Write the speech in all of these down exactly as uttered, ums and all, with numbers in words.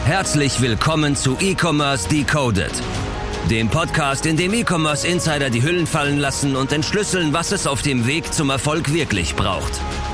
Herzlich willkommen zu E-Commerce Decoded, dem Podcast, in dem E-Commerce Insider die Hüllen fallen lassen und entschlüsseln, was es auf dem Weg zum Erfolg wirklich braucht.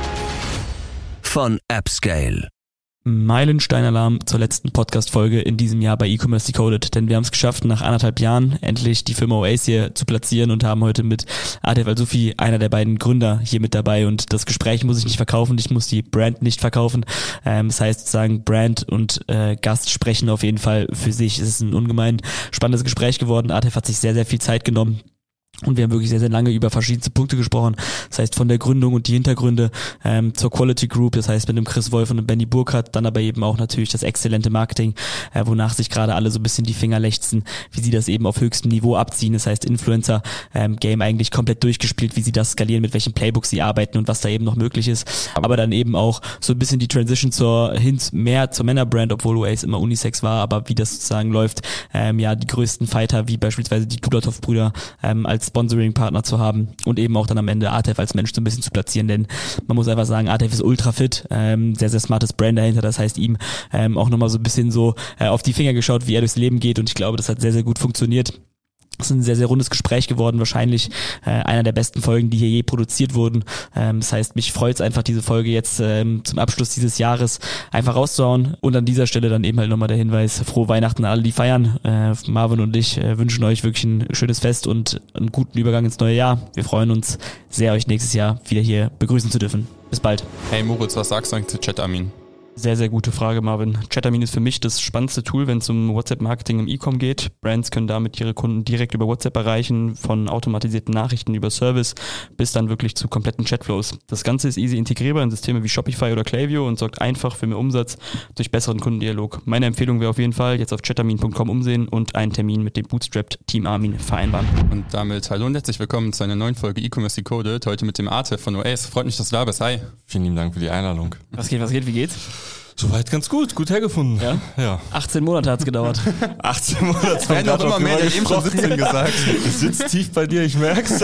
Von AppScale. Meilenstein-Alarm zur letzten Podcast-Folge in diesem Jahr bei E-Commerce Decoded, denn wir haben es geschafft, nach anderthalb Jahren endlich die Firma Oaze hier zu platzieren und haben heute mit Atef Al-Sufi, einer der beiden Gründer, hier mit dabei, und das Gespräch muss ich nicht verkaufen, ich muss die Brand nicht verkaufen, ähm, das heißt sozusagen Brand und äh, Gast sprechen auf jeden Fall für sich. Es ist ein ungemein spannendes Gespräch geworden. Atef hat sich sehr, sehr viel Zeit genommen. Und wir haben wirklich sehr, sehr lange über verschiedenste Punkte gesprochen. Das heißt, von der Gründung und die Hintergründe ähm, zur Quality Group, das heißt mit dem Chris Wolf und dem Benny Burkhardt, dann aber eben auch natürlich das exzellente Marketing, äh, wonach sich gerade alle so ein bisschen die Finger lechzen, wie sie das eben auf höchstem Niveau abziehen. Das heißt, Influencer ähm, Game eigentlich komplett durchgespielt, wie sie das skalieren, mit welchen Playbooks sie arbeiten und was da eben noch möglich ist. Aber dann eben auch so ein bisschen die Transition zur hin mehr zur Männerbrand, obwohl Oaze immer Unisex war, aber wie das sozusagen läuft, ähm, ja, die größten Fighter, wie beispielsweise die Dulatov-Brüder, ähm, als Sponsoring-Partner zu haben und eben auch dann am Ende Atef als Mensch so ein bisschen zu platzieren, denn man muss einfach sagen, Atef ist ultra fit, ähm, sehr, sehr smartes Brand dahinter, das heißt ihm ähm, auch nochmal so ein bisschen so äh, auf die Finger geschaut, wie er durchs Leben geht, und ich glaube, das hat sehr, sehr gut funktioniert. Es ist ein sehr, sehr rundes Gespräch geworden, wahrscheinlich äh, einer der besten Folgen, die hier je produziert wurden. Ähm, das heißt, mich freut es einfach, diese Folge jetzt ähm, zum Abschluss dieses Jahres einfach rauszuhauen. Und an dieser Stelle dann eben halt nochmal der Hinweis, frohe Weihnachten an alle, die feiern. Äh, Marvin und ich äh, wünschen euch wirklich ein schönes Fest und einen guten Übergang ins neue Jahr. Wir freuen uns sehr, euch nächstes Jahr wieder hier begrüßen zu dürfen. Bis bald. Hey Moritz, was sagst du eigentlich zu Chatamin? Sehr, sehr gute Frage, Marvin. Chatamin ist für mich das spannendste Tool, wenn es um WhatsApp-Marketing im E-Com geht. Brands können damit ihre Kunden direkt über WhatsApp erreichen, von automatisierten Nachrichten über Service bis dann wirklich zu kompletten Chatflows. Das Ganze ist easy integrierbar in Systeme wie Shopify oder Klaviyo und sorgt einfach für mehr Umsatz durch besseren Kundendialog. Meine Empfehlung wäre auf jeden Fall, jetzt auf chatamin punkt com umsehen und einen Termin mit dem Bootstrapped Team Armin vereinbaren. Und damit hallo und herzlich willkommen zu einer neuen Folge E-Commerce Decoded, heute mit dem Atef von Oaze. Freut mich, dass du da bist. Hi. Vielen lieben Dank für die Einladung. Was geht, was geht, wie geht's? Soweit ganz gut, gut hergefunden. Ja? Ja. achtzehn Monate hat's gedauert. achtzehn Monate. Es werden auch immer mehr, der hat eben schon siebzehn gesagt. Es sitzt tief bei dir, ich merk's.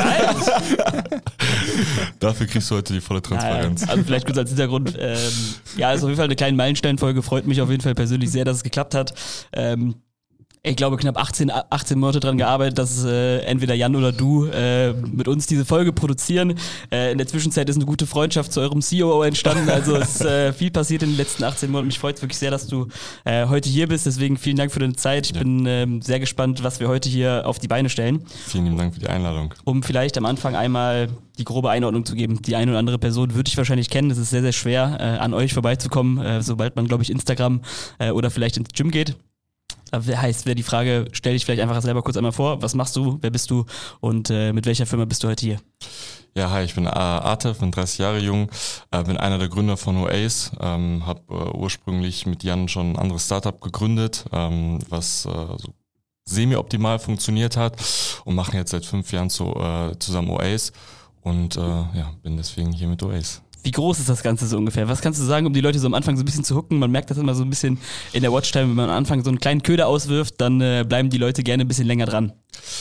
Dafür kriegst du heute die volle Transparenz. Ja, also vielleicht kurz als Hintergrund. Ähm, ja, ist auf jeden Fall eine kleine Meilensteinfolge. Freut mich auf jeden Fall persönlich sehr, dass es geklappt hat. Ähm, Ich glaube, knapp achtzehn, achtzehn Monate dran gearbeitet, dass äh, entweder Jan oder du äh, mit uns diese Folge produzieren. Äh, in der Zwischenzeit ist eine gute Freundschaft zu eurem C O O entstanden. Also es ist äh, viel passiert in den letzten achtzehn Monaten. Mich freut es wirklich sehr, dass du äh, heute hier bist. Deswegen vielen Dank für deine Zeit. Ich ja. bin ähm, sehr gespannt, was wir heute hier auf die Beine stellen. Vielen lieben Dank für die Einladung. Um vielleicht am Anfang einmal die grobe Einordnung zu geben. Die eine oder andere Person würde ich wahrscheinlich kennen. Es ist sehr, sehr schwer, äh, an euch vorbeizukommen, äh, sobald man, glaube ich, Instagram äh, oder vielleicht ins Gym geht. Heißt, wäre die Frage, stell dich vielleicht einfach selber kurz einmal vor, was machst du, wer bist du und äh, mit welcher Firma bist du heute hier? Ja, hi, ich bin äh, Atef, bin dreißig Jahre jung, äh, bin einer der Gründer von Oaze, ähm, habe äh, ursprünglich mit Jan schon ein anderes Startup gegründet, ähm, was äh, so semi-optimal funktioniert hat, und machen jetzt seit fünf Jahren so, äh, zusammen Oaze und äh, ja, bin deswegen hier mit Oaze. Wie groß ist das Ganze so ungefähr? Was kannst du sagen, um die Leute so am Anfang so ein bisschen zu hooken? Man merkt das immer so ein bisschen in der Watchtime, wenn man am Anfang so einen kleinen Köder auswirft, dann äh, bleiben die Leute gerne ein bisschen länger dran.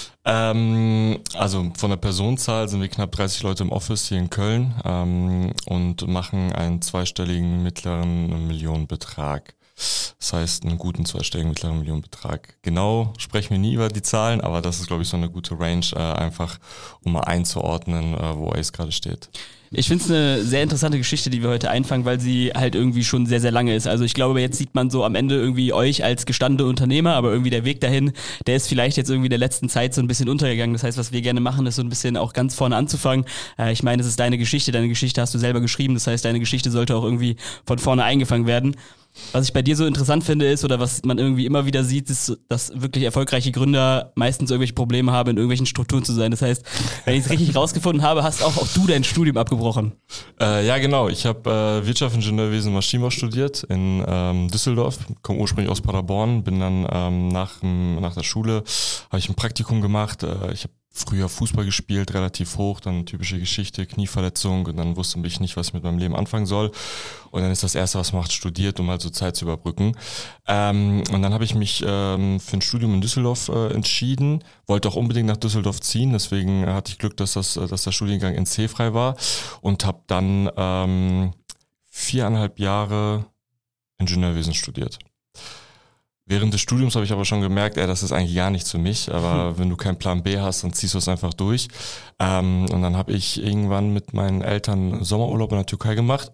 Ähm, also von der Personenzahl sind wir knapp dreißig Leute im Office hier in Köln ähm, und machen einen zweistelligen mittleren Millionenbetrag. Das heißt, einen guten zweistelligen mittleren Millionenbetrag. Genau sprechen wir nie über die Zahlen, aber das ist, glaube ich, so eine gute Range, äh, einfach um mal einzuordnen, äh, wo Oaze gerade steht. Ich finde es eine sehr interessante Geschichte, die wir heute einfangen, weil sie halt irgendwie schon sehr, sehr lange ist. Also ich glaube, jetzt sieht man so am Ende irgendwie euch als gestandene Unternehmer, aber irgendwie der Weg dahin, der ist vielleicht jetzt irgendwie in der letzten Zeit so ein bisschen untergegangen. Das heißt, was wir gerne machen, ist so ein bisschen auch ganz vorne anzufangen. Äh, ich meine, es ist deine Geschichte, deine Geschichte hast du selber geschrieben, das heißt, deine Geschichte sollte auch irgendwie von vorne eingefangen werden. Was ich bei dir so interessant finde ist, oder was man irgendwie immer wieder sieht, ist, dass wirklich erfolgreiche Gründer meistens irgendwelche Probleme haben, in irgendwelchen Strukturen zu sein. Das heißt, wenn ich es richtig rausgefunden habe, hast auch, auch du dein Studium abgebrochen. Äh, ja, genau. Ich habe äh, Wirtschaftsingenieurwesen, Maschinenbau studiert in ähm, Düsseldorf, komme ursprünglich aus Paderborn, bin dann ähm, nach, nach der Schule, habe ich ein Praktikum gemacht. Äh, ich habe früher Fußball gespielt, relativ hoch, dann typische Geschichte, Knieverletzung, und dann wusste ich nicht, was ich mit meinem Leben anfangen soll. Und dann ist das Erste, was man macht, studiert, um halt so Zeit zu überbrücken. Ähm, und dann habe ich mich ähm, für ein Studium in Düsseldorf äh, entschieden, wollte auch unbedingt nach Düsseldorf ziehen, deswegen hatte ich Glück, dass, das, dass der Studiengang N C frei war, und habe dann ähm, viereinhalb Jahre Ingenieurwesen studiert. Während des Studiums habe ich aber schon gemerkt, ey, das ist eigentlich gar nichts für mich, aber wenn du keinen Plan B hast, dann ziehst du es einfach durch. Ähm, und dann habe ich irgendwann mit meinen Eltern Sommerurlaub in der Türkei gemacht.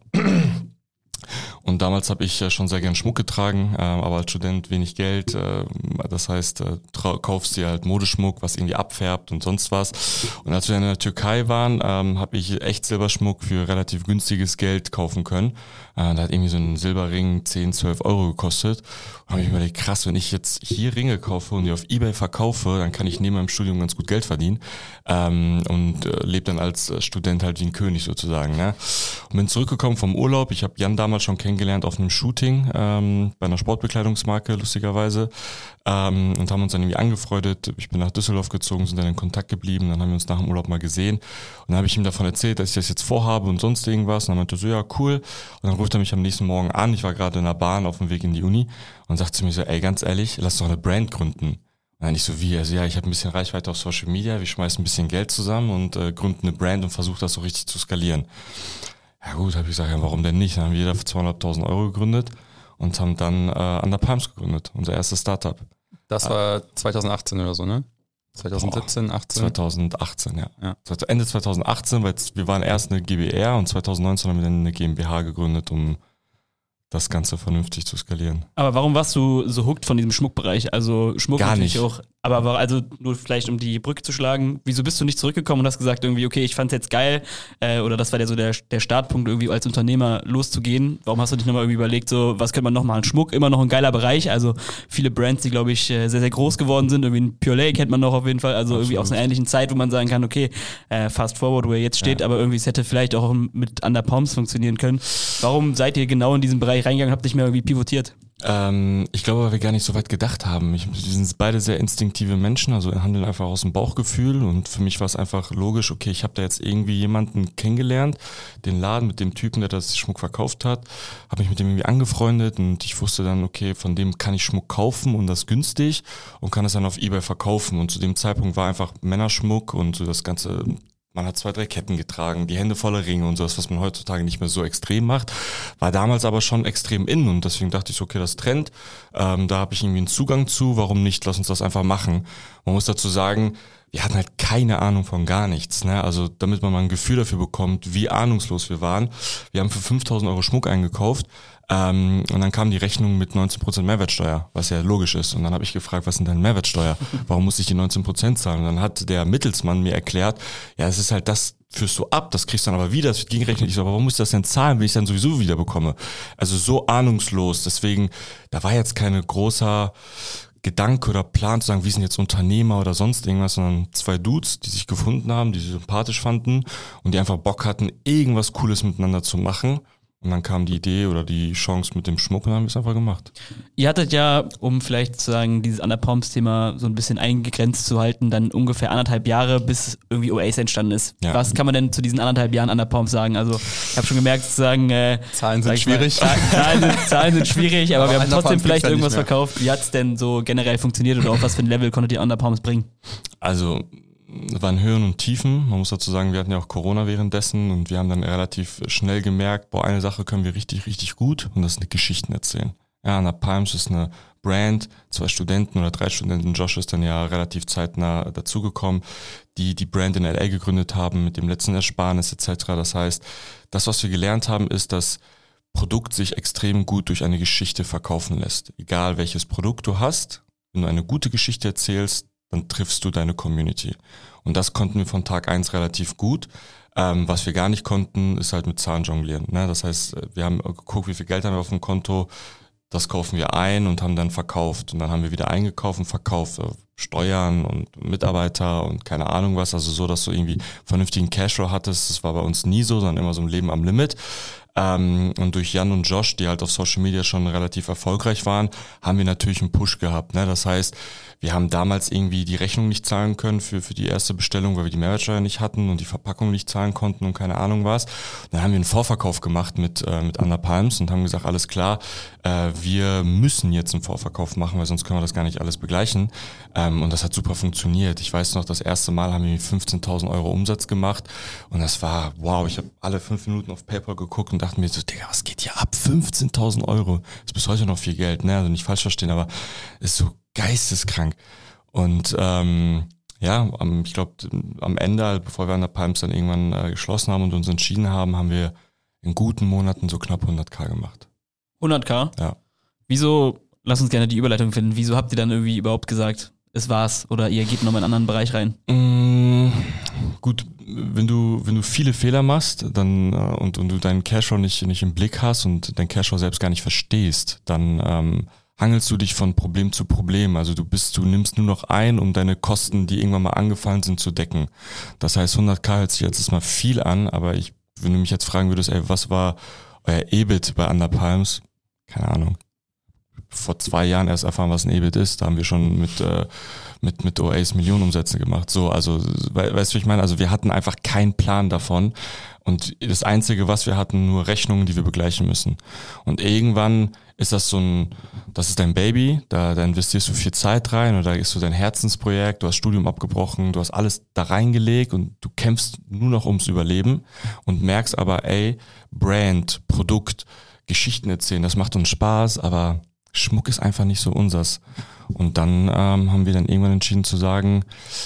Und damals habe ich schon sehr gern Schmuck getragen, äh, aber als Student wenig Geld. Äh, das heißt, äh, trau- kaufst dir halt Modeschmuck, was irgendwie abfärbt und sonst was. Und als wir in der Türkei waren, ähm, habe ich echt Silberschmuck für relativ günstiges Geld kaufen können. Äh, da hat irgendwie so ein Silberring zehn, zwölf Euro gekostet. Und habe ich mir gedacht, krass, wenn ich jetzt hier Ringe kaufe und die auf eBay verkaufe, dann kann ich neben meinem Studium ganz gut Geld verdienen. Ähm, und äh, lebe dann als Student halt wie ein König sozusagen. Ne? Und bin zurückgekommen vom Urlaub. Ich habe Jan damals schon kennengelernt auf einem Shooting ähm, bei einer Sportbekleidungsmarke, lustigerweise. Ähm, und haben uns dann irgendwie angefreundet. Ich bin nach Düsseldorf gezogen, sind dann in Kontakt geblieben. Dann haben wir uns nach dem Urlaub mal gesehen. Und dann habe ich ihm davon erzählt, dass ich das jetzt vorhabe und sonst irgendwas. Und dann meinte er so, ja, cool. Und dann ruft er mich am nächsten Morgen an. Ich war gerade in der Bahn auf dem Weg in die Uni und sagte zu mir so, ey, ganz ehrlich, lass doch eine Brand gründen. Und dann nicht so wie, also ja, ich habe ein bisschen Reichweite auf Social Media, wir schmeißen ein bisschen Geld zusammen und äh, gründen eine Brand und versuchen das so richtig zu skalieren. Ja gut, habe ich gesagt, ja, warum denn nicht? Dann haben wir jeder für zweihunderttausend Euro gegründet und haben dann äh, Under Palms gegründet, unser erstes Startup. Das war zwanzig achtzehn oder so, ne? zwanzig siebzehn, achtzehn? zwanzig achtzehn, ja. ja. Ende zwanzig achtzehn, weil wir waren erst eine G b R und zwanzig neunzehn haben wir dann eine GmbH gegründet, um das Ganze vernünftig zu skalieren. Aber warum warst du so hooked von diesem Schmuckbereich? Also Schmuck Gar natürlich nicht. auch, aber war also nur vielleicht um die Brücke zu schlagen, wieso bist du nicht zurückgekommen und hast gesagt irgendwie, okay, ich fand's jetzt geil äh, oder das war der so der, der Startpunkt irgendwie als Unternehmer loszugehen. Warum hast du dich nochmal irgendwie überlegt, so was könnte man noch machen? Schmuck, immer noch ein geiler Bereich, also viele Brands, die glaube ich sehr, sehr groß geworden sind, irgendwie ein Pure Lay kennt man noch auf jeden Fall, also Absolut. irgendwie aus einer ähnlichen Zeit, wo man sagen kann, okay, äh, fast forward, wo er jetzt steht, Ja. aber irgendwie es hätte vielleicht auch mit Under Palms funktionieren können. Warum seid ihr genau in diesen Bereich reingegangen, habt nicht mehr irgendwie pivotiert? Ähm, ich glaube, weil wir gar nicht so weit gedacht haben. Ich, wir sind beide sehr instinktive Menschen, also handeln einfach aus dem Bauchgefühl und für mich war es einfach logisch, okay, ich habe da jetzt irgendwie jemanden kennengelernt, den Laden mit dem Typen, der das Schmuck verkauft hat, habe mich mit dem irgendwie angefreundet und ich wusste dann, okay, von dem kann ich Schmuck kaufen und das günstig und kann es dann auf eBay verkaufen und zu dem Zeitpunkt war einfach Männerschmuck und so das ganze... Man hat zwei, drei Ketten getragen, die Hände voller Ringe und sowas, was man heutzutage nicht mehr so extrem macht. War damals aber schon extrem in und deswegen dachte ich so, okay, das Trend, ähm, da habe ich irgendwie einen Zugang zu, warum nicht, lass uns das einfach machen. Man muss dazu sagen, wir hatten halt keine Ahnung von gar nichts, ne? Also damit man mal ein Gefühl dafür bekommt, wie ahnungslos wir waren. Wir haben für fünftausend Euro Schmuck eingekauft ähm, und dann kam die Rechnung mit neunzehn Prozent Mehrwertsteuer, was ja logisch ist. Und dann habe ich gefragt, was ist denn Mehrwertsteuer? Warum muss ich die neunzehn Prozent zahlen? Und dann hat der Mittelsmann mir erklärt, ja, es ist halt das, führst du ab, das kriegst du dann aber wieder, das wird gegengerechnet. Ich so, aber warum muss ich das denn zahlen, wenn ich es dann sowieso wieder bekomme? Also so ahnungslos. Deswegen, da war jetzt keine großer Gedanke oder Plan zu sagen, wir sind jetzt Unternehmer oder sonst irgendwas, sondern zwei Dudes, die sich gefunden haben, die sie sympathisch fanden und die einfach Bock hatten, irgendwas Cooles miteinander zu machen. Und dann kam die Idee oder die Chance mit dem Schmuck und dann haben wir es einfach gemacht. Ihr hattet ja, um vielleicht zu sagen, dieses Under Palms-Thema so ein bisschen eingegrenzt zu halten, dann ungefähr anderthalb Jahre, bis irgendwie Oase entstanden ist. Ja. Was kann man denn zu diesen anderthalb Jahren Under Palms sagen? Also ich habe schon gemerkt, sozusagen, äh, Zahlen sag sind ich mal, schwierig. Zahlen, Zahlen, sind, Zahlen sind schwierig, aber, Aber wir haben Under trotzdem Palms vielleicht gibt's ja irgendwas nicht mehr. verkauft. Wie hat's denn so generell funktioniert oder auf was für ein Level konntet ihr Under Palms bringen? Also es waren Höhen und Tiefen. Man muss dazu sagen, wir hatten ja auch Corona währenddessen und wir haben dann relativ schnell gemerkt, boah, eine Sache können wir richtig, richtig gut und das ist eine Geschichten erzählen. Ja, Under Palms ist eine Brand, zwei Studenten oder drei Studenten, Josh ist dann ja relativ zeitnah dazugekommen, die die Brand in L A gegründet haben mit dem letzten Ersparnis et cetera. Das heißt, das, was wir gelernt haben, ist, dass Produkt sich extrem gut durch eine Geschichte verkaufen lässt. Egal welches Produkt du hast, wenn du eine gute Geschichte erzählst, dann triffst du deine Community. Und das konnten wir von Tag eins relativ gut. Ähm, was wir gar nicht konnten, ist halt mit Zahlen jonglieren. Ne? Das heißt, wir haben geguckt, wie viel Geld haben wir auf dem Konto, das kaufen wir ein und haben dann verkauft. Und dann haben wir wieder eingekauft und verkauft. Steuern und Mitarbeiter und keine Ahnung was. Also so, dass du irgendwie vernünftigen Cashflow hattest. Das war bei uns nie so, sondern immer so ein Leben am Limit. Ähm, und durch Jan und Josh, die halt auf Social Media schon relativ erfolgreich waren, haben wir natürlich einen Push gehabt. Ne? Das heißt, wir haben damals irgendwie die Rechnung nicht zahlen können für für die erste Bestellung, weil wir die Mehrwertsteuer nicht hatten und die Verpackung nicht zahlen konnten und keine Ahnung was. Dann haben wir einen Vorverkauf gemacht mit äh, mit Under Palms und haben gesagt, alles klar, äh, wir müssen jetzt einen Vorverkauf machen, weil sonst können wir das gar nicht alles begleichen. Ähm, und das hat super funktioniert. Ich weiß noch, das erste Mal haben wir fünfzehntausend Euro Umsatz gemacht und das war, wow, ich habe alle fünf Minuten auf PayPal geguckt und dachte mir so, Digga, was geht hier ab? fünfzehntausend Euro. Ist bis heute noch viel Geld, ne? Also nicht falsch verstehen, aber ist so geisteskrank. Und ähm, ja, am, ich glaube, am Ende, bevor wir an der Palms dann irgendwann äh, geschlossen haben und uns entschieden haben, haben wir in guten Monaten so knapp hunderttausend gemacht. hunderttausend? Ja. Wieso, lass uns gerne die Überleitung finden, wieso habt ihr dann irgendwie überhaupt gesagt, es war's oder ihr geht nochmal in einen anderen Bereich rein? Mm, gut, wenn du wenn du viele Fehler machst dann äh, und, und du deinen Cashflow nicht, nicht im Blick hast und deinen Cashflow selbst gar nicht verstehst, dann ähm, hangelst du dich von Problem zu Problem. Also du bist, du nimmst nur noch ein, um deine Kosten, die irgendwann mal angefallen sind, zu decken. Das heißt, hunderttausend hört sich jetzt erstmal viel an, aber ich, wenn du mich jetzt fragen würdest, ey, was war euer E B I T bei Under Palms? Keine Ahnung. Vor zwei Jahren erst erfahren, was ein E B I T ist. Da haben wir schon mit äh, mit mit O As Millionenumsätze gemacht. So, also we, weißt du, wie ich meine? Also wir hatten einfach keinen Plan davon und das Einzige, was wir hatten, nur Rechnungen, die wir begleichen müssen. Und irgendwann ist das so ein, das ist dein Baby, da, da investierst du viel Zeit rein oder da ist so dein Herzensprojekt, du hast Studium abgebrochen, du hast alles da reingelegt und du kämpfst nur noch ums Überleben und merkst aber, ey, Brand, Produkt, Geschichten erzählen, das macht uns Spaß, aber Schmuck ist einfach nicht so unsers. Und dann ähm, haben wir dann irgendwann entschieden zu sagen,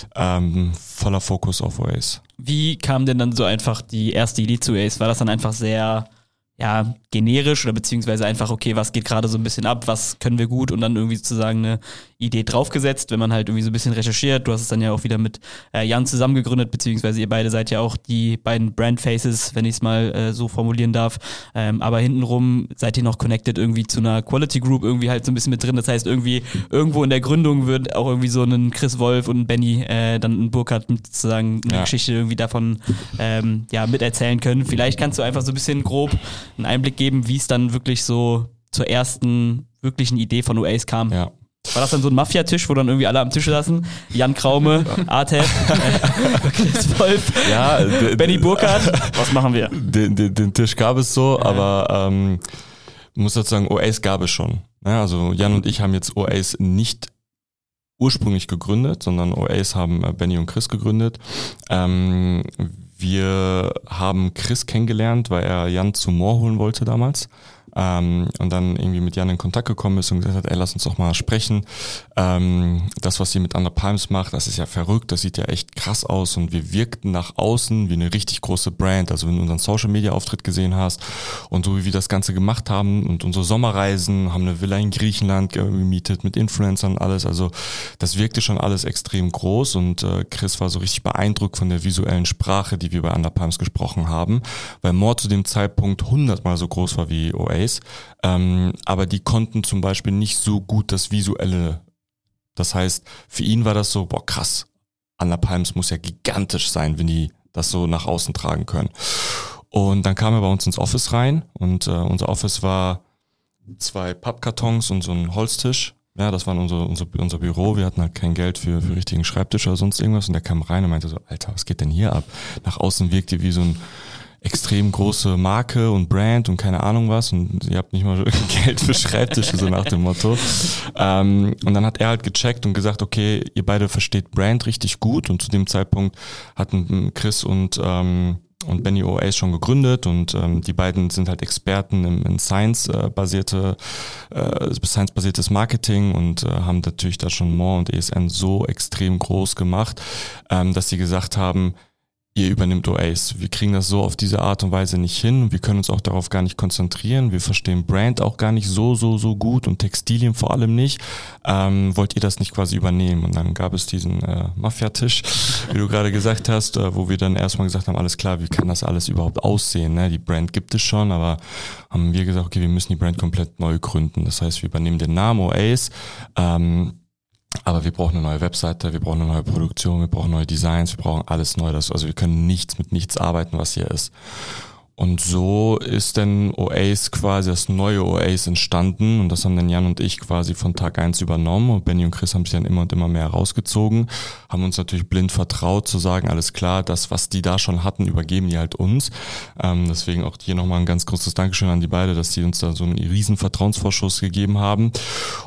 ähm, voller Fokus auf O As. Wie kam denn dann so einfach die erste Idee zu O As? War das dann einfach sehr, ja, generisch oder beziehungsweise einfach, okay, was geht gerade so ein bisschen ab, was können wir gut und dann irgendwie sozusagen eine Idee draufgesetzt, wenn man halt irgendwie so ein bisschen recherchiert. Du hast es dann ja auch wieder mit äh, Jan zusammen gegründet, beziehungsweise ihr beide seid ja auch die beiden Brand-Faces, wenn ich es mal äh, so formulieren darf. Ähm, aber hintenrum seid ihr noch connected irgendwie zu einer Quality Group irgendwie halt so ein bisschen mit drin. Das heißt, irgendwie irgendwo in der Gründung wird auch irgendwie so ein Chris Wolf und ein Benny äh, dann ein Burkhardt sozusagen eine Ja. Geschichte irgendwie davon ähm, ja miterzählen können. Vielleicht kannst du einfach so ein bisschen grob einen Einblick geben, wie es dann wirklich so zur ersten wirklichen Idee von O As kam. Ja. War das dann so ein Mafia-Tisch, wo dann irgendwie alle am Tisch saßen? Jan Kraume, Artef, äh, Chris Wolf, Ja, d- Benny Burkhardt. Was machen wir? Den, den, den Tisch gab es so, Ja. aber ähm, ich muss dazu sagen, O As gab es schon. Ja, also Jan und ich haben jetzt O As nicht ursprünglich gegründet, sondern O As haben äh, Benny und Chris gegründet. Ähm, wir haben Chris kennengelernt, weil er Jan zu Moore holen wollte damals. Ähm, und dann irgendwie mit Jan in Kontakt gekommen ist und gesagt hat, ey, lass uns doch mal sprechen. Ähm, das, was ihr mit Under Palms macht, das ist ja verrückt, das sieht ja echt krass aus und wir wirkten nach außen wie eine richtig große Brand. Also wenn du unseren Social-Media-Auftritt gesehen hast und so wie wir das Ganze gemacht haben und unsere Sommerreisen, haben eine Villa in Griechenland gemietet mit Influencern und alles, also das wirkte schon alles extrem groß und äh, Chris war so richtig beeindruckt von der visuellen Sprache, die wir bei Under Palms gesprochen haben, weil Moore zu dem Zeitpunkt hundertmal so groß war wie O A. Ähm, aber die konnten zum Beispiel nicht so gut das Visuelle. Das heißt, für ihn war das so, boah krass, Under Palms muss ja gigantisch sein, wenn die das so nach außen tragen können. Und dann kam er bei uns ins Office rein und äh, unser Office war zwei Pappkartons und so ein Holztisch. Ja, das war unser, unser, unser Büro. Wir hatten halt kein Geld für, für richtigen Schreibtisch oder sonst irgendwas. Und der kam rein und meinte so, Alter, was geht denn hier ab? Nach außen wirkt ihr wie so ein extrem große Marke und Brand und keine Ahnung was und ihr habt nicht mal Geld für Schreibtische, so nach dem Motto. Ähm, und dann hat er halt gecheckt und gesagt, okay, ihr beide versteht Brand richtig gut und zu dem Zeitpunkt hatten Chris und ähm, und Benny O As schon gegründet und ähm, die beiden sind halt Experten im, in Science-basierte, äh, Science-basiertes Marketing und äh, haben natürlich da schon Moore und E S N so extrem groß gemacht, ähm, dass sie gesagt haben, ihr übernimmt O As. Wir kriegen das so auf diese Art und Weise nicht hin. Wir können uns auch darauf gar nicht konzentrieren. Wir verstehen Brand auch gar nicht so, so, so gut und Textilien vor allem nicht. Ähm, wollt ihr das nicht quasi übernehmen? Und dann gab es diesen äh, Mafia-Tisch, wie du gerade gesagt hast, äh, wo wir dann erstmal gesagt haben, alles klar, wie kann das alles überhaupt aussehen? Ne? Die Brand gibt es schon, aber haben wir gesagt, okay, wir müssen die Brand komplett neu gründen. Das heißt, wir übernehmen den Namen O As, ähm, aber wir brauchen eine neue Webseite, wir brauchen eine neue Produktion, wir brauchen neue Designs, wir brauchen alles neu. Also wir können nichts mit nichts arbeiten, was hier ist. Und so ist dann O As quasi, das neue O As entstanden und das haben dann Jan und ich quasi von Tag eins übernommen und Benny und Chris haben sich dann immer und immer mehr rausgezogen, haben uns natürlich blind vertraut zu sagen, alles klar, das, was die da schon hatten, übergeben die halt uns. Ähm, deswegen auch hier nochmal ein ganz großes Dankeschön an die beiden, dass die uns da so einen riesen Vertrauensvorschuss gegeben haben.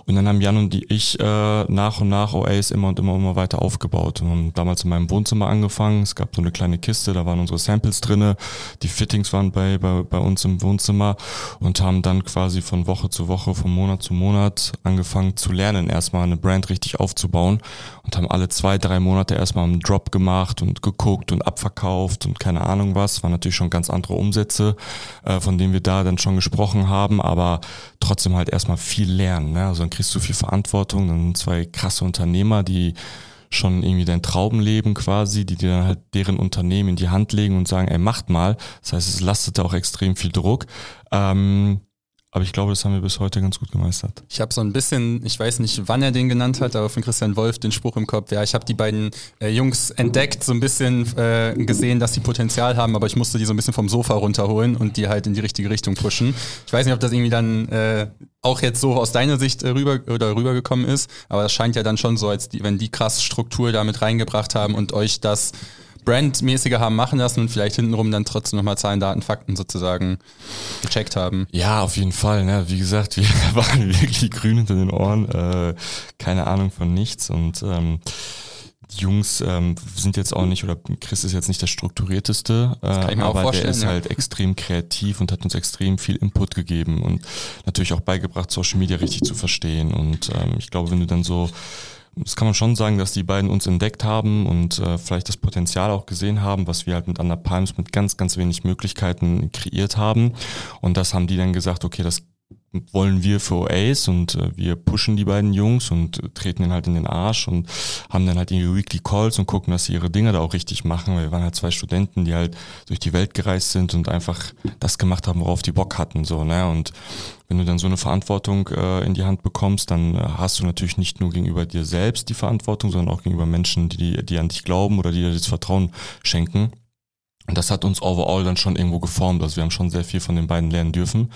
Und dann haben Jan und die, ich äh, nach und nach Oasis immer und immer immer weiter aufgebaut. Und haben damals in meinem Wohnzimmer angefangen. Es gab so eine kleine Kiste, da waren unsere Samples drinne. Die Fittings waren bei, bei, bei uns im Wohnzimmer und haben dann quasi von Woche zu Woche, von Monat zu Monat angefangen zu lernen, erstmal eine Brand richtig aufzubauen und haben alle zwei, drei Monate erstmal einen Drop gemacht und geguckt und abverkauft und keine Ahnung was. Waren natürlich schon ganz andere Umsätze, äh, von denen wir da dann schon gesprochen haben, aber trotzdem halt erstmal viel lernen. Ne? Also dann kriegst du viel Verantwortung, dann zwei krasse Unternehmer, die schon irgendwie dein Traubenleben quasi, die dir dann halt deren Unternehmen in die Hand legen und sagen, ey, macht mal. Das heißt, es lastet auch extrem viel Druck. Ähm, Aber ich glaube, das haben wir bis heute ganz gut gemeistert. Ich habe so ein bisschen, ich weiß nicht, wann er den genannt hat, aber von Christian Wolf den Spruch im Kopf, ja, ich habe die beiden äh, Jungs entdeckt, so ein bisschen äh, gesehen, dass die Potenzial haben, aber ich musste die so ein bisschen vom Sofa runterholen und die halt in die richtige Richtung pushen. Ich weiß nicht, ob das irgendwie dann äh, auch jetzt so aus deiner Sicht äh, rüber oder rübergekommen ist, aber das scheint ja dann schon so, als die, wenn die krass Struktur da mit reingebracht haben und euch das brandmäßiger haben machen lassen und vielleicht hintenrum dann trotzdem nochmal Zahlen, Daten, Fakten sozusagen gecheckt haben. Ja, auf jeden Fall. Ne? Wie gesagt, wir waren wirklich grün hinter den Ohren, äh, keine Ahnung von nichts und ähm, die Jungs ähm, sind jetzt auch nicht, oder Chris ist jetzt nicht der strukturierteste, äh, aber der ist ja. halt extrem kreativ und hat uns extrem viel Input gegeben und natürlich auch beigebracht, Social Media richtig zu verstehen und ähm, ich glaube, wenn du dann so das kann man schon sagen, dass die beiden uns entdeckt haben und äh, vielleicht das Potenzial auch gesehen haben, was wir halt mit Under Palms mit ganz, ganz wenig Möglichkeiten kreiert haben. Und das haben die dann gesagt, okay, das wollen wir für Oasis und äh, wir pushen die beiden Jungs und äh, treten den halt in den Arsch und haben dann halt ihre Weekly Calls und gucken, dass sie ihre Dinge da auch richtig machen, weil wir waren halt zwei Studenten, die halt durch die Welt gereist sind und einfach das gemacht haben, worauf die Bock hatten, so, ne, und wenn du dann so eine Verantwortung äh, in die Hand bekommst, dann äh, hast du natürlich nicht nur gegenüber dir selbst die Verantwortung, sondern auch gegenüber Menschen, die, die an dich glauben oder die dir das Vertrauen schenken. Und das hat uns overall dann schon irgendwo geformt. Also wir haben schon sehr viel von den beiden lernen dürfen.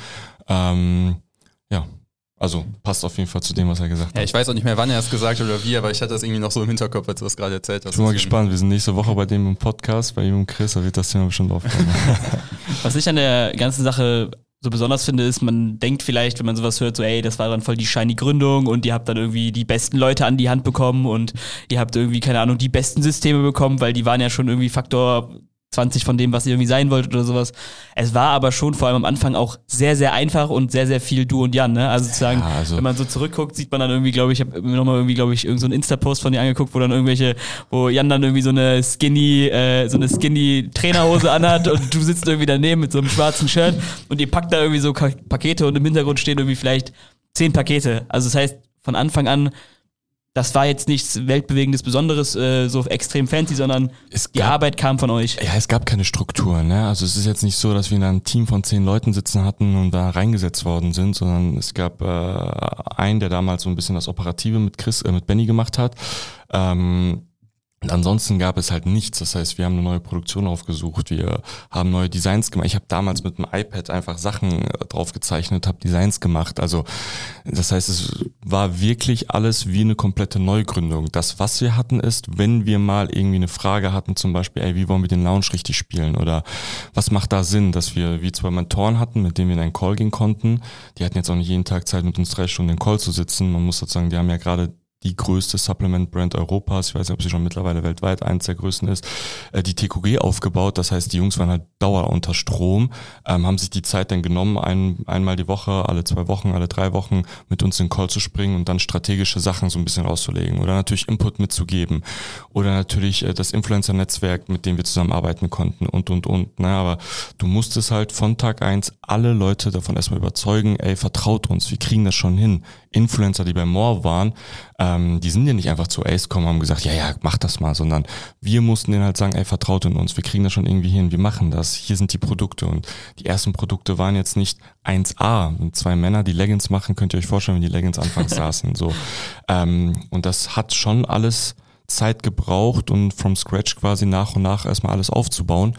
Ähm, ja, also passt auf jeden Fall zu dem, was er gesagt hat. Ja, ich weiß auch nicht mehr, wann er es gesagt hat oder wie, aber ich hatte das irgendwie noch so im Hinterkopf, als du das gerade erzählt hast. Ich bin mal gespannt. Wir sind nächste Woche bei dem im Podcast, bei ihm und Chris, da wird das Thema bestimmt aufkommen. Was ich an der ganzen Sache so besonders finde, ist, man denkt vielleicht, wenn man sowas hört, so ey, das war dann voll die shiny Gründung und ihr habt dann irgendwie die besten Leute an die Hand bekommen und ihr habt irgendwie, keine Ahnung, die besten Systeme bekommen, weil die waren ja schon irgendwie Faktor zwanzig von dem, was ihr irgendwie sein wolltet oder sowas. Es war aber schon vor allem am Anfang auch sehr, sehr einfach und sehr, sehr viel Du und Jan, ne? Also sozusagen, ja, also wenn man so zurückguckt, sieht man dann irgendwie, glaube ich, ich habe mir nochmal irgendwie, glaube ich, irgend so einen Insta-Post von dir angeguckt, wo dann irgendwelche, wo Jan dann irgendwie so eine skinny, äh, so eine skinny Trainerhose anhat und du sitzt irgendwie daneben mit so einem schwarzen Shirt und ihr packt da irgendwie so Ka- Pakete und im Hintergrund stehen irgendwie vielleicht zehn Pakete. Also das heißt, von Anfang an, das war jetzt nichts weltbewegendes Besonderes, äh, so extrem fancy, sondern es die gab, Arbeit kam von euch. Ja, es gab keine Struktur, ne? Also es ist jetzt nicht so, dass wir in einem Team von zehn Leuten sitzen hatten und da reingesetzt worden sind, sondern es gab äh, einen, der damals so ein bisschen das Operative mit Chris, äh, mit Benny gemacht hat. Ähm, Und ansonsten gab es halt nichts. Das heißt, wir haben eine neue Produktion aufgesucht, wir haben neue Designs gemacht. Ich habe damals mit dem iPad einfach Sachen drauf gezeichnet, habe Designs gemacht. Also das heißt, es war wirklich alles wie eine komplette Neugründung. Das, was wir hatten, ist, wenn wir mal irgendwie eine Frage hatten, zum Beispiel, ey, wie wollen wir den Lounge richtig spielen? Oder was macht da Sinn, dass wir wie zwei Mentoren hatten, mit denen wir in einen Call gehen konnten. Die hatten jetzt auch nicht jeden Tag Zeit, mit uns drei Stunden in den Call zu sitzen. Man muss sozusagen, die haben ja gerade die größte Supplement-Brand Europas, ich weiß nicht, ob sie schon mittlerweile weltweit eins der größten ist, äh, die T Q G aufgebaut. Das heißt, die Jungs waren halt Dauer unter Strom, ähm, haben sich die Zeit dann genommen, ein, einmal die Woche, alle zwei Wochen, alle drei Wochen mit uns in den Call zu springen und dann strategische Sachen so ein bisschen auszulegen oder natürlich Input mitzugeben oder natürlich äh, das Influencer-Netzwerk, mit dem wir zusammenarbeiten konnten und, und, und. Ne? Aber du musstest halt von Tag eins alle Leute davon erstmal überzeugen, ey, vertraut uns, wir kriegen das schon hin. Influencer, die bei More waren, ähm, die sind ja nicht einfach zu Ace gekommen und haben gesagt, ja, ja, mach das mal, sondern wir mussten denen halt sagen, ey, vertraut in uns, wir kriegen das schon irgendwie hin, wir machen das, hier sind die Produkte und die ersten Produkte waren jetzt nicht eins A, zwei Männer, die Leggings machen, könnt ihr euch vorstellen, wenn die Leggings anfangs saßen, so. Ähm, und das hat schon alles Zeit gebraucht und from scratch quasi nach und nach erstmal alles aufzubauen,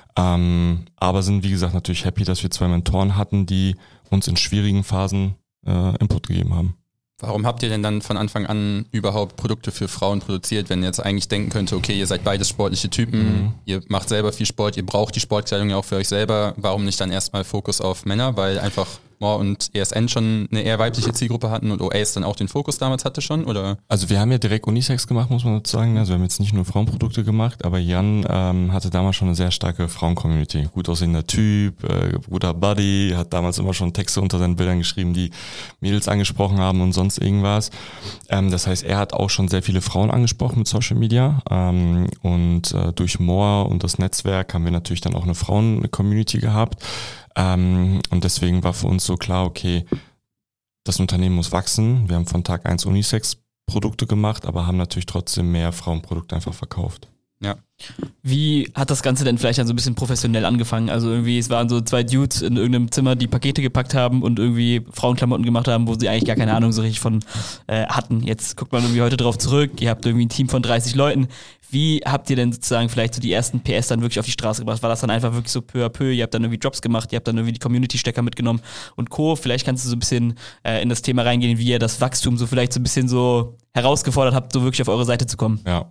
ähm, aber sind, wie gesagt, natürlich happy, dass wir zwei Mentoren hatten, die uns in schwierigen Phasen äh, Input gegeben haben. Warum habt ihr denn dann von Anfang an überhaupt Produkte für Frauen produziert, wenn ihr jetzt eigentlich denken könnte, okay, ihr seid beides sportliche Typen, mhm. ihr macht selber viel Sport, ihr braucht die Sportkleidung ja auch für euch selber, warum nicht dann erstmal Fokus auf Männer, weil einfach More und E S N schon eine eher weibliche Zielgruppe hatten und O Ace dann auch den Fokus damals hatte schon, oder? Also wir haben ja direkt Unisex gemacht, muss man dazu sagen. Also wir haben jetzt nicht nur Frauenprodukte gemacht, aber Jan ähm, hatte damals schon eine sehr starke Frauen-Community. Gut aussehender Typ, äh, guter Buddy, hat damals immer schon Texte unter seinen Bildern geschrieben, die Mädels angesprochen haben und sonst irgendwas. Ähm, das heißt, er hat auch schon sehr viele Frauen angesprochen mit Social Media ähm, und äh, durch More und das Netzwerk haben wir natürlich dann auch eine Frauen-Community gehabt. Ähm, und deswegen war für uns so klar, okay, das Unternehmen muss wachsen. Wir haben von Tag eins Unisex-Produkte gemacht, aber haben natürlich trotzdem mehr Frauenprodukte einfach verkauft. Ja. Wie hat das Ganze denn vielleicht dann so ein bisschen professionell angefangen? Also irgendwie, es waren so zwei Dudes in irgendeinem Zimmer, die Pakete gepackt haben und irgendwie Frauenklamotten gemacht haben, wo sie eigentlich gar keine Ahnung so richtig von äh, hatten. Jetzt guckt man irgendwie heute drauf zurück, ihr habt irgendwie ein Team von dreißig Leuten. Wie habt ihr denn sozusagen vielleicht so die ersten P S dann wirklich auf die Straße gebracht? War das dann einfach wirklich so peu à peu? Ihr habt dann irgendwie Jobs gemacht, ihr habt dann irgendwie die Community-Stecker mitgenommen und Co. Vielleicht kannst du so ein bisschen äh, in das Thema reingehen, wie ihr das Wachstum so vielleicht so ein bisschen so herausgefordert habt, so wirklich auf eure Seite zu kommen. Ja.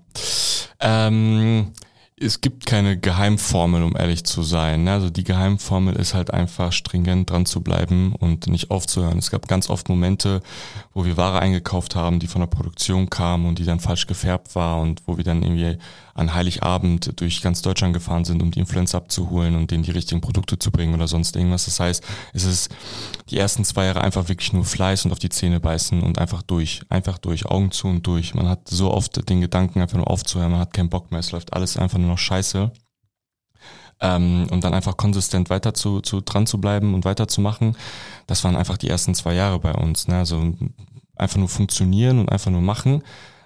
Ähm, es gibt keine Geheimformel, um ehrlich zu sein. Also die Geheimformel ist halt einfach stringent dran zu bleiben und nicht aufzuhören. Es gab ganz oft Momente, wo wir Ware eingekauft haben, die von der Produktion kam und die dann falsch gefärbt war und wo wir dann irgendwie an Heiligabend durch ganz Deutschland gefahren sind, um die Influencer abzuholen und denen die richtigen Produkte zu bringen oder sonst irgendwas. Das heißt, es ist die ersten zwei Jahre einfach wirklich nur Fleiß und auf die Zähne beißen und einfach durch, einfach durch, Augen zu und durch. Man hat so oft den Gedanken, einfach nur aufzuhören, man hat keinen Bock mehr, es läuft alles einfach nur noch scheiße. Ähm, und dann einfach konsistent weiter zu, zu dran zu bleiben und weiterzumachen. Das waren einfach die ersten zwei Jahre bei uns. Ne? Also einfach nur funktionieren und einfach nur machen.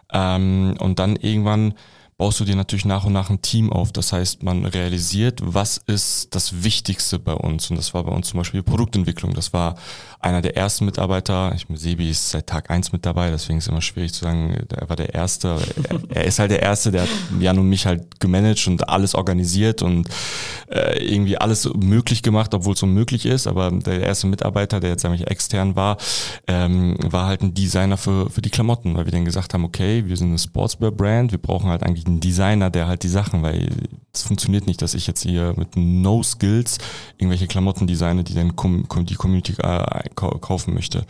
Ähm, und dann irgendwann baust du dir natürlich nach und nach ein Team auf. Das heißt, man realisiert, was ist das Wichtigste bei uns. Und das war bei uns zum Beispiel Produktentwicklung. Das war einer der ersten Mitarbeiter. Ich, Sebi ist seit Tag eins mit dabei, deswegen ist es immer schwierig zu sagen, er war der Erste. Er, er ist halt der Erste, der hat Jan und mich halt gemanagt und alles organisiert und äh, irgendwie alles möglich gemacht, obwohl es unmöglich ist. Aber der erste Mitarbeiter, der jetzt eigentlich extern war, ähm, war halt ein Designer für, für die Klamotten, weil wir dann gesagt haben, okay, wir sind eine Sportswear-Brand, wir brauchen halt eigentlich einen Designer, der halt die Sachen, weil es funktioniert nicht, dass ich jetzt hier mit No Skills irgendwelche Klamotten designe, die dann die Community äh, kaufen möchte.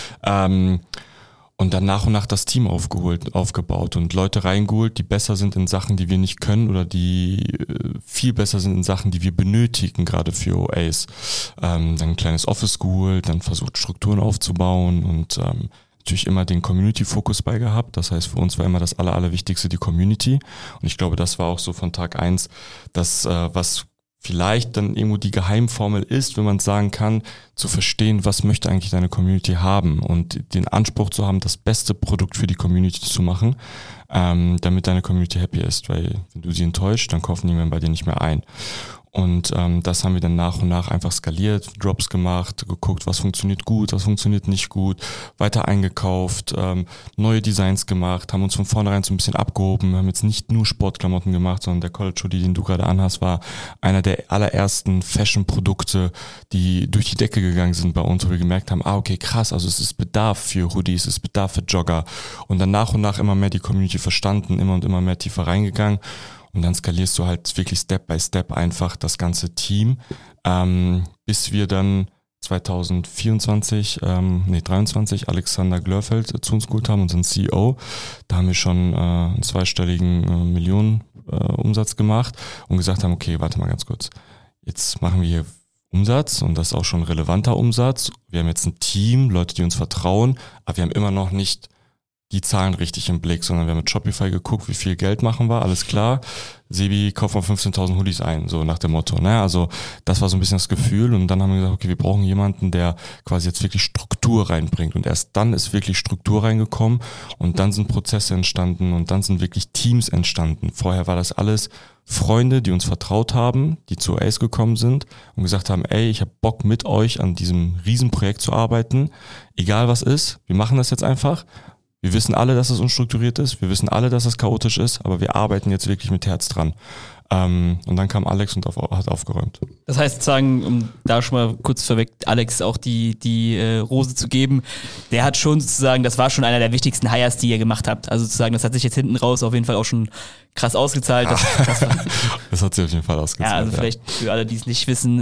Ähm, und dann nach und nach das Team aufgeholt, aufgebaut und Leute reingeholt, die besser sind in Sachen, die wir nicht können oder die äh, viel besser sind in Sachen, die wir benötigen, gerade für O Ace. Ähm, dann ein kleines Office geholt, dann versucht Strukturen aufzubauen und ähm, natürlich immer den Community-Fokus bei gehabt. Das heißt, für uns war immer das Aller, Allerwichtigste die Community. Und ich glaube, das war auch so von Tag eins, das, äh, was vielleicht dann irgendwo die Geheimformel ist, wenn man sagen kann, zu verstehen, was möchte eigentlich deine Community haben und den Anspruch zu haben, das beste Produkt für die Community zu machen, ähm, damit deine Community happy ist. Weil wenn du sie enttäuscht, dann kaufen die mehr bei dir nicht mehr ein. Und ähm, das haben wir dann nach und nach einfach skaliert, Drops gemacht, geguckt, was funktioniert gut, was funktioniert nicht gut, weiter eingekauft, ähm, neue Designs gemacht, haben uns von vornherein so ein bisschen abgehoben, haben jetzt nicht nur Sportklamotten gemacht, sondern der College Hoodie, den du gerade anhast, war einer der allerersten Fashion-Produkte, die durch die Decke gegangen sind bei uns, wo wir gemerkt haben, ah okay, krass, also es ist Bedarf für Hoodies, es ist Bedarf für Jogger. Und dann nach und nach immer mehr die Community verstanden, immer und immer mehr tiefer reingegangen. Und dann skalierst du halt wirklich Step by Step einfach das ganze Team, ähm, bis wir dann zwanzig vierundzwanzig, ähm, nee dreiundzwanzig Alexander Glörfeld zu uns geholt haben, unseren C E O. Da haben wir schon äh, einen zweistelligen äh, Millionen äh, Umsatz gemacht und gesagt haben, okay, warte mal ganz kurz, jetzt machen wir hier Umsatz und das ist auch schon relevanter Umsatz. Wir haben jetzt ein Team, Leute, die uns vertrauen, aber wir haben immer noch nicht die Zahlen richtig im Blick, sondern wir haben mit Shopify geguckt, wie viel Geld machen wir, alles klar. Sebi, kauf mal fünfzehntausend Hoodies ein, so nach dem Motto. Ne? Also das war so ein bisschen das Gefühl und dann haben wir gesagt, okay, wir brauchen jemanden, der quasi jetzt wirklich Struktur reinbringt und erst dann ist wirklich Struktur reingekommen und dann sind Prozesse entstanden und dann sind wirklich Teams entstanden. Vorher war das alles Freunde, die uns vertraut haben, die zu Ace gekommen sind und gesagt haben, ey, ich habe Bock mit euch an diesem Riesenprojekt zu arbeiten, egal was ist, wir machen das jetzt einfach. Wir wissen alle, dass es unstrukturiert ist. Wir wissen alle, dass es chaotisch ist. Aber wir arbeiten jetzt wirklich mit Herz dran. Ähm, und dann kam Alex und auf, hat aufgeräumt. Das heißt sozusagen, um da schon mal kurz vorweg Alex auch die, die äh, Rose zu geben, der hat schon sozusagen, das war schon einer der wichtigsten Hires, die ihr gemacht habt. Also sozusagen, das hat sich jetzt hinten raus auf jeden Fall auch schon krass ausgezahlt. Das, das, war, das hat sich auf jeden Fall ausgezahlt. Ja, also ja. vielleicht für alle, die es nicht wissen, ist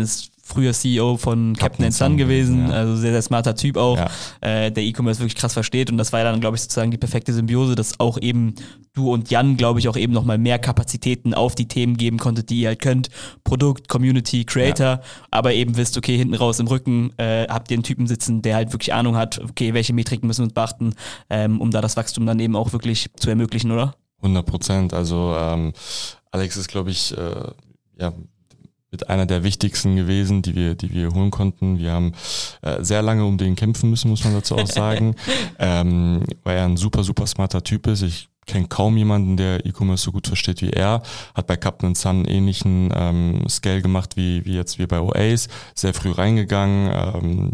früher C E O von Captain and Sun gewesen, ja. Also sehr, sehr smarter Typ auch, ja. äh, der E-Commerce wirklich krass versteht und das war ja dann, glaube ich, sozusagen die perfekte Symbiose, dass auch eben du und Jan, glaube ich, auch eben nochmal mehr Kapazitäten auf die Themen geben konntet, die ihr halt könnt, Produkt, Community, Creator, ja. Aber eben wisst, okay, hinten raus im Rücken äh, habt ihr einen Typen sitzen, der halt wirklich Ahnung hat, okay, welche Metriken müssen wir uns beachten, ähm, um da das Wachstum dann eben auch wirklich zu ermöglichen, oder? hundert Prozent, also ähm, Alex ist, glaube ich, äh, ja, mit einer der wichtigsten gewesen, die wir, die wir holen konnten. Wir haben äh, sehr lange um den kämpfen müssen, muss man dazu auch sagen, ähm, weil er ein super, super smarter Typ ist. Ich kenne kaum jemanden, der E-Commerce so gut versteht wie er. Hat bei Captain Sun einen ähnlichen ähm, Scale gemacht wie, wie jetzt wir bei Oaze. Sehr früh reingegangen, ähm,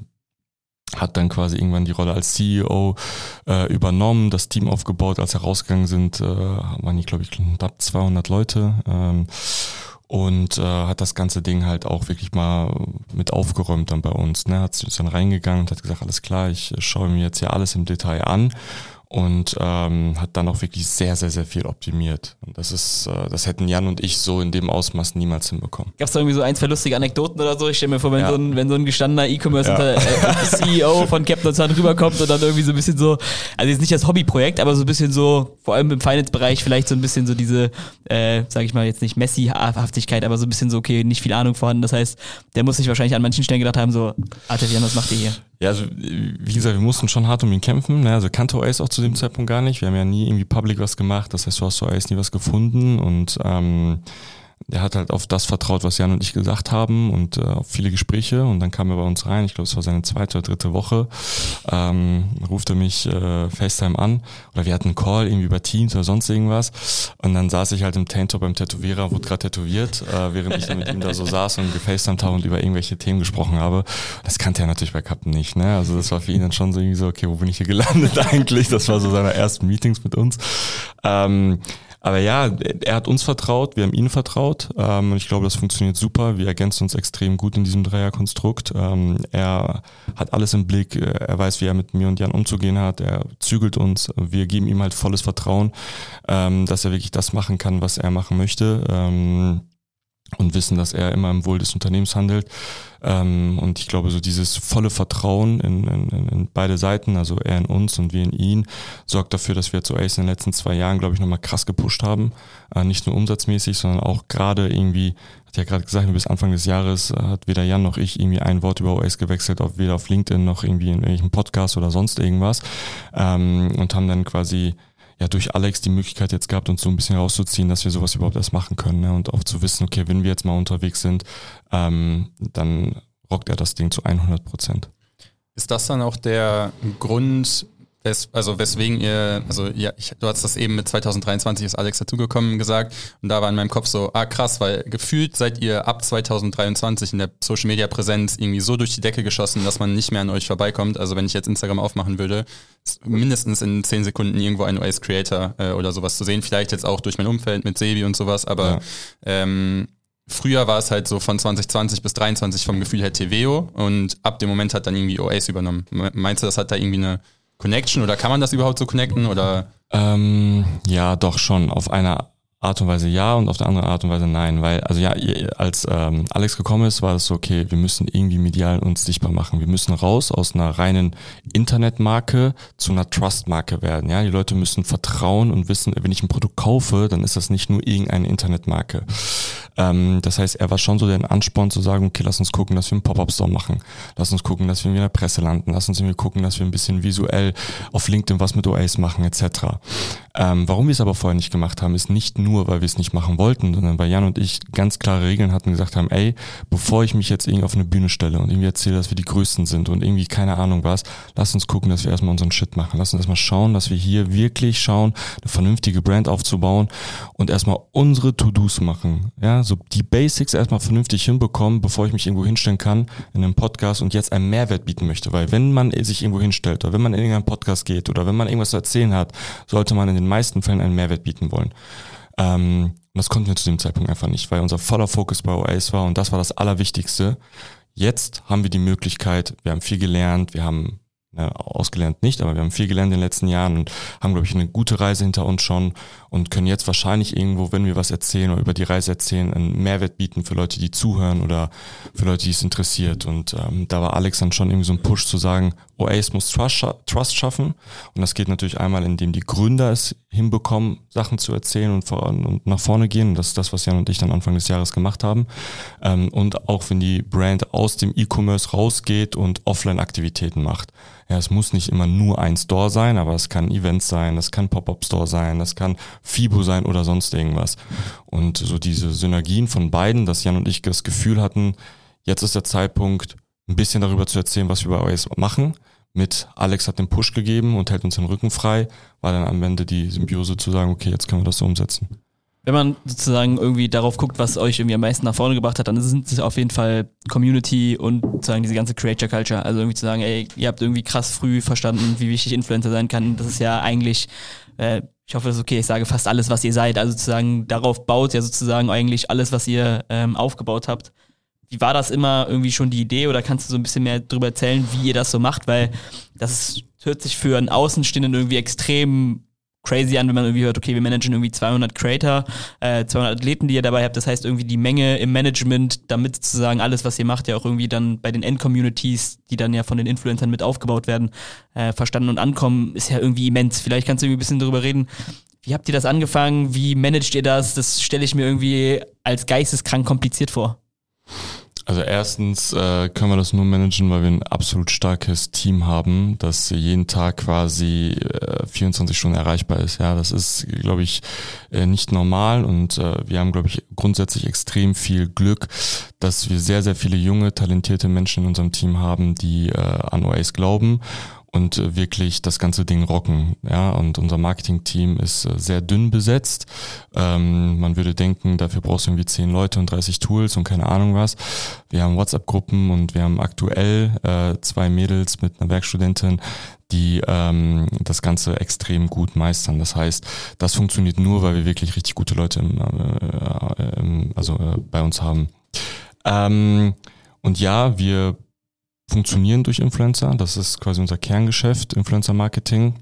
hat dann quasi irgendwann die Rolle als C E O äh, übernommen, das Team aufgebaut. Als wir rausgegangen sind, äh, waren die, glaube ich, knapp zweihundert Leute. Ähm, und äh, hat das ganze Ding halt auch wirklich mal mit aufgeräumt dann bei uns. Ne? Hat sich dann reingegangen und hat gesagt, alles klar, ich schaue mir jetzt hier alles im Detail an. Und ähm, hat dann auch wirklich sehr, sehr, sehr viel optimiert. Und das ist, äh, das hätten Jan und ich so in dem Ausmaß niemals hinbekommen. Gab es da irgendwie so ein, zwei lustige Anekdoten oder so? Ich stelle mir vor, wenn, ja. so ein, wenn so ein gestandener E-Commerce ja. äh, C E O von Captain Sun rüberkommt und dann irgendwie so ein bisschen so, also jetzt nicht das Hobbyprojekt, aber so ein bisschen so, vor allem im Finance-Bereich vielleicht so ein bisschen so diese, äh, sag ich mal jetzt nicht Messi-Haftigkeit, aber so ein bisschen so, okay, nicht viel Ahnung vorhanden. Das heißt, der muss sich wahrscheinlich an manchen Stellen gedacht haben, so, Artef, Jan, was macht ihr hier? Ja, also wie gesagt, wir mussten schon hart um ihn kämpfen. Ne? Also kannte Oaze auch zu dem Zeitpunkt gar nicht. Wir haben ja nie irgendwie public was gemacht. Das heißt, du hast zu Oaze nie was gefunden. Und ähm, der hat halt auf das vertraut, was Jan und ich gesagt haben und äh, auf viele Gespräche. Und dann kam er bei uns rein. Ich glaube, es war seine zweite oder dritte Woche. Ähm, ruft er mich äh, FaceTime an. Oder wir hatten einen Call irgendwie über Teams oder sonst irgendwas. Und dann saß ich halt im Tanktop beim Tätowierer, wurde gerade tätowiert, äh, während ich dann mit ihm da so saß und gefacetimed habe und über irgendwelche Themen gesprochen habe. Das kannte er natürlich bei Captain nicht. Ne? Also das war für ihn dann schon so irgendwie so, okay, wo bin ich hier gelandet eigentlich? Das war so seine ersten Meetings mit uns. Ähm, Aber ja, er hat uns vertraut, wir haben ihn vertraut ähm, und ich glaube, das funktioniert super. Wir ergänzen uns extrem gut in diesem Dreierkonstrukt. Ähm, er hat alles im Blick, er weiß, wie er mit mir und Jan umzugehen hat, er zügelt uns, wir geben ihm halt volles Vertrauen, ähm, dass er wirklich das machen kann, was er machen möchte. Ähm, und wissen, dass er immer im Wohl des Unternehmens handelt. Ähm, und ich glaube, so dieses volle Vertrauen in, in, in beide Seiten, also er in uns und wir in ihn, sorgt dafür, dass wir zu Oaze in den letzten zwei Jahren, glaube ich, nochmal krass gepusht haben. Äh, nicht nur umsatzmäßig, sondern auch gerade irgendwie, hat ja gerade gesagt, bis Anfang des Jahres äh, hat weder Jan noch ich irgendwie ein Wort über Oaze gewechselt, auf, weder auf LinkedIn noch irgendwie in irgendwelchen Podcast oder sonst irgendwas. Ähm, und haben dann quasi ja durch Alex die Möglichkeit jetzt gehabt, uns so ein bisschen rauszuziehen, dass wir sowas überhaupt erst machen können, ne? Und auch zu wissen, okay, wenn wir jetzt mal unterwegs sind, ähm, dann rockt er das Ding zu hundert Prozent. Ist das dann auch der Grund, wes, also weswegen ihr, also ja, ich, du hast das eben mit zwanzig dreiundzwanzig ist Alex dazugekommen gesagt und da war in meinem Kopf so, ah krass, weil gefühlt seid ihr ab zwanzig dreiundzwanzig in der Social Media Präsenz irgendwie so durch die Decke geschossen, dass man nicht mehr an euch vorbeikommt. Also wenn ich jetzt Instagram aufmachen würde, mindestens in zehn Sekunden irgendwo einen Oaze Creator äh, oder sowas zu sehen. Vielleicht jetzt auch durch mein Umfeld mit Sebi und sowas, aber ja. ähm, früher war es halt so von zwanzig zwanzig bis dreiundzwanzig vom Gefühl her T V O und ab dem Moment hat dann irgendwie Oaze übernommen. Meinst du, das hat da irgendwie eine Connection oder kann man das überhaupt so connecten? Oder? Ähm, ja, doch schon. Auf eine Art und Weise ja und auf der andere Art und Weise nein. Weil, also ja, als ähm, Alex gekommen ist, war das so, okay, wir müssen irgendwie medial uns sichtbar machen. Wir müssen raus aus einer reinen Internetmarke zu einer Trust-Marke werden. Ja, die Leute müssen vertrauen und wissen, wenn ich ein Produkt kaufe, dann ist das nicht nur irgendeine Internetmarke. Ähm, das heißt, er war schon so der Ansporn zu sagen, okay, lass uns gucken, dass wir einen Pop-Up-Store machen. Lass uns gucken, dass wir in der Presse landen. Lass uns irgendwie gucken, dass wir ein bisschen visuell auf LinkedIn was mit Oaze machen, et cetera. Ähm, warum wir es aber vorher nicht gemacht haben, ist nicht nur, weil wir es nicht machen wollten, sondern weil Jan und ich ganz klare Regeln hatten und gesagt haben, ey, bevor ich mich jetzt irgendwie auf eine Bühne stelle und irgendwie erzähle, dass wir die Größten sind und irgendwie keine Ahnung was, lass uns gucken, dass wir erstmal unseren Shit machen. Lass uns erstmal schauen, dass wir hier wirklich schauen, eine vernünftige Brand aufzubauen und erstmal unsere To-Dos machen. Ja, so die Basics erstmal vernünftig hinbekommen, bevor ich mich irgendwo hinstellen kann in einem Podcast und jetzt einen Mehrwert bieten möchte. Weil wenn man sich irgendwo hinstellt oder wenn man in irgendeinen Podcast geht oder wenn man irgendwas zu erzählen hat, sollte man in den meisten Fällen einen Mehrwert bieten wollen. Ähm, das konnten wir zu dem Zeitpunkt einfach nicht, weil unser voller Fokus bei Oaze war und das war das Allerwichtigste. Jetzt haben wir die Möglichkeit, wir haben viel gelernt, wir haben Ja, ausgelernt nicht, aber wir haben viel gelernt in den letzten Jahren und haben, glaube ich, eine gute Reise hinter uns schon und können jetzt wahrscheinlich irgendwo, wenn wir was erzählen oder über die Reise erzählen, einen Mehrwert bieten für Leute, die zuhören oder für Leute, die es interessiert. Und ähm, da war Alex dann schon irgendwie so ein Push zu sagen, Oasis muss Trust, Trust schaffen. Und das geht natürlich einmal, indem die Gründer es hinbekommen, Sachen zu erzählen und, voran, und nach vorne gehen. Und das ist das, was Jan und ich dann Anfang des Jahres gemacht haben. Ähm, und auch wenn die Brand aus dem E-Commerce rausgeht und Offline-Aktivitäten macht. Ja, es muss nicht immer nur ein Store sein, aber es kann Events sein, das kann Pop-Up-Store sein, das kann FIBO sein oder sonst irgendwas. Und so diese Synergien von beiden, dass Jan und ich das Gefühl hatten, jetzt ist der Zeitpunkt, ein bisschen darüber zu erzählen, was wir bei Oasis machen. Mit Alex hat den Push gegeben und hält uns den Rücken frei, war dann am Ende die Symbiose zu sagen, okay, jetzt können wir das so umsetzen. Wenn man sozusagen irgendwie darauf guckt, was euch irgendwie am meisten nach vorne gebracht hat, dann sind es auf jeden Fall Community und sozusagen diese ganze Creator Culture. Also irgendwie zu sagen, ey, ihr habt irgendwie krass früh verstanden, wie wichtig Influencer sein kann. Das ist ja eigentlich, äh, ich hoffe, das ist okay, ich sage fast alles, was ihr seid. Also sozusagen darauf baut ja sozusagen eigentlich alles, was ihr ähm, aufgebaut habt. Wie war das immer irgendwie schon die Idee oder kannst du so ein bisschen mehr darüber erzählen, wie ihr das so macht? Weil das ist, hört sich für einen Außenstehenden irgendwie extrem crazy an, wenn man irgendwie hört, okay, wir managen irgendwie zweihundert Creator, äh, zweihundert Athleten, die ihr dabei habt. Das heißt irgendwie die Menge im Management, damit sozusagen alles, was ihr macht, ja auch irgendwie dann bei den End-Communities, die dann ja von den Influencern mit aufgebaut werden, äh, verstanden und ankommen, ist ja irgendwie immens. Vielleicht kannst du irgendwie ein bisschen darüber reden. Wie habt ihr das angefangen? Wie managt ihr das? Das stelle ich mir irgendwie als geisteskrank kompliziert vor. Also erstens äh, können wir das nur managen, weil wir ein absolut starkes Team haben, das jeden Tag quasi äh, vierundzwanzig Stunden erreichbar ist. Ja, das ist, glaube ich, äh, nicht normal und äh, wir haben, glaube ich, grundsätzlich extrem viel Glück, dass wir sehr, sehr viele junge, talentierte Menschen in unserem Team haben, die äh, an Oasis glauben und wirklich das ganze Ding rocken. Ja, und unser Marketing-Team ist sehr dünn besetzt. Ähm, man würde denken, dafür brauchst du irgendwie zehn Leute und dreißig Tools und keine Ahnung was. Wir haben WhatsApp-Gruppen und wir haben aktuell äh, zwei Mädels mit einer Werkstudentin, die ähm, das Ganze extrem gut meistern. Das heißt, das funktioniert nur, weil wir wirklich richtig gute Leute im, äh, im, also äh, bei uns haben. Ähm, und ja, wir funktionieren durch Influencer, das ist quasi unser Kerngeschäft, Influencer-Marketing.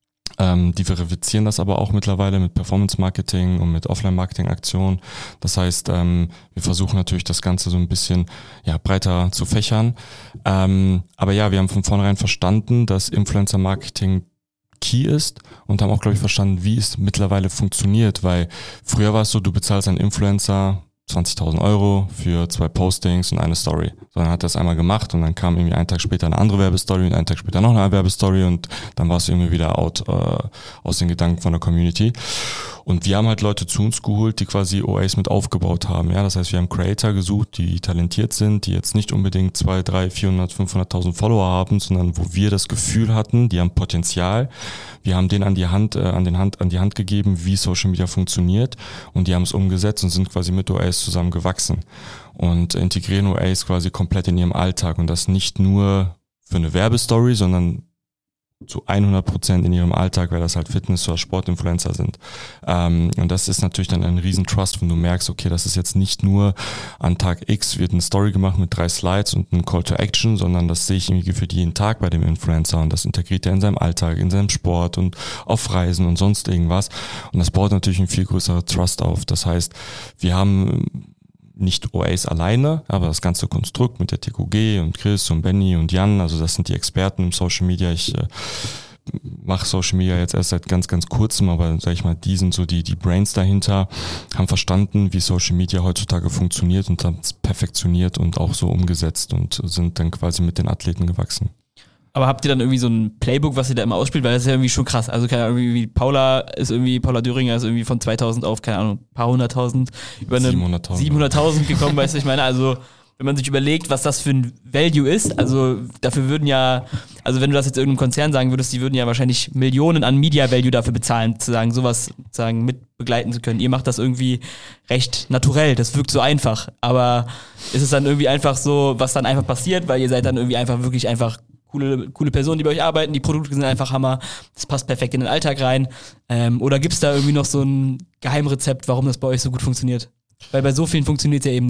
Ähm, die verifizieren das aber auch mittlerweile mit Performance-Marketing und mit Offline-Marketing-Aktionen. Das heißt, ähm, wir versuchen natürlich das Ganze so ein bisschen ja, breiter zu fächern. Ähm, aber ja, wir haben von vornherein verstanden, dass Influencer-Marketing key ist und haben auch, glaube ich, verstanden, wie es mittlerweile funktioniert, weil früher war es so, du bezahlst einen Influencer zwanzigtausend Euro für zwei Postings und eine Story. So, dann hat er das einmal gemacht und dann kam irgendwie einen Tag später eine andere Werbestory und einen Tag später noch eine Werbestory und dann war es irgendwie wieder out äh, aus den Gedanken von der Community. Und wir haben halt Leute zu uns geholt, die quasi Oasis mit aufgebaut haben. Ja, das heißt, wir haben Creator gesucht, die talentiert sind, die jetzt nicht unbedingt zwei, drei, vierhundert, fünfhunderttausend Follower haben, sondern wo wir das Gefühl hatten, die haben Potenzial. Wir haben denen an die Hand, äh, an den Hand, an die Hand gegeben, wie Social Media funktioniert und die haben es umgesetzt und sind quasi mit Oasis zusammen gewachsen und integrieren Oasis quasi komplett in ihrem Alltag und das nicht nur für eine Werbestory, sondern zu hundert Prozent in ihrem Alltag, weil das halt Fitness- oder Sportinfluencer sind. Ähm, und das ist natürlich dann ein riesen Trust, wenn du merkst, okay, das ist jetzt nicht nur an Tag X wird eine Story gemacht mit drei Slides und einem Call to Action, sondern das sehe ich irgendwie gefühlt jeden Tag bei dem Influencer und das integriert er in seinem Alltag, in seinem Sport und auf Reisen und sonst irgendwas. Und das baut natürlich ein viel größerer Trust auf. Das heißt, wir haben nicht Oasis alleine, aber das ganze Konstrukt mit der T Q G und Chris und Benny und Jan, also das sind die Experten im Social Media. Ich äh, mache Social Media jetzt erst seit ganz, ganz kurzem, aber sag ich mal, die sind so die die Brains dahinter, haben verstanden, wie Social Media heutzutage funktioniert und haben es perfektioniert und auch so umgesetzt und sind dann quasi mit den Athleten gewachsen. Aber habt ihr dann irgendwie so ein Playbook, was ihr da immer ausspielt? Weil das ist ja irgendwie schon krass. Also keine Ahnung, irgendwie Paula ist irgendwie, Paula Döringer ist irgendwie von zweitausend auf, keine Ahnung, ein paar hunderttausend über eine siebenhunderttausend gekommen, weißt du, ich meine, also wenn man sich überlegt, was das für ein Value ist, also dafür würden ja, also wenn du das jetzt irgendeinem Konzern sagen würdest, die würden ja wahrscheinlich Millionen an Media Value dafür bezahlen, zu sagen, sowas sagen, mit begleiten zu können. Ihr macht das irgendwie recht naturell, das wirkt so einfach, aber ist es dann irgendwie einfach so, was dann einfach passiert, weil ihr seid dann irgendwie einfach wirklich einfach Coole, coole Personen, die bei euch arbeiten, die Produkte sind einfach Hammer, das passt perfekt in den Alltag rein. Ähm, oder gibt's da irgendwie noch so ein Geheimrezept, warum das bei euch so gut funktioniert? Weil bei so vielen funktioniert es ja eben nicht.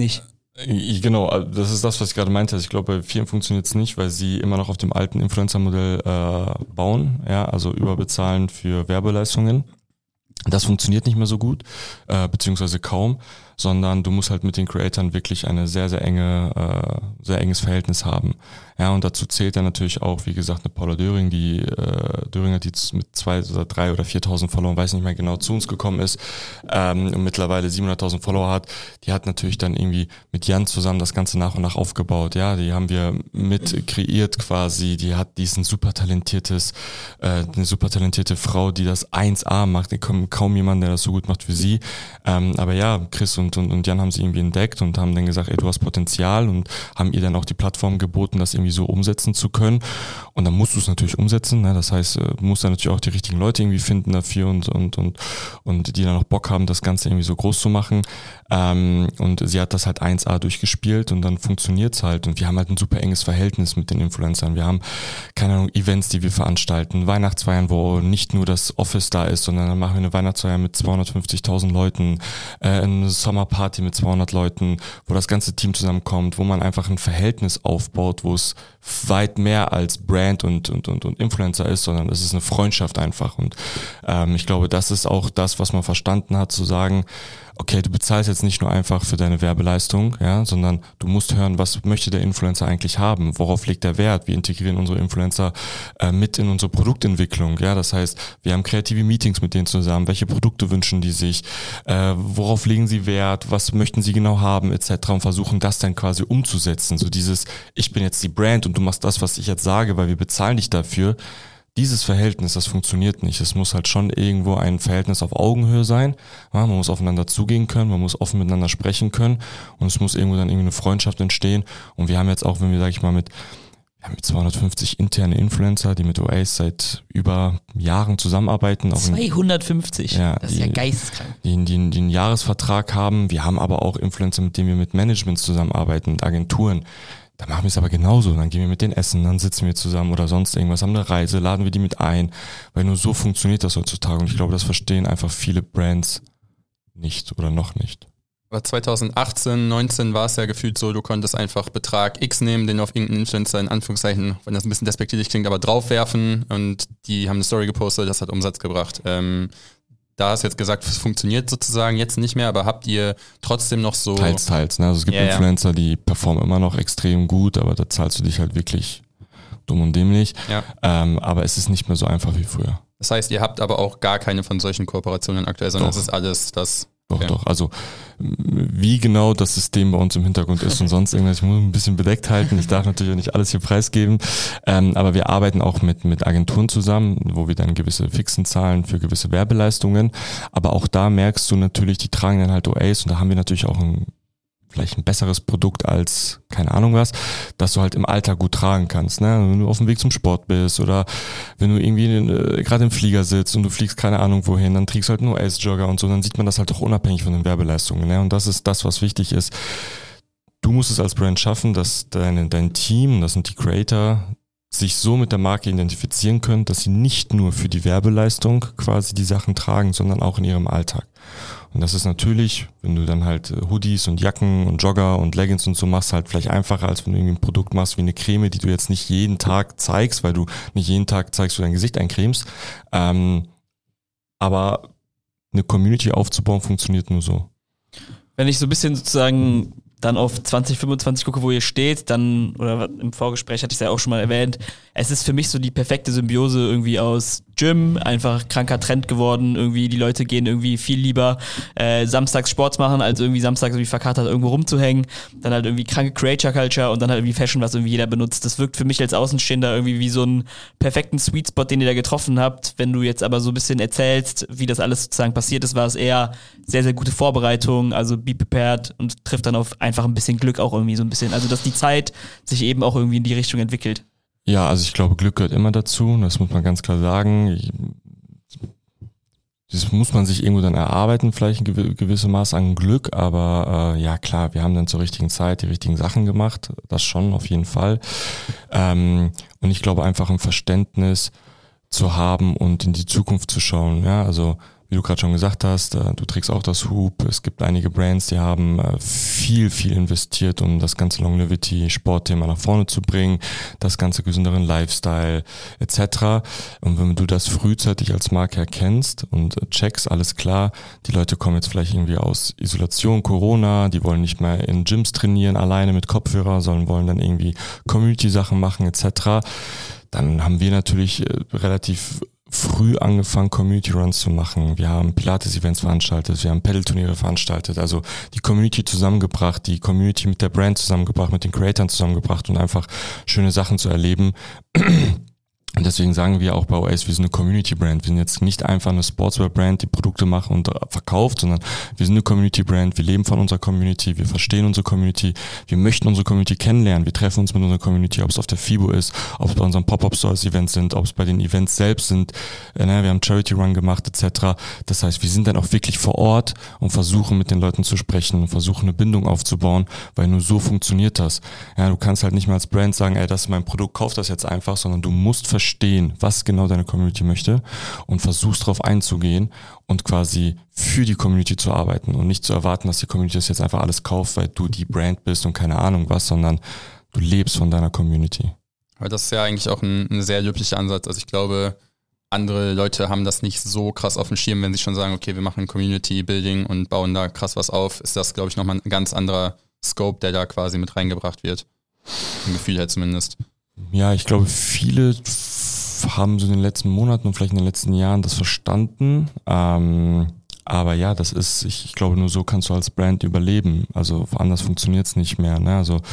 Genau, das ist das, was ich gerade meinte. Ich glaube, bei vielen funktioniert es nicht, weil sie immer noch auf dem alten Influencer-Modell äh, bauen, ja, also überbezahlen für Werbeleistungen. Das funktioniert nicht mehr so gut, äh, beziehungsweise kaum, sondern du musst halt mit den Creatoren wirklich eine sehr, sehr enge, äh, sehr enges Verhältnis haben. Ja, und dazu zählt dann natürlich auch, wie gesagt, eine Paula Döring, die äh, Döringer, die mit zwei oder drei oder viertausend Followern, weiß nicht mehr genau, zu uns gekommen ist ähm, und mittlerweile siebenhunderttausend Follower hat. Die hat natürlich dann irgendwie mit Jan zusammen das Ganze nach und nach aufgebaut. Ja, die haben wir mit kreiert quasi. Die hat diesen super talentiertes, äh, eine super talentierte Frau, die das eins A macht. Ich komme kaum jemand, der das so gut macht wie sie. Ähm, aber ja, Chris und, und, und Jan haben sie irgendwie entdeckt und haben dann gesagt, ey, du hast Potenzial, und haben ihr dann auch die Plattform geboten, das irgendwie so umsetzen zu können. Und dann musst du es natürlich umsetzen. Ne? Das heißt, du musst dann natürlich auch die richtigen Leute irgendwie finden dafür und, und, und, und die dann auch Bock haben, das Ganze irgendwie so groß zu machen. Ähm, und sie hat das halt eins A durchgespielt und dann funktioniert's halt. Und wir haben halt ein super enges Verhältnis mit den Influencern. Wir haben, keine Ahnung, Events, die wir veranstalten, Weihnachtsfeiern, wo nicht nur das Office da ist, sondern dann machen wir eine Weihnachtsfeier mit zweihundertfünfzigtausend Leuten, äh, eine Sommerparty mit zweihundert Leuten, wo das ganze Team zusammenkommt, wo man einfach ein Verhältnis aufbaut, wo es weit mehr als Brand und, und, und, und Influencer ist, sondern es ist eine Freundschaft einfach. Und ähm, ich glaube, das ist auch das, was man verstanden hat, zu sagen, okay, du bezahlst jetzt nicht nur einfach für deine Werbeleistung, ja, sondern du musst hören, was möchte der Influencer eigentlich haben, worauf legt er Wert, wir integrieren unsere Influencer äh, mit in unsere Produktentwicklung, ja, das heißt, wir haben kreative Meetings mit denen zusammen, welche Produkte wünschen die sich, äh, worauf legen sie Wert, was möchten sie genau haben, et cetera, und versuchen das dann quasi umzusetzen, so dieses, ich bin jetzt die Brand und du machst das, was ich jetzt sage, weil wir bezahlen dich dafür. Dieses Verhältnis, das funktioniert nicht. Es muss halt schon irgendwo ein Verhältnis auf Augenhöhe sein. Ja, man muss aufeinander zugehen können, man muss offen miteinander sprechen können und es muss irgendwo dann irgendwie eine Freundschaft entstehen. Und wir haben jetzt auch, wenn wir, sag ich mal, mit, wir haben mit zweihundertfünfzig interne Influencer, die mit Oasis seit über Jahren zusammenarbeiten. Auch zweihundertfünfzig? In, ja, das ist die, ja geisteskrank. Die, die, die einen Jahresvertrag haben. Wir haben aber auch Influencer, mit denen wir mit Managements zusammenarbeiten, mit Agenturen. Da machen wir es aber genauso. Dann gehen wir mit denen essen, dann sitzen wir zusammen oder sonst irgendwas, haben eine Reise, laden wir die mit ein. Weil nur so funktioniert das heutzutage. Und ich glaube, das verstehen einfach viele Brands nicht oder noch nicht. Aber zweitausendachtzehn, neunzehn war es ja gefühlt so, du konntest einfach Betrag X nehmen, den auf irgendeinen Influencer in Anführungszeichen, wenn das ein bisschen despektierlich klingt, aber draufwerfen, und die haben eine Story gepostet, das hat Umsatz gebracht. Ähm, Da hast du jetzt gesagt, es funktioniert sozusagen jetzt nicht mehr, aber habt ihr trotzdem noch so... Teils, teils. Ne? Also es gibt ja, Influencer, ja. die performen immer noch extrem gut, aber da zahlst du dich halt wirklich dumm und dämlich. Ja. Ähm, aber es ist nicht mehr so einfach wie früher. Das heißt, ihr habt aber auch gar keine von solchen Kooperationen aktuell, sondern es ist alles das... Doch, okay. doch. Also wie genau das System bei uns im Hintergrund ist und sonst irgendwas, ich muss ein bisschen bedeckt halten. Ich darf natürlich auch nicht alles hier preisgeben. Ähm, aber wir arbeiten auch mit mit Agenturen zusammen, wo wir dann gewisse Fixen zahlen für gewisse Werbeleistungen. Aber auch da merkst du natürlich, die tragen dann halt Oasis, und da haben wir natürlich auch ein vielleicht ein besseres Produkt als, keine Ahnung was, dass du halt im Alltag gut tragen kannst, ne? Wenn du auf dem Weg zum Sport bist oder wenn du irgendwie äh, gerade im Flieger sitzt und du fliegst keine Ahnung wohin, dann trägst du halt nur Ace-Jogger und so, dann sieht man das halt auch unabhängig von den Werbeleistungen, ne? Und das ist das, was wichtig ist. Du musst es als Brand schaffen, dass dein, dein Team, das sind die Creator, sich so mit der Marke identifizieren können, dass sie nicht nur für die Werbeleistung quasi die Sachen tragen, sondern auch in ihrem Alltag. Und das ist natürlich, wenn du dann halt Hoodies und Jacken und Jogger und Leggings und so machst, halt vielleicht einfacher, als wenn du irgendwie ein Produkt machst wie eine Creme, die du jetzt nicht jeden Tag zeigst, weil du nicht jeden Tag zeigst, wie du dein Gesicht eincremst. Ähm, aber eine Community aufzubauen, funktioniert nur so. Wenn ich so ein bisschen sozusagen dann auf zwanzig fünfundzwanzig gucke, wo ihr steht, dann, oder im Vorgespräch hatte ich es ja auch schon mal erwähnt, es ist für mich so die perfekte Symbiose irgendwie aus Gym, einfach kranker Trend geworden, irgendwie die Leute gehen irgendwie viel lieber äh, samstags Sport machen, als irgendwie samstags irgendwie verkatert irgendwo rumzuhängen, dann halt irgendwie kranke Creator Culture und dann halt irgendwie Fashion, was irgendwie jeder benutzt. Das wirkt für mich als Außenstehender irgendwie wie so einen perfekten Sweet Spot, den ihr da getroffen habt. Wenn du jetzt aber so ein bisschen erzählst, wie das alles sozusagen passiert ist, war es eher sehr, sehr gute Vorbereitung, also be prepared, und trifft dann auf einfach ein bisschen Glück auch irgendwie so ein bisschen, also dass die Zeit sich eben auch irgendwie in die Richtung entwickelt. Ja, also ich glaube, Glück gehört immer dazu, das muss man ganz klar sagen. Das muss man sich irgendwo dann erarbeiten, vielleicht ein gewisses Maß an Glück, aber äh, ja klar, wir haben dann zur richtigen Zeit die richtigen Sachen gemacht, das schon auf jeden Fall. Ähm, und ich glaube einfach ein Verständnis zu haben und in die Zukunft zu schauen. Ja, also wie du gerade schon gesagt hast, äh, du trägst auch das Hoop. Es gibt einige Brands, die haben äh, viel, viel investiert, um das ganze Longevity-Sportthema nach vorne zu bringen, das ganze gesünderen Lifestyle et cetera. Und wenn du das frühzeitig als Marke erkennst und äh, checkst, alles klar, die Leute kommen jetzt vielleicht irgendwie aus Isolation, Corona, die wollen nicht mehr in Gyms trainieren, alleine mit Kopfhörer, sondern wollen dann irgendwie Community-Sachen machen et cetera. Dann haben wir natürlich äh, relativ früh angefangen, Community Runs zu machen. Wir haben Pilates-Events veranstaltet, wir haben Pedal-Turniere veranstaltet, also die Community zusammengebracht, die Community mit der Brand zusammengebracht, mit den Creatoren zusammengebracht und einfach schöne Sachen zu erleben. Und deswegen sagen wir auch bei Oasis, wir sind eine Community-Brand. Wir sind jetzt nicht einfach eine Sportswear-Brand, die Produkte macht und verkauft, sondern wir sind eine Community-Brand. Wir leben von unserer Community, wir verstehen unsere Community, wir möchten unsere Community kennenlernen. Wir treffen uns mit unserer Community, ob es auf der FIBO ist, ob es bei unseren Pop-Up-Stores-Events sind, ob es bei den Events selbst sind. Wir haben Charity-Run gemacht et cetera. Das heißt, wir sind dann auch wirklich vor Ort und versuchen mit den Leuten zu sprechen, versuchen eine Bindung aufzubauen, weil nur so funktioniert das. Ja, du kannst halt nicht mal als Brand sagen, ey, das ist mein Produkt, kauf das jetzt einfach, sondern du musst verstehen, verstehen, was genau deine Community möchte und versuchst darauf einzugehen und quasi für die Community zu arbeiten und nicht zu erwarten, dass die Community das jetzt einfach alles kauft, weil du die Brand bist und keine Ahnung was, sondern du lebst von deiner Community. Aber das ist ja eigentlich auch ein, ein sehr löblicher Ansatz. Also ich glaube, andere Leute haben das nicht so krass auf dem Schirm, wenn sie schon sagen, okay, wir machen Community Building und bauen da krass was auf, ist das, glaube ich, nochmal ein ganz anderer Scope, der da quasi mit reingebracht wird. Im Gefühl her zumindest. Ja, ich glaube, viele haben so in den letzten Monaten und vielleicht in den letzten Jahren das verstanden. Ähm, aber ja, das ist, ich, ich glaube, nur so kannst du als Brand überleben. Also anders funktioniert es nicht mehr. Ne? Also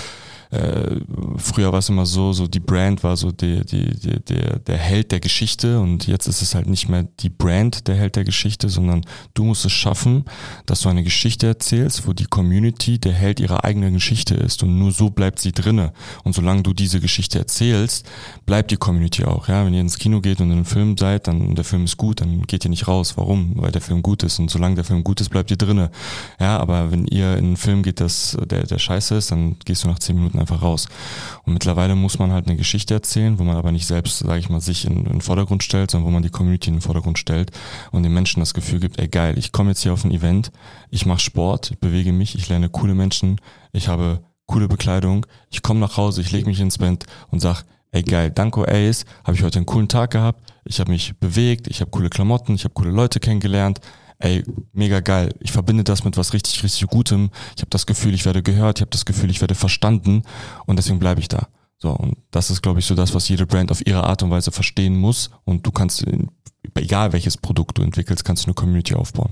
äh, früher war es immer so, so die Brand war so die, die, die, der, der Held der Geschichte und jetzt ist es halt nicht mehr die Brand der Held der Geschichte, sondern du musst es schaffen, dass du eine Geschichte erzählst, wo die Community der Held ihrer eigenen Geschichte ist und nur so bleibt sie drinne. Und solange du diese Geschichte erzählst, bleibt die Community auch. Ja, wenn ihr ins Kino geht und in einem Film seid, dann der Film ist gut, dann geht ihr nicht raus. Warum? Weil der Film gut ist und solange der Film gut ist, bleibt ihr drinne. Ja, aber wenn ihr in einen Film geht, dass der, der scheiße ist, dann gehst du nach zehn Minuten einfach raus. Und mittlerweile muss man halt eine Geschichte erzählen, wo man aber nicht selbst, sage ich mal, sich in, in den Vordergrund stellt, sondern wo man die Community in den Vordergrund stellt und den Menschen das Gefühl gibt, ey geil, ich komme jetzt hier auf ein Event, ich mache Sport, ich bewege mich, ich lerne coole Menschen, ich habe coole Bekleidung, ich komme nach Hause, ich lege mich ins Bett und sag, ey geil, dank Oasis habe ich heute einen coolen Tag gehabt, ich habe mich bewegt, ich habe coole Klamotten, ich habe coole Leute kennengelernt, ey, mega geil. Ich verbinde das mit was richtig, richtig Gutem. Ich habe das Gefühl, ich werde gehört, ich habe das Gefühl, ich werde verstanden und deswegen bleibe ich da. So, und das ist, glaube ich, so das, was jede Brand auf ihre Art und Weise verstehen muss und du kannst, egal welches Produkt du entwickelst, kannst du eine Community aufbauen.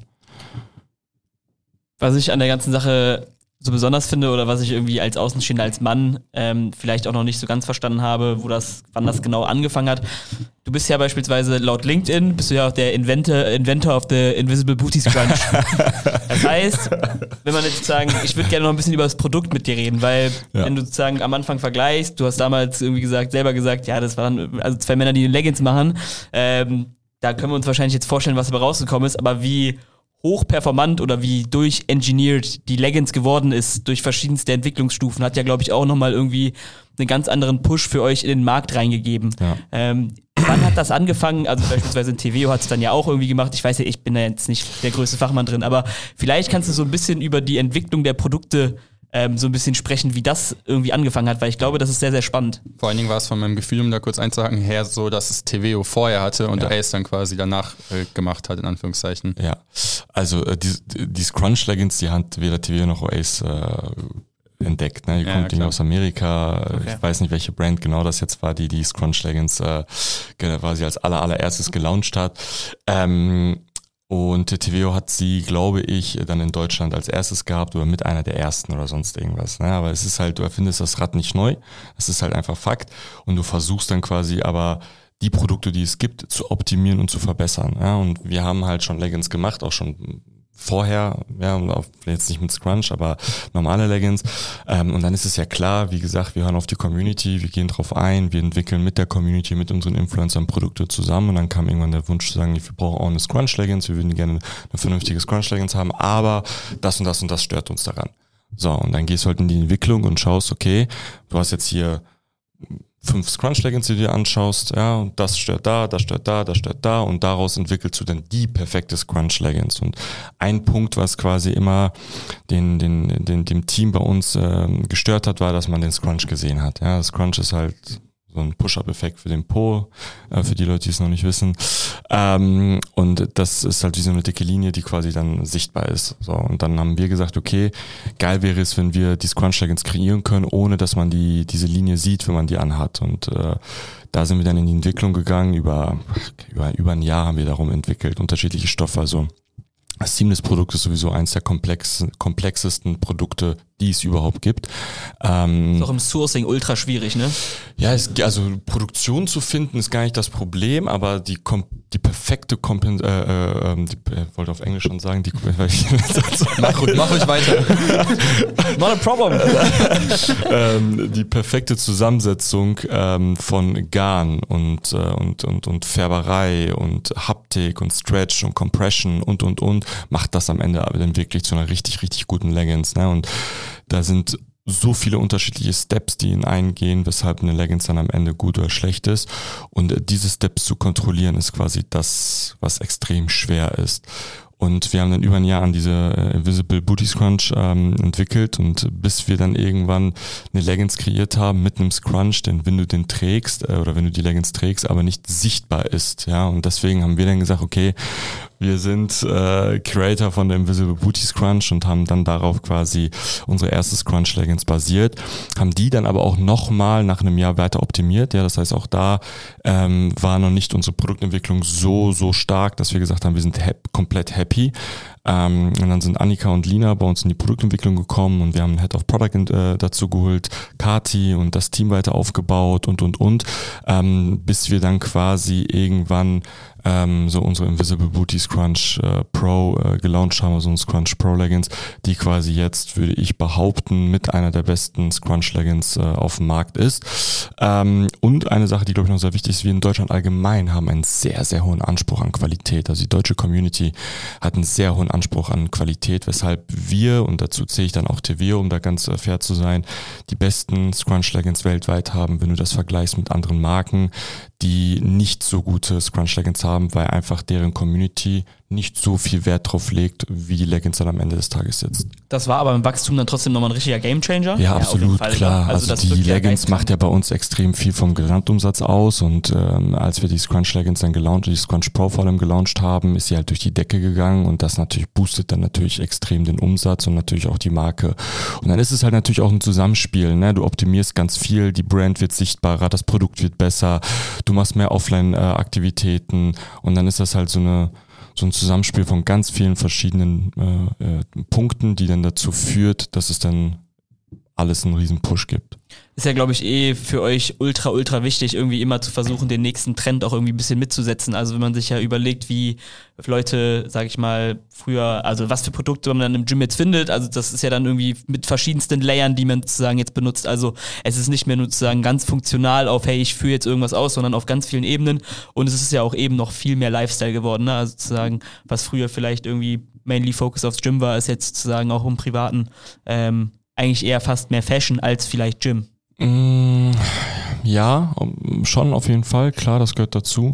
Was ich an der ganzen Sache so besonders finde oder was ich irgendwie als Außenstehender, als Mann ähm, vielleicht auch noch nicht so ganz verstanden habe, wo das, wann das genau angefangen hat. Du bist ja beispielsweise laut LinkedIn, bist du ja auch der Inventor, Inventor of the Invisible Booty Scrunch. Das heißt, wenn man jetzt sozusagen, ich würde gerne noch ein bisschen über das Produkt mit dir reden, weil ja. wenn du sozusagen am Anfang vergleichst, du hast damals irgendwie gesagt, selber gesagt, ja, das waren also zwei Männer, die Leggings machen, ähm, da können wir uns wahrscheinlich jetzt vorstellen, was dabei rausgekommen ist, aber wie hochperformant oder wie durchengineert die Leggings geworden ist durch verschiedenste Entwicklungsstufen, hat ja, glaube ich, auch nochmal irgendwie einen ganz anderen Push für euch in den Markt reingegeben. Ja. Ähm, wann hat das angefangen? Also beispielsweise in T V O hat es dann ja auch irgendwie gemacht. Ich weiß ja, ich bin da jetzt nicht der größte Fachmann drin, aber vielleicht kannst du so ein bisschen über die Entwicklung der Produkte ähm, so ein bisschen sprechen, wie das irgendwie angefangen hat, weil ich glaube, das ist sehr, sehr spannend. Vor allen Dingen war es von meinem Gefühl, um da kurz einzuhaken, her so, dass es T V O vorher hatte und ja. Ace dann quasi danach äh, gemacht hat, in Anführungszeichen. Ja, also äh, die, die Scrunch-Leggings, die hat weder T V O noch Oasis äh, entdeckt. Ne? Die ja, kommt ja, aus Amerika. Okay. Ich weiß nicht, welche Brand genau das jetzt war, die die Scrunch-Leggings äh, quasi als aller, allererstes gelauncht hat. Ähm, Und T V O hat sie, glaube ich, dann in Deutschland als erstes gehabt oder mit einer der ersten oder sonst irgendwas. Ne? Aber es ist halt, du erfindest das Rad nicht neu. Es ist halt einfach Fakt. Und du versuchst dann quasi aber die Produkte, die es gibt, zu optimieren und zu verbessern. Ja? Und wir haben halt schon Leggings gemacht, auch schon vorher, ja, jetzt nicht mit Scrunch, aber normale Leggings. Ähm, und dann ist es ja klar, wie gesagt, wir hören auf die Community, wir gehen drauf ein, wir entwickeln mit der Community, mit unseren Influencern Produkte zusammen. Und dann kam irgendwann der Wunsch zu sagen, wir brauchen auch eine Scrunch-Leggings, wir würden gerne eine vernünftige Scrunch-Leggings haben, aber das und das und das stört uns daran. So, und dann gehst du halt in die Entwicklung und schaust, okay, du hast jetzt hier fünf Scrunch-Leggings, die du dir anschaust, ja, und das stört da, das stört da, das stört da und daraus entwickelst du dann die perfekte Scrunch-Leggings. Und ein Punkt, was quasi immer den, den, den, dem Team bei uns ähm, gestört hat, war, dass man den Scrunch gesehen hat. Ja, das Scrunch ist halt so ein Push-Up-Effekt für den Po, äh, für die Leute, die es noch nicht wissen. Ähm, und das ist halt wie so eine dicke Linie, die quasi dann sichtbar ist. So, und dann haben wir gesagt, okay, geil wäre es, wenn wir die Scrunch-Leggings kreieren können, ohne dass man die diese Linie sieht, wenn man die anhat. Und äh, da sind wir dann in die Entwicklung gegangen. Über, über, über ein Jahr haben wir darum entwickelt, unterschiedliche Stoffe. Also das Seamless-Produkt ist sowieso eins der komplex, komplexesten Produkte, die es überhaupt gibt. Ähm, ist auch im Sourcing ultra schwierig, ne? Ja, es, also Produktion zu finden ist gar nicht das Problem, aber die die perfekte Kompen äh, äh, die, äh, wollte auf Englisch schon sagen, die mach, mach ruhig weiter. Not a problem. ähm, die perfekte Zusammensetzung ähm, von Garn und, äh, und und und Färberei und Haptik und Stretch und Compression und und und macht das am Ende aber dann wirklich zu einer richtig richtig guten Leggings, ne? Und da sind so viele unterschiedliche Steps, die in einen gehen, weshalb eine Leggings dann am Ende gut oder schlecht ist. Und diese Steps zu kontrollieren, ist quasi das, was extrem schwer ist. Und wir haben dann über ein Jahr an diese äh, Invisible Booty Scrunch ähm, entwickelt und bis wir dann irgendwann eine Leggings kreiert haben mit einem Scrunch, denn wenn du den trägst äh, oder wenn du die Leggings trägst, aber nicht sichtbar ist, ja, und deswegen haben wir dann gesagt, okay, wir sind äh, Creator von der Invisible Booty Scrunch und haben dann darauf quasi unsere erste Scrunch Leggings basiert, haben die dann aber auch nochmal nach einem Jahr weiter optimiert, ja, das heißt auch da ähm, war noch nicht unsere Produktentwicklung so, so stark, dass wir gesagt haben, wir sind hap- komplett happy. Ähm, und dann sind Annika und Lina bei uns in die Produktentwicklung gekommen und wir haben einen Head of Product äh, dazu geholt, Kati und das Team weiter aufgebaut und und und, ähm, bis wir dann quasi irgendwann ähm, so unsere Invisible Booty Scrunch äh, Pro äh, gelauncht haben, also ein Scrunch Pro Leggings, die quasi jetzt, würde ich behaupten, mit einer der besten Scrunch Leggings äh, auf dem Markt ist. Ähm, und eine Sache, die glaube ich noch sehr wichtig ist, wir in Deutschland allgemein haben einen sehr, sehr hohen Anspruch an Qualität. Also die deutsche Community hat einen sehr hohen Anspruch an Qualität, weshalb wir, und dazu zähle ich dann auch Teveo, um da ganz äh, fair zu sein, die besten Scrunch Leggings weltweit haben, wenn du das vergleichst mit anderen Marken, die nicht so gute Scrunch Leggings haben, weil einfach deren Community nicht so viel Wert drauf legt, wie die Leggings dann am Ende des Tages sitzt. Das war aber im Wachstum dann trotzdem nochmal ein richtiger Gamechanger? Ja, ja, absolut, Fall, klar. Also, also die Leggings macht ja bei uns extrem viel vom Gesamtumsatz aus und ähm, als wir die Scrunch Leggings dann gelauncht, die Scrunch Pro vor allem gelauncht haben, ist sie halt durch die Decke gegangen und das natürlich boostet dann natürlich extrem den Umsatz und natürlich auch die Marke. Und dann ist es halt natürlich auch ein Zusammenspiel, ne? Du optimierst ganz viel, die Brand wird sichtbarer, das Produkt wird besser, du machst mehr Offline-Aktivitäten und dann ist das halt so eine so ein Zusammenspiel von ganz vielen verschiedenen äh, äh, Punkten, die dann dazu führt, dass es dann alles einen riesen Push gibt. Ist ja, glaube ich, eh für euch ultra, ultra wichtig, irgendwie immer zu versuchen, den nächsten Trend auch irgendwie ein bisschen mitzusetzen. Also wenn man sich ja überlegt, wie Leute, sag ich mal, früher, also was für Produkte man dann im Gym jetzt findet, also das ist ja dann irgendwie mit verschiedensten Layern, die man sozusagen jetzt benutzt. Also es ist nicht mehr nur sozusagen ganz funktional auf, hey, ich führe jetzt irgendwas aus, sondern auf ganz vielen Ebenen. Und es ist ja auch eben noch viel mehr Lifestyle geworden, ne? Also sozusagen, was früher vielleicht irgendwie mainly Focus aufs Gym war, ist jetzt sozusagen auch im Privaten ähm, eigentlich eher fast mehr Fashion als vielleicht Gym. Mm, ja, schon auf jeden Fall, klar, das gehört dazu.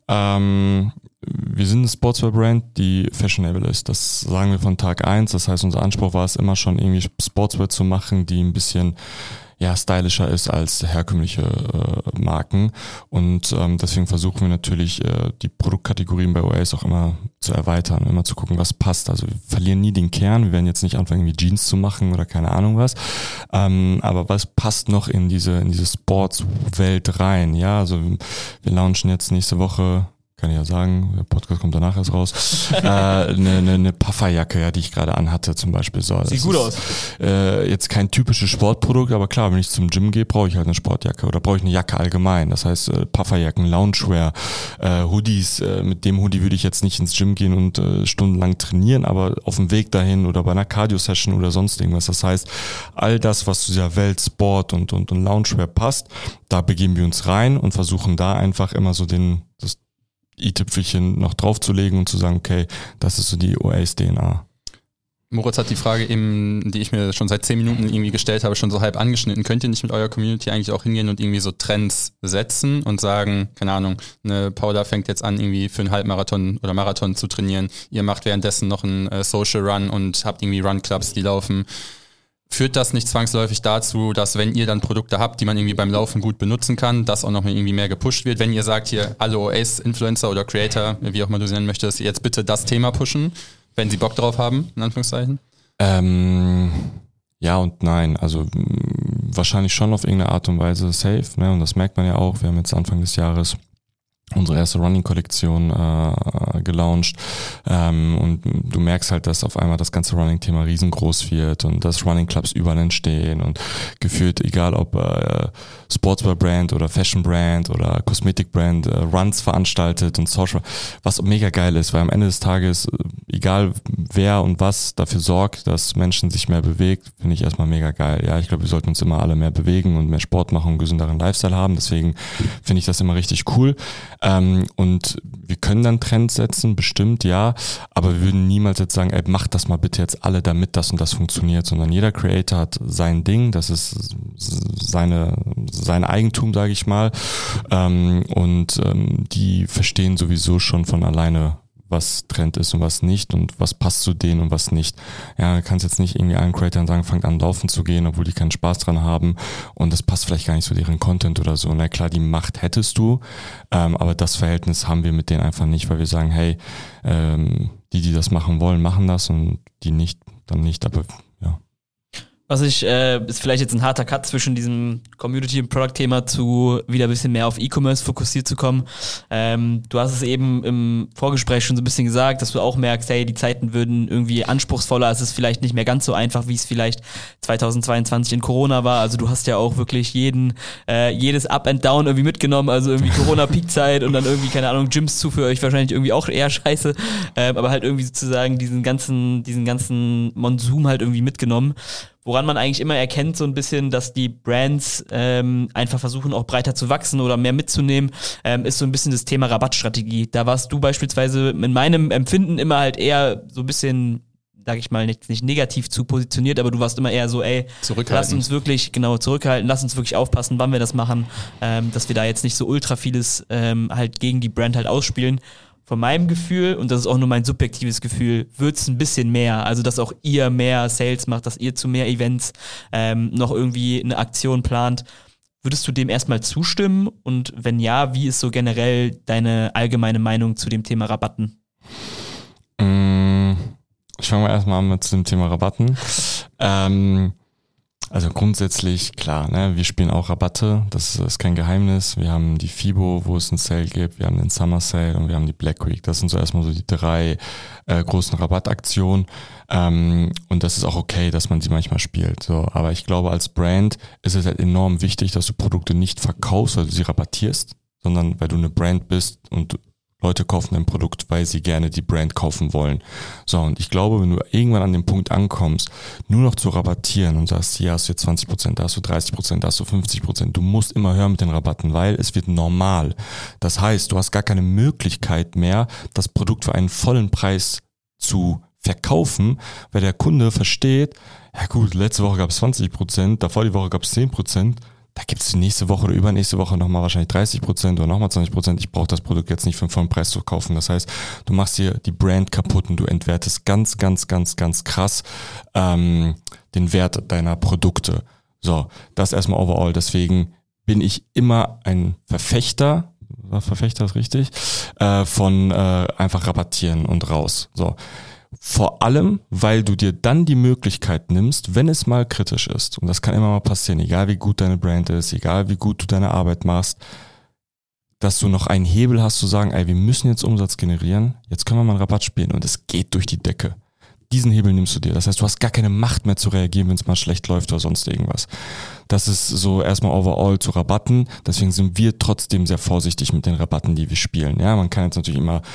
Ähm, wir sind eine Sportswear-Brand, die fashionable ist. Das sagen wir von Tag eins. Das heißt, unser Anspruch war es immer schon, irgendwie Sportswear zu machen, die ein bisschen ja stylischer ist als herkömmliche äh, Marken und ähm, deswegen versuchen wir natürlich äh, die Produktkategorien bei Oase auch immer zu erweitern, immer zu gucken, was passt. Also wir verlieren nie den Kern, wir werden jetzt nicht anfangen, irgendwie Jeans zu machen oder keine Ahnung was, ähm, aber was passt noch in diese in diese Sportswelt rein? Ja, also wir launchen jetzt nächste Woche, kann ich ja sagen, der Podcast kommt danach erst raus, äh, eine, eine, eine Pufferjacke, ja, die ich gerade anhatte zum Beispiel. So, sieht gut ist, aus. Äh, jetzt kein typisches Sportprodukt, aber klar, wenn ich zum Gym gehe, brauche ich halt eine Sportjacke oder brauche ich eine Jacke allgemein. Das heißt, äh, Pufferjacken, Loungewear, äh, Hoodies. Äh, mit dem Hoodie würde ich jetzt nicht ins Gym gehen und äh, stundenlang trainieren, aber auf dem Weg dahin oder bei einer Cardio-Session oder sonst irgendwas. Das heißt, all das, was zu dieser Welt Sport und, und, und Loungewear passt, da begeben wir uns rein und versuchen da einfach immer so den, das i-Tüpfelchen noch draufzulegen und zu sagen, okay, das ist so die Oase D N A. Moritz hat die Frage eben, die ich mir schon seit zehn Minuten irgendwie gestellt habe, schon so halb angeschnitten. Könnt ihr nicht mit eurer Community eigentlich auch hingehen und irgendwie so Trends setzen und sagen, keine Ahnung, eine Paula fängt jetzt an, irgendwie für einen Halbmarathon oder Marathon zu trainieren. Ihr macht währenddessen noch einen äh, Social Run und habt irgendwie Run-Clubs, die laufen. Führt das nicht zwangsläufig dazu, dass wenn ihr dann Produkte habt, die man irgendwie beim Laufen gut benutzen kann, das auch noch mal irgendwie mehr gepusht wird? Wenn ihr sagt, hier alle O A's-Influencer oder Creator, wie auch immer du sie nennen möchtest, jetzt bitte das Thema pushen, wenn sie Bock drauf haben, in Anführungszeichen? Ähm, ja und nein. Also mh, wahrscheinlich schon auf irgendeine Art und Weise safe, ne? Und das merkt man ja auch. Wir haben jetzt Anfang des Jahres unsere erste Running-Kollektion äh, gelauncht ähm, und du merkst halt, dass auf einmal das ganze Running-Thema riesengroß wird und dass Running-Clubs überall entstehen und gefühlt, egal ob äh, Sportswear-Brand oder Fashion-Brand oder Kosmetik-Brand äh, Runs veranstaltet und Social, was mega geil ist, weil am Ende des Tages, egal wer und was dafür sorgt, dass Menschen sich mehr bewegt, finde ich erstmal mega geil. Ja, ich glaube, wir sollten uns immer alle mehr bewegen und mehr Sport machen und gesünderen Lifestyle haben, deswegen finde ich das immer richtig cool. Ähm, und wir können dann Trends setzen, bestimmt, ja, aber wir würden niemals jetzt sagen, ey, macht das mal bitte jetzt alle, damit das und das funktioniert, sondern jeder Creator hat sein Ding, das ist seine, sein Eigentum, sage ich mal, ähm, und ähm, die verstehen sowieso schon von alleine, was Trend ist und was nicht und was passt zu denen und was nicht. Ja, du kannst jetzt nicht irgendwie allen Creatoren sagen, fangt an laufen zu gehen, obwohl die keinen Spaß dran haben und das passt vielleicht gar nicht zu deren Content oder so. Na klar, die Macht hättest du, ähm, aber das Verhältnis haben wir mit denen einfach nicht, weil wir sagen, hey, ähm, die, die das machen wollen, machen das und die nicht, dann nicht, aber ja. Was ich, äh, ist vielleicht jetzt ein harter Cut zwischen diesem Community- und Product-Thema zu wieder ein bisschen mehr auf E-Commerce fokussiert zu kommen. Ähm, du hast es eben im Vorgespräch schon so ein bisschen gesagt, dass du auch merkst, hey, die Zeiten würden irgendwie anspruchsvoller, es ist vielleicht nicht mehr ganz so einfach, wie es vielleicht zweitausendzweiundzwanzig in Corona war. Also du hast ja auch wirklich jeden, äh, jedes Up and Down irgendwie mitgenommen, also irgendwie Corona-Peak-Zeit und dann irgendwie, keine Ahnung, Gyms zu für euch wahrscheinlich irgendwie auch eher scheiße, ähm, aber halt irgendwie sozusagen diesen ganzen, diesen ganzen Monsum halt irgendwie mitgenommen. Woran man eigentlich immer erkennt so ein bisschen, dass die Brands ähm, einfach versuchen, auch breiter zu wachsen oder mehr mitzunehmen, ähm, ist so ein bisschen das Thema Rabattstrategie. Da warst du beispielsweise in meinem Empfinden immer halt eher so ein bisschen, sag ich mal, nicht, nicht negativ zu positioniert, aber du warst immer eher so, ey, lass uns wirklich, genau, zurückhalten, lass uns wirklich aufpassen, wann wir das machen, ähm, dass wir da jetzt nicht so ultra vieles ähm, halt gegen die Brand halt ausspielen. Von meinem Gefühl, und das ist auch nur mein subjektives Gefühl, wird es ein bisschen mehr. Also, dass auch ihr mehr Sales macht, dass ihr zu mehr Events ähm, noch irgendwie eine Aktion plant. Würdest du dem erstmal zustimmen? Und wenn ja, wie ist so generell deine allgemeine Meinung zu dem Thema Rabatten? Ich fange mal erstmal an mit dem Thema Rabatten. ähm, Also grundsätzlich, klar, ne, wir spielen auch Rabatte, das ist kein Geheimnis. Wir haben die FIBO, wo es einen Sale gibt, wir haben den Summer Sale und wir haben die Black Week. Das sind so erstmal so die drei äh, großen Rabattaktionen. Ähm, und das ist auch okay, dass man sie manchmal spielt. So, aber ich glaube, als Brand ist es halt enorm wichtig, dass du Produkte nicht verkaufst, weil du sie rabattierst, sondern weil du eine Brand bist und Leute kaufen ein Produkt, weil sie gerne die Brand kaufen wollen. So, und ich glaube, wenn du irgendwann an dem Punkt ankommst, nur noch zu rabattieren und sagst, hier hast du jetzt zwanzig Prozent, da hast du dreißig Prozent, da hast du fünfzig Prozent, du musst immer hören mit den Rabatten, weil es wird normal. Das heißt, du hast gar keine Möglichkeit mehr, das Produkt für einen vollen Preis zu verkaufen, weil der Kunde versteht, ja gut, letzte Woche gab es zwanzig Prozent, davor die Woche gab es zehn Prozent, da gibt es nächste Woche oder übernächste Woche nochmal wahrscheinlich dreißig Prozent oder nochmal zwanzig Prozent. Ich brauche das Produkt jetzt nicht für einen vollen Preis zu kaufen. Das heißt, du machst dir die Brand kaputt und du entwertest ganz, ganz, ganz, ganz krass ähm, den Wert deiner Produkte. So, das erstmal overall. Deswegen bin ich immer ein Verfechter, Verfechter ist richtig, äh, von äh, einfach rabattieren und raus. So. Vor allem, weil du dir dann die Möglichkeit nimmst, wenn es mal kritisch ist, und das kann immer mal passieren, egal wie gut deine Brand ist, egal wie gut du deine Arbeit machst, dass du noch einen Hebel hast zu sagen, ey, wir müssen jetzt Umsatz generieren, jetzt können wir mal einen Rabatt spielen und es geht durch die Decke. Diesen Hebel nimmst du dir. Das heißt, du hast gar keine Macht mehr zu reagieren, wenn es mal schlecht läuft oder sonst irgendwas. Das ist so erstmal overall zu Rabatten. Deswegen sind wir trotzdem sehr vorsichtig mit den Rabatten, die wir spielen. Ja, man kann jetzt natürlich immer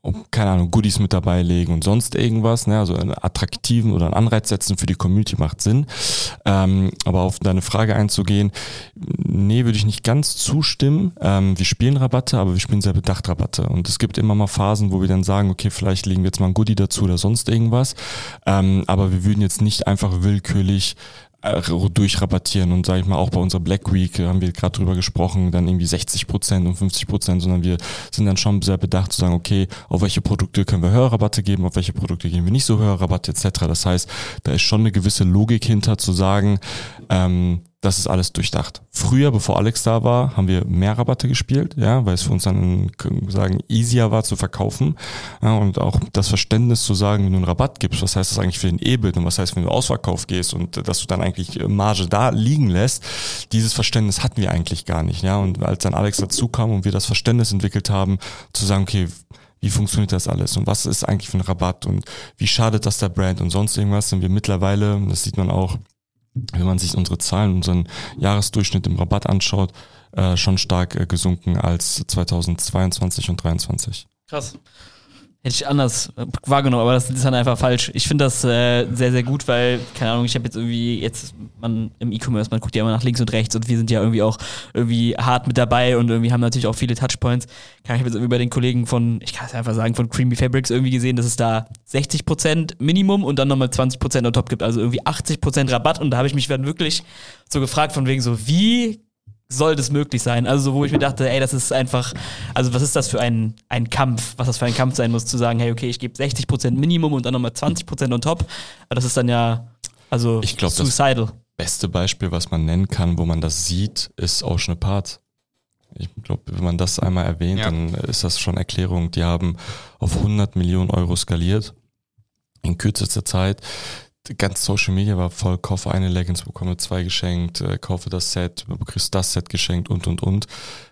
keine Ahnung, Goodies mit dabei legen und sonst irgendwas, ne? Also einen attraktiven oder einen Anreiz setzen für die Community macht Sinn. Ähm, aber auf deine Frage einzugehen, nee, würde ich nicht ganz zustimmen. Ähm, wir spielen Rabatte, aber wir spielen sehr bedacht Rabatte. Und es gibt immer mal Phasen, wo wir dann sagen, okay, vielleicht legen wir jetzt mal ein Goodie dazu oder sonst irgendwas. Ähm, aber wir würden jetzt nicht einfach willkürlich durchrabattieren und sage ich mal auch bei unserer Black Week haben wir gerade drüber gesprochen, dann irgendwie sechzig Prozent und fünfzig Prozent, sondern wir sind dann schon sehr bedacht zu sagen, okay, auf welche Produkte können wir höhere Rabatte geben, auf welche Produkte geben wir nicht so höhere Rabatte et cetera. Das heißt, da ist schon eine gewisse Logik hinter zu sagen, ähm, das ist alles durchdacht. Früher, bevor Alex da war, haben wir mehr Rabatte gespielt, ja, weil es für uns dann sagen easier war zu verkaufen, ja, und auch das Verständnis zu sagen, wenn du einen Rabatt gibst, was heißt das eigentlich für den E-Bit und was heißt, wenn du Ausverkauf gehst und dass du dann eigentlich Marge da liegen lässt, dieses Verständnis hatten wir eigentlich gar nicht, ja, und als dann Alex dazu kam und wir das Verständnis entwickelt haben, zu sagen, okay, wie funktioniert das alles und was ist eigentlich für ein Rabatt und wie schadet das der Brand und sonst irgendwas, sind wir mittlerweile, das sieht man auch, wenn man sich unsere Zahlen, unseren Jahresdurchschnitt im Rabatt anschaut, äh, schon stark äh, gesunken als zweitausendzweiundzwanzig und dreiundzwanzig. Krass. Hätte ich anders wahrgenommen, aber das ist dann einfach falsch. Ich finde das äh, sehr, sehr gut, weil, keine Ahnung, ich habe jetzt irgendwie, jetzt man im E-Commerce, man guckt ja immer nach links und rechts und wir sind ja irgendwie auch irgendwie hart mit dabei und irgendwie haben natürlich auch viele Touchpoints. Ich habe jetzt irgendwie bei den Kollegen von, ich kann es einfach sagen, von Creamy Fabrics irgendwie gesehen, dass es da sechzig Prozent Minimum und dann nochmal zwanzig Prozent on top gibt, also irgendwie achtzig Prozent Rabatt und da habe ich mich dann wirklich so gefragt von wegen so, wie soll das möglich sein? Also so, wo ich mir dachte, ey, das ist einfach, also was ist das für ein, ein Kampf, was das für ein Kampf sein muss, zu sagen, hey, okay, ich gebe sechzig Prozent Minimum und dann nochmal zwanzig Prozent on top. Aber das ist dann ja, also ich glaub, suicidal. Das beste Beispiel, was man nennen kann, wo man das sieht, ist Ocean Apart. Ich glaube, wenn man das einmal erwähnt, ja, dann ist das schon Erklärung. Die haben auf hundert Millionen Euro skaliert in kürzester Zeit. Ganz Social Media war voll, kaufe eine Leggings, bekomme zwei geschenkt, äh, kaufe das Set, kriegst das Set geschenkt und, und, und.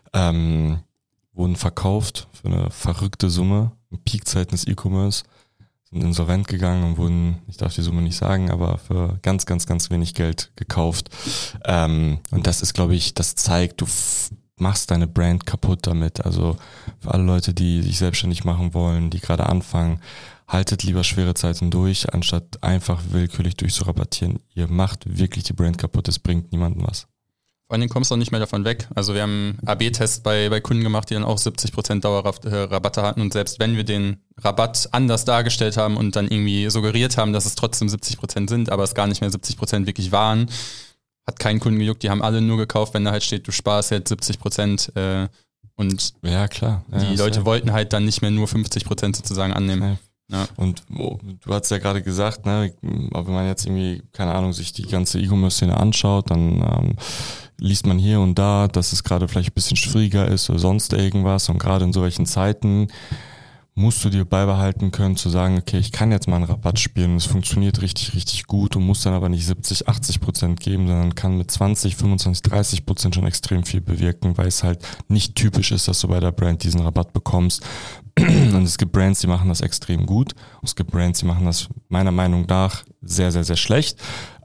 Ähm, wurden verkauft für eine verrückte Summe, in Peakzeiten des E-Commerce, sind insolvent gegangen und wurden, ich darf die Summe nicht sagen, aber für ganz, ganz, ganz wenig Geld gekauft. Ähm, und das ist, glaube ich, das zeigt, du f- machst deine Brand kaputt damit. Also für alle Leute, die sich selbstständig machen wollen, die gerade anfangen, haltet lieber schwere Zeiten durch, anstatt einfach willkürlich durchzurabattieren. Ihr macht wirklich die Brand kaputt, es bringt niemandem was. Vor allen Dingen kommst du auch nicht mehr davon weg. Also wir haben A B-Tests bei, bei Kunden gemacht, die dann auch siebzig Prozent dauerhaft äh, Rabatte hatten und selbst wenn wir den Rabatt anders dargestellt haben und dann irgendwie suggeriert haben, dass es trotzdem siebzig Prozent sind, aber es gar nicht mehr siebzig Prozent wirklich waren, hat keinen Kunden gejuckt. Die haben alle nur gekauft, wenn da halt steht, du sparst jetzt siebzig Prozent äh, und ja, klar. Ja, die Leute ja. wollten halt dann nicht mehr nur fünfzig Prozent sozusagen annehmen. Ja. Ja. Und oh, du hast ja gerade gesagt, ne, wenn man jetzt irgendwie, keine Ahnung, sich die ganze E-Commerce-Szene anschaut, dann ähm, liest man hier und da, dass es gerade vielleicht ein bisschen schwieriger ist oder sonst irgendwas. Und gerade in solchen Zeiten musst du dir beibehalten können, zu sagen, okay, ich kann jetzt mal einen Rabatt spielen und es funktioniert richtig, richtig gut und muss dann aber nicht siebzig, achtzig Prozent geben, sondern kann mit zwanzig, fünfundzwanzig, dreißig Prozent schon extrem viel bewirken, weil es halt nicht typisch ist, dass du bei der Brand diesen Rabatt bekommst. Und es gibt Brands, die machen das extrem gut und es gibt Brands, die machen das meiner Meinung nach sehr, sehr, sehr schlecht.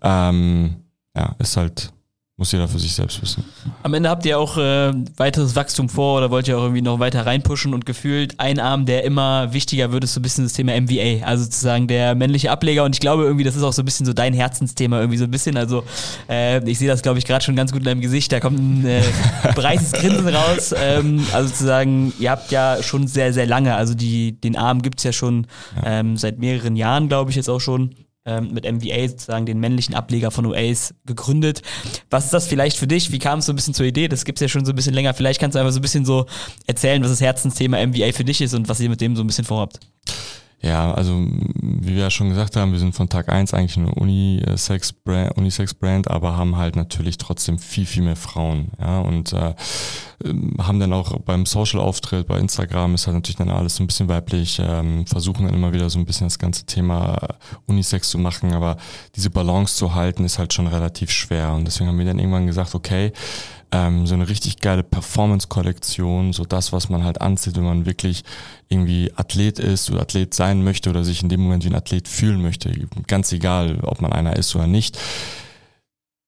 Ähm, ja, ist halt... muss jeder für sich selbst wissen. Am Ende habt ihr auch äh, weiteres Wachstum vor oder wollt ihr auch irgendwie noch weiter reinpushen und gefühlt ein Arm, der immer wichtiger wird, ist so ein bisschen das Thema M V A, also sozusagen der männliche Ableger und ich glaube irgendwie, das ist auch so ein bisschen so dein Herzensthema irgendwie so ein bisschen, also äh, ich sehe das glaube ich gerade schon ganz gut in deinem Gesicht, da kommt ein äh, breites Grinsen raus, ähm, also sozusagen, ihr habt ja schon sehr, sehr lange, also die den Arm gibt's ja schon ja. Ähm, seit mehreren Jahren, glaube ich jetzt auch schon, mit M V A sozusagen den männlichen Ableger von O As gegründet. Was ist das vielleicht für dich? Wie kam es so ein bisschen zur Idee? Das gibt's ja schon so ein bisschen länger. Vielleicht kannst du einfach so ein bisschen so erzählen, was das Herzensthema M V A für dich ist und was ihr mit dem so ein bisschen vorhabt. Ja, also wie wir ja schon gesagt haben, wir sind von Tag eins eigentlich eine Unisex-Brand, Unisex-Brand, aber haben halt natürlich trotzdem viel, viel mehr Frauen. Ja, und äh, haben dann auch beim Social-Auftritt, bei Instagram ist halt natürlich dann alles so ein bisschen weiblich, ähm, versuchen dann immer wieder so ein bisschen das ganze Thema Unisex zu machen, aber diese Balance zu halten ist halt schon relativ schwer und deswegen haben wir dann irgendwann gesagt, okay, ähm, so eine richtig geile Performance-Kollektion, so das, was man halt anzieht, wenn man wirklich irgendwie Athlet ist oder Athlet sein möchte oder sich in dem Moment wie ein Athlet fühlen möchte, ganz egal, ob man einer ist oder nicht.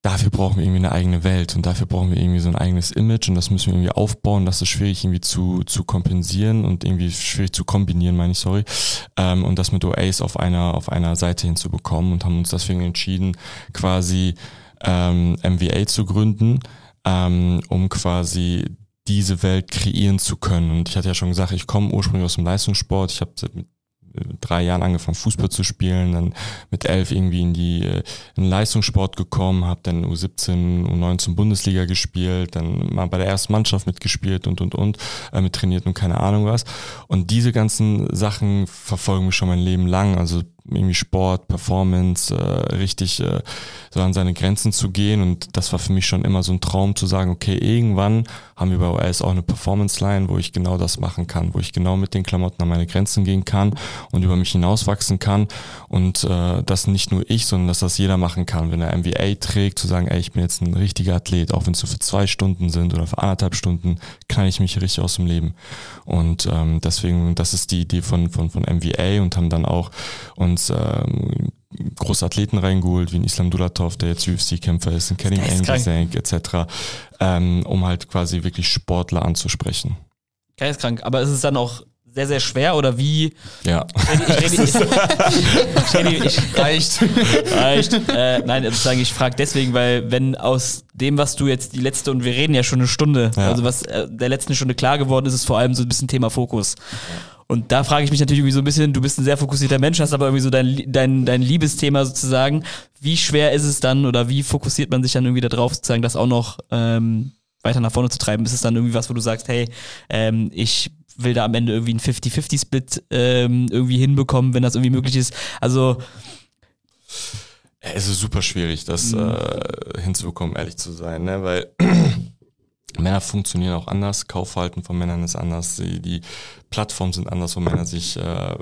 dafür brauchen wir irgendwie eine eigene Welt und dafür brauchen wir irgendwie so ein eigenes Image und das müssen wir irgendwie aufbauen. Das ist schwierig irgendwie zu zu kompensieren und irgendwie schwierig zu kombinieren, meine ich, sorry. Ähm, und das mit O Ace auf einer auf einer Seite hinzubekommen und haben uns deswegen entschieden, quasi ähm, M V A zu gründen, ähm, um quasi diese Welt kreieren zu können. Und ich hatte ja schon gesagt, ich komme ursprünglich aus dem Leistungssport. Ich habe seit mit drei Jahren angefangen Fußball zu spielen, dann mit elf irgendwie in die in den Leistungssport gekommen, habe dann U siebzehn, U neunzehn Bundesliga gespielt, dann mal bei der ersten Mannschaft mitgespielt und und und äh, mit trainiert und keine Ahnung was. Und diese ganzen Sachen verfolgen mich schon mein Leben lang, also irgendwie Sport, Performance, äh, richtig äh, so an seine Grenzen zu gehen und das war für mich schon immer so ein Traum zu sagen, okay, irgendwann haben wir bei O Ace auch eine Performance-Line, wo ich genau das machen kann, wo ich genau mit den Klamotten an meine Grenzen gehen kann und über mich hinauswachsen kann und äh, das nicht nur ich, sondern dass das jeder machen kann, wenn er M V A trägt, zu sagen, ey, ich bin jetzt ein richtiger Athlet, auch wenn es so für zwei Stunden sind oder für anderthalb Stunden, kann ich mich richtig aus dem Leben und ähm, deswegen, das ist die Idee von von von M V A und haben dann auch und uns ähm, große Athleten reingeholt, wie ein Islam Dulatov, der jetzt U F C-Kämpfer ist, ein Kerim Engesenk et cetera, ähm, um halt quasi wirklich Sportler anzusprechen. Geisteskrank, aber ist es dann auch sehr, sehr schwer oder wie? Ja. Ich rede, ich rede, ich rede, ich, reicht. Reicht. Äh, nein, sozusagen, ich frage deswegen, weil wenn aus dem, was du jetzt die letzte, und wir reden ja schon eine Stunde, ja. also was äh, der letzten Stunde klar geworden ist, ist vor allem so ein bisschen Thema Fokus. Und da frage ich mich natürlich irgendwie so ein bisschen, du bist ein sehr fokussierter Mensch, hast aber irgendwie so dein, dein, dein Liebesthema sozusagen. Wie schwer ist es dann oder wie fokussiert man sich dann irgendwie da drauf, sozusagen das auch noch ähm, weiter nach vorne zu treiben? Ist es dann irgendwie was, wo du sagst, hey, ähm, ich will da am Ende irgendwie einen fifty fifty Split ähm, irgendwie hinbekommen, wenn das irgendwie möglich ist? Also es ist super schwierig, das mhm. äh, hinzubekommen, ehrlich zu sein, ne? Weil Männer funktionieren auch anders, Kaufverhalten von Männern ist anders, die, die Plattformen sind anders, wo Männer sich, äh,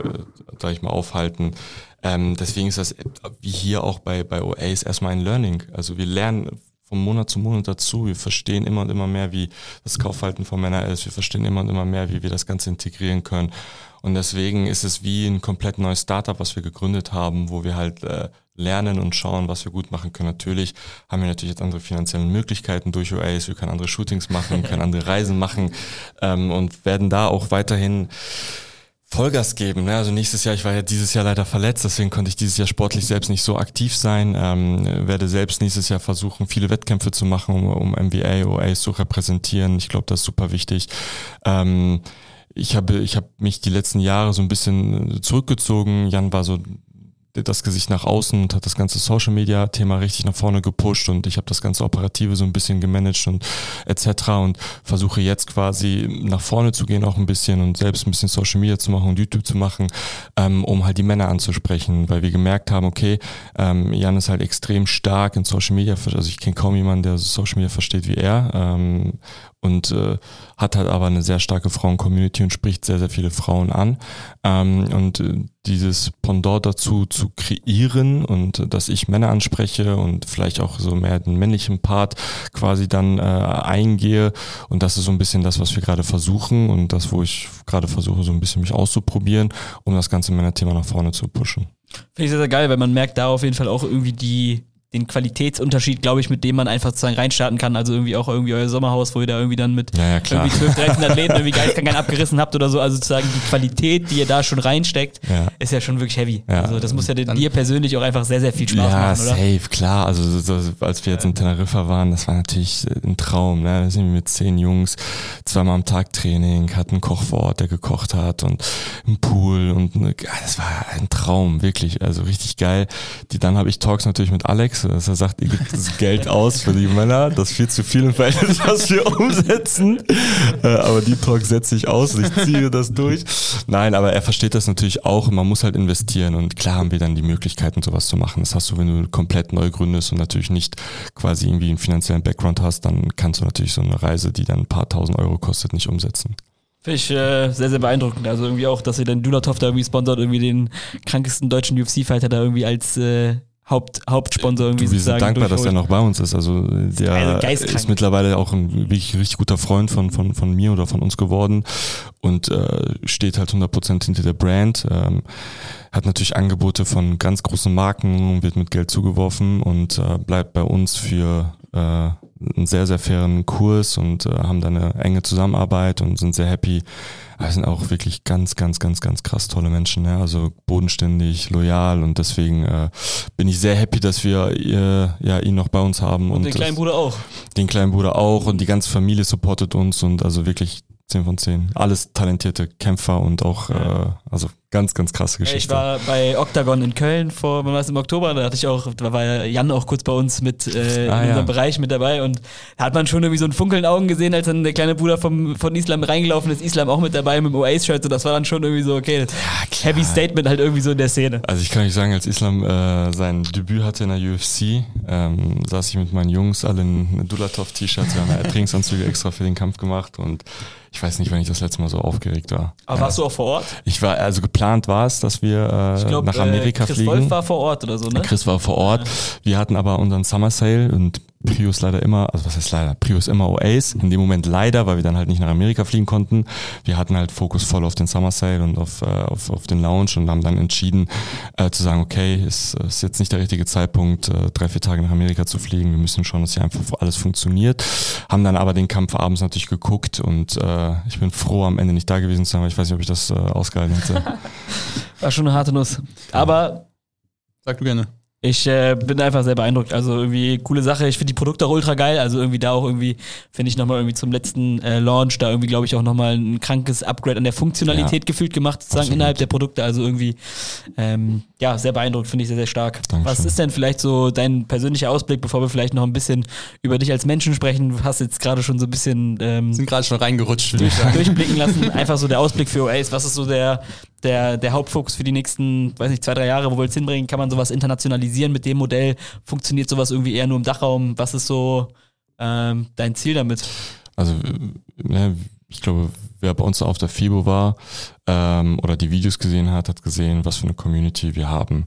sag ich mal, aufhalten. Ähm, deswegen ist das wie hier auch bei, bei O Ace erstmal ein Learning. Also wir lernen von Monat zu Monat dazu, wir verstehen immer und immer mehr, wie das Kaufverhalten von Männern ist, wir verstehen immer und immer mehr, wie wir das Ganze integrieren können. Und deswegen ist es wie ein komplett neues Startup, was wir gegründet haben, wo wir halt äh, lernen und schauen, was wir gut machen können. Natürlich haben wir natürlich jetzt andere finanzielle Möglichkeiten durch O Ace, wir können andere Shootings machen, können andere Reisen machen ähm, und werden da auch weiterhin Vollgas geben. Ne? Also nächstes Jahr, ich war ja dieses Jahr leider verletzt, deswegen konnte ich dieses Jahr sportlich selbst nicht so aktiv sein. Ähm, werde selbst nächstes Jahr versuchen, viele Wettkämpfe zu machen, um, um M V A, O Ace zu repräsentieren. Ich glaube, das ist super wichtig. Ähm, ich habe ich habe mich die letzten Jahre so ein bisschen zurückgezogen. Jan war so das Gesicht nach außen und hat das ganze Social-Media-Thema richtig nach vorne gepusht und ich habe das ganze Operative so ein bisschen gemanagt und et cetera und versuche jetzt quasi nach vorne zu gehen auch ein bisschen und selbst ein bisschen Social-Media zu machen und YouTube zu machen, ähm, um halt die Männer anzusprechen, weil wir gemerkt haben, okay, ähm, Jan ist halt extrem stark in Social-Media, also ich kenne kaum jemanden, der Social-Media versteht wie er, ähm, und äh, hat halt aber eine sehr starke Frauen-Community und spricht sehr, sehr viele Frauen an. Ähm, und äh, dieses Pendant dazu zu kreieren und äh, dass ich Männer anspreche und vielleicht auch so mehr den männlichen Part quasi dann äh, eingehe. Und das ist so ein bisschen das, was wir gerade versuchen und das, wo ich gerade versuche, so ein bisschen mich auszuprobieren, um das ganze Männerthema nach vorne zu pushen. Finde ich sehr, sehr geil, weil man merkt da auf jeden Fall auch irgendwie die den Qualitätsunterschied, glaube ich, mit dem man einfach sozusagen reinstarten kann. Also irgendwie auch irgendwie euer Sommerhaus, wo ihr da irgendwie dann mit ja, ja, klar. irgendwie zwölf, dreizehn Athleten irgendwie geistkrank einen abgerissen habt oder so. Also sozusagen die Qualität, die ihr da schon reinsteckt, ja. ist ja schon wirklich heavy. Ja. Also das muss ja dir persönlich auch einfach sehr, sehr viel Spaß ja, machen, oder? Ja, safe, klar. Also so, als wir jetzt in Teneriffa waren, das war natürlich ein Traum. Ne? Da sind wir mit zehn Jungs, zweimal am Tag Training, hatten einen Koch vor Ort, der gekocht hat und einen Pool und eine, das war ein Traum, wirklich. Also richtig geil. Die, dann habe ich Talks natürlich mit Alex, dass er sagt, ihr gebt das Geld aus für die Männer, das ist viel zu viel im Verhältnis, was wir umsetzen. Äh, aber die Talks setze ich aus und ich ziehe das durch. Nein, aber er versteht das natürlich auch. Man muss halt investieren und klar haben wir dann die Möglichkeiten, sowas zu machen. Das hast du, wenn du komplett neu gründest und natürlich nicht quasi irgendwie einen finanziellen Background hast, dann kannst du natürlich so eine Reise, die dann ein paar tausend Euro kostet, nicht umsetzen. Finde ich äh, sehr, sehr beeindruckend. Also irgendwie auch, dass ihr den Dulatov da irgendwie sponsert, irgendwie den krankesten deutschen U F C-Fighter da irgendwie als äh, Haupt, Hauptsponsor irgendwie du, wir sind dankbar, dass er noch bei uns ist. Also der also ist mittlerweile auch ein wirklich richtig guter Freund von von von mir oder von uns geworden und äh, steht halt hundert Prozent hinter der Brand. Ähm, hat natürlich Angebote von ganz großen Marken und wird mit Geld zugeworfen und äh, bleibt bei uns für äh, einen sehr, sehr fairen Kurs und äh, haben da eine enge Zusammenarbeit und sind sehr happy. Wir sind auch wirklich ganz, ganz, ganz, ganz krass tolle Menschen, ne? Also bodenständig, loyal und deswegen äh, bin ich sehr happy, dass wir äh, ja ihn noch bei uns haben. Und, und den kleinen Bruder auch. Den kleinen Bruder auch und die ganze Familie supportet uns und also wirklich zehn von zehn. Alles talentierte Kämpfer und auch, äh, also ganz, ganz krasse Geschichte. Ich war bei Octagon in Köln vor, wann war es, im Oktober, da hatte ich auch, da war Jan auch kurz bei uns mit äh, ah, in unserem ja. Bereich mit dabei und da hat man schon irgendwie so ein Funkeln Augen gesehen, als dann der kleine Bruder vom, von Islam reingelaufen ist, Islam auch mit dabei mit dem Oasis-Shirt, so das war dann schon irgendwie so, okay, ja, Heavy Statement halt irgendwie so in der Szene. Also ich kann euch sagen, als Islam äh, sein Debüt hatte in der U F C, ähm, saß ich mit meinen Jungs alle in Dulatov-T-Shirts, wir haben Trainingsanzüge extra für den Kampf gemacht und ich weiß nicht, wann ich das letzte Mal so aufgeregt war. Aber ja. warst du auch vor Ort? Ich war, also geplant war es, dass wir äh, ich glaub, nach Amerika äh, Chris fliegen. Chris Wolf war vor Ort oder so, ne? Chris war vor Ort. Ja. Wir hatten aber unseren Summer Sale und Prio ist leider immer, also was heißt leider? Prio ist immer O As. In dem Moment leider, weil wir dann halt nicht nach Amerika fliegen konnten. Wir hatten halt Fokus voll auf den Summer Sale und auf, äh, auf, auf den Lounge und haben dann entschieden äh, zu sagen, okay, ist, ist jetzt nicht der richtige Zeitpunkt, äh, drei, vier Tage nach Amerika zu fliegen. Wir müssen schauen, dass hier einfach alles funktioniert. Haben dann aber den Kampf abends natürlich geguckt und äh, ich bin froh, am Ende nicht da gewesen zu sein, weil ich weiß nicht, ob ich das äh, ausgehalten hätte. War schon eine harte Nuss. Aber sag du gerne. Ich äh, bin einfach sehr beeindruckt. Also irgendwie coole Sache. Ich finde die Produkte auch ultra geil. Also irgendwie da auch irgendwie, finde ich nochmal irgendwie zum letzten äh, Launch, da irgendwie glaube ich auch nochmal ein krankes Upgrade an der Funktionalität ja. gefühlt gemacht, sozusagen Absolut. Innerhalb der Produkte. Also irgendwie, ähm, ja, sehr beeindruckt, finde ich sehr, sehr stark. Dankeschön. Was ist denn vielleicht so dein persönlicher Ausblick, bevor wir vielleicht noch ein bisschen über dich als Menschen sprechen? Du hast jetzt gerade schon so ein bisschen ähm, sind gerade schon reingerutscht, würde ich sagen. Durchblicken lassen. Einfach so der Ausblick für O As. Was ist so der Der, der Hauptfokus für die nächsten, weiß nicht, zwei, drei Jahre, wo wir es hinbringen? Kann man sowas internationalisieren mit dem Modell? Funktioniert sowas irgendwie eher nur im Dachraum? Was ist so ähm, dein Ziel damit? Also, ne, ich glaube, wer bei uns auf der FIBO war ähm, oder die Videos gesehen hat, hat gesehen, was für eine Community wir haben.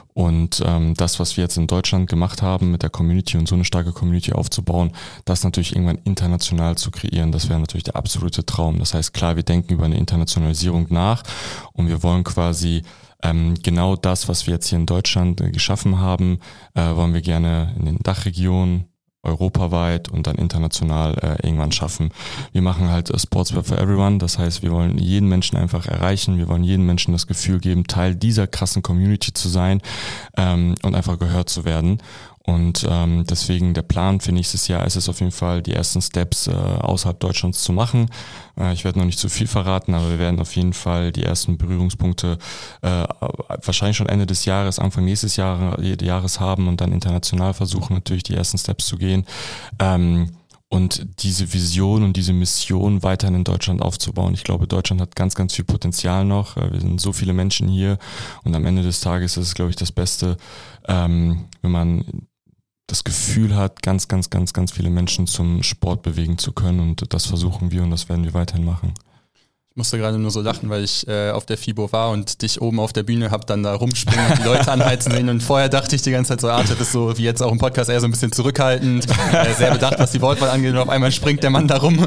Und ähm, das, was wir jetzt in Deutschland gemacht haben, mit der Community und so eine starke Community aufzubauen, das natürlich irgendwann international zu kreieren, das wäre natürlich der absolute Traum. Das heißt, klar, wir denken über eine Internationalisierung nach und wir wollen quasi ähm, genau das, was wir jetzt hier in Deutschland äh, geschaffen haben, äh, wollen wir gerne in den Dachregionen, europaweit und dann international äh, irgendwann schaffen. Wir machen halt äh, Sportswear for Everyone, das heißt, wir wollen jeden Menschen einfach erreichen, wir wollen jedem Menschen das Gefühl geben, Teil dieser krassen Community zu sein ähm, und einfach gehört zu werden. Und ähm, deswegen der Plan für nächstes Jahr ist es auf jeden Fall, die ersten Steps äh, außerhalb Deutschlands zu machen. Äh, ich werde noch nicht zu viel verraten, aber wir werden auf jeden Fall die ersten Berührungspunkte äh, wahrscheinlich schon Ende des Jahres, Anfang nächstes Jahr, Jahres haben und dann international versuchen, natürlich die ersten Steps zu gehen. Ähm, und diese Vision und diese Mission weiterhin in Deutschland aufzubauen. Ich glaube, Deutschland hat ganz, ganz viel Potenzial noch. Wir sind so viele Menschen hier und am Ende des Tages ist es, glaube ich, das Beste, ähm, wenn man das Gefühl hat, ganz, ganz, ganz, ganz viele Menschen zum Sport bewegen zu können und das versuchen wir und das werden wir weiterhin machen. Ich musste gerade nur so lachen, weil ich äh, auf der FIBO war und dich oben auf der Bühne hab dann da rumspringen und die Leute anheizen sehen und vorher dachte ich die ganze Zeit so, Arthur ist so wie jetzt auch im Podcast eher so ein bisschen zurückhaltend, äh, sehr bedacht, was die Wortwahl angeht und auf einmal springt der Mann da rum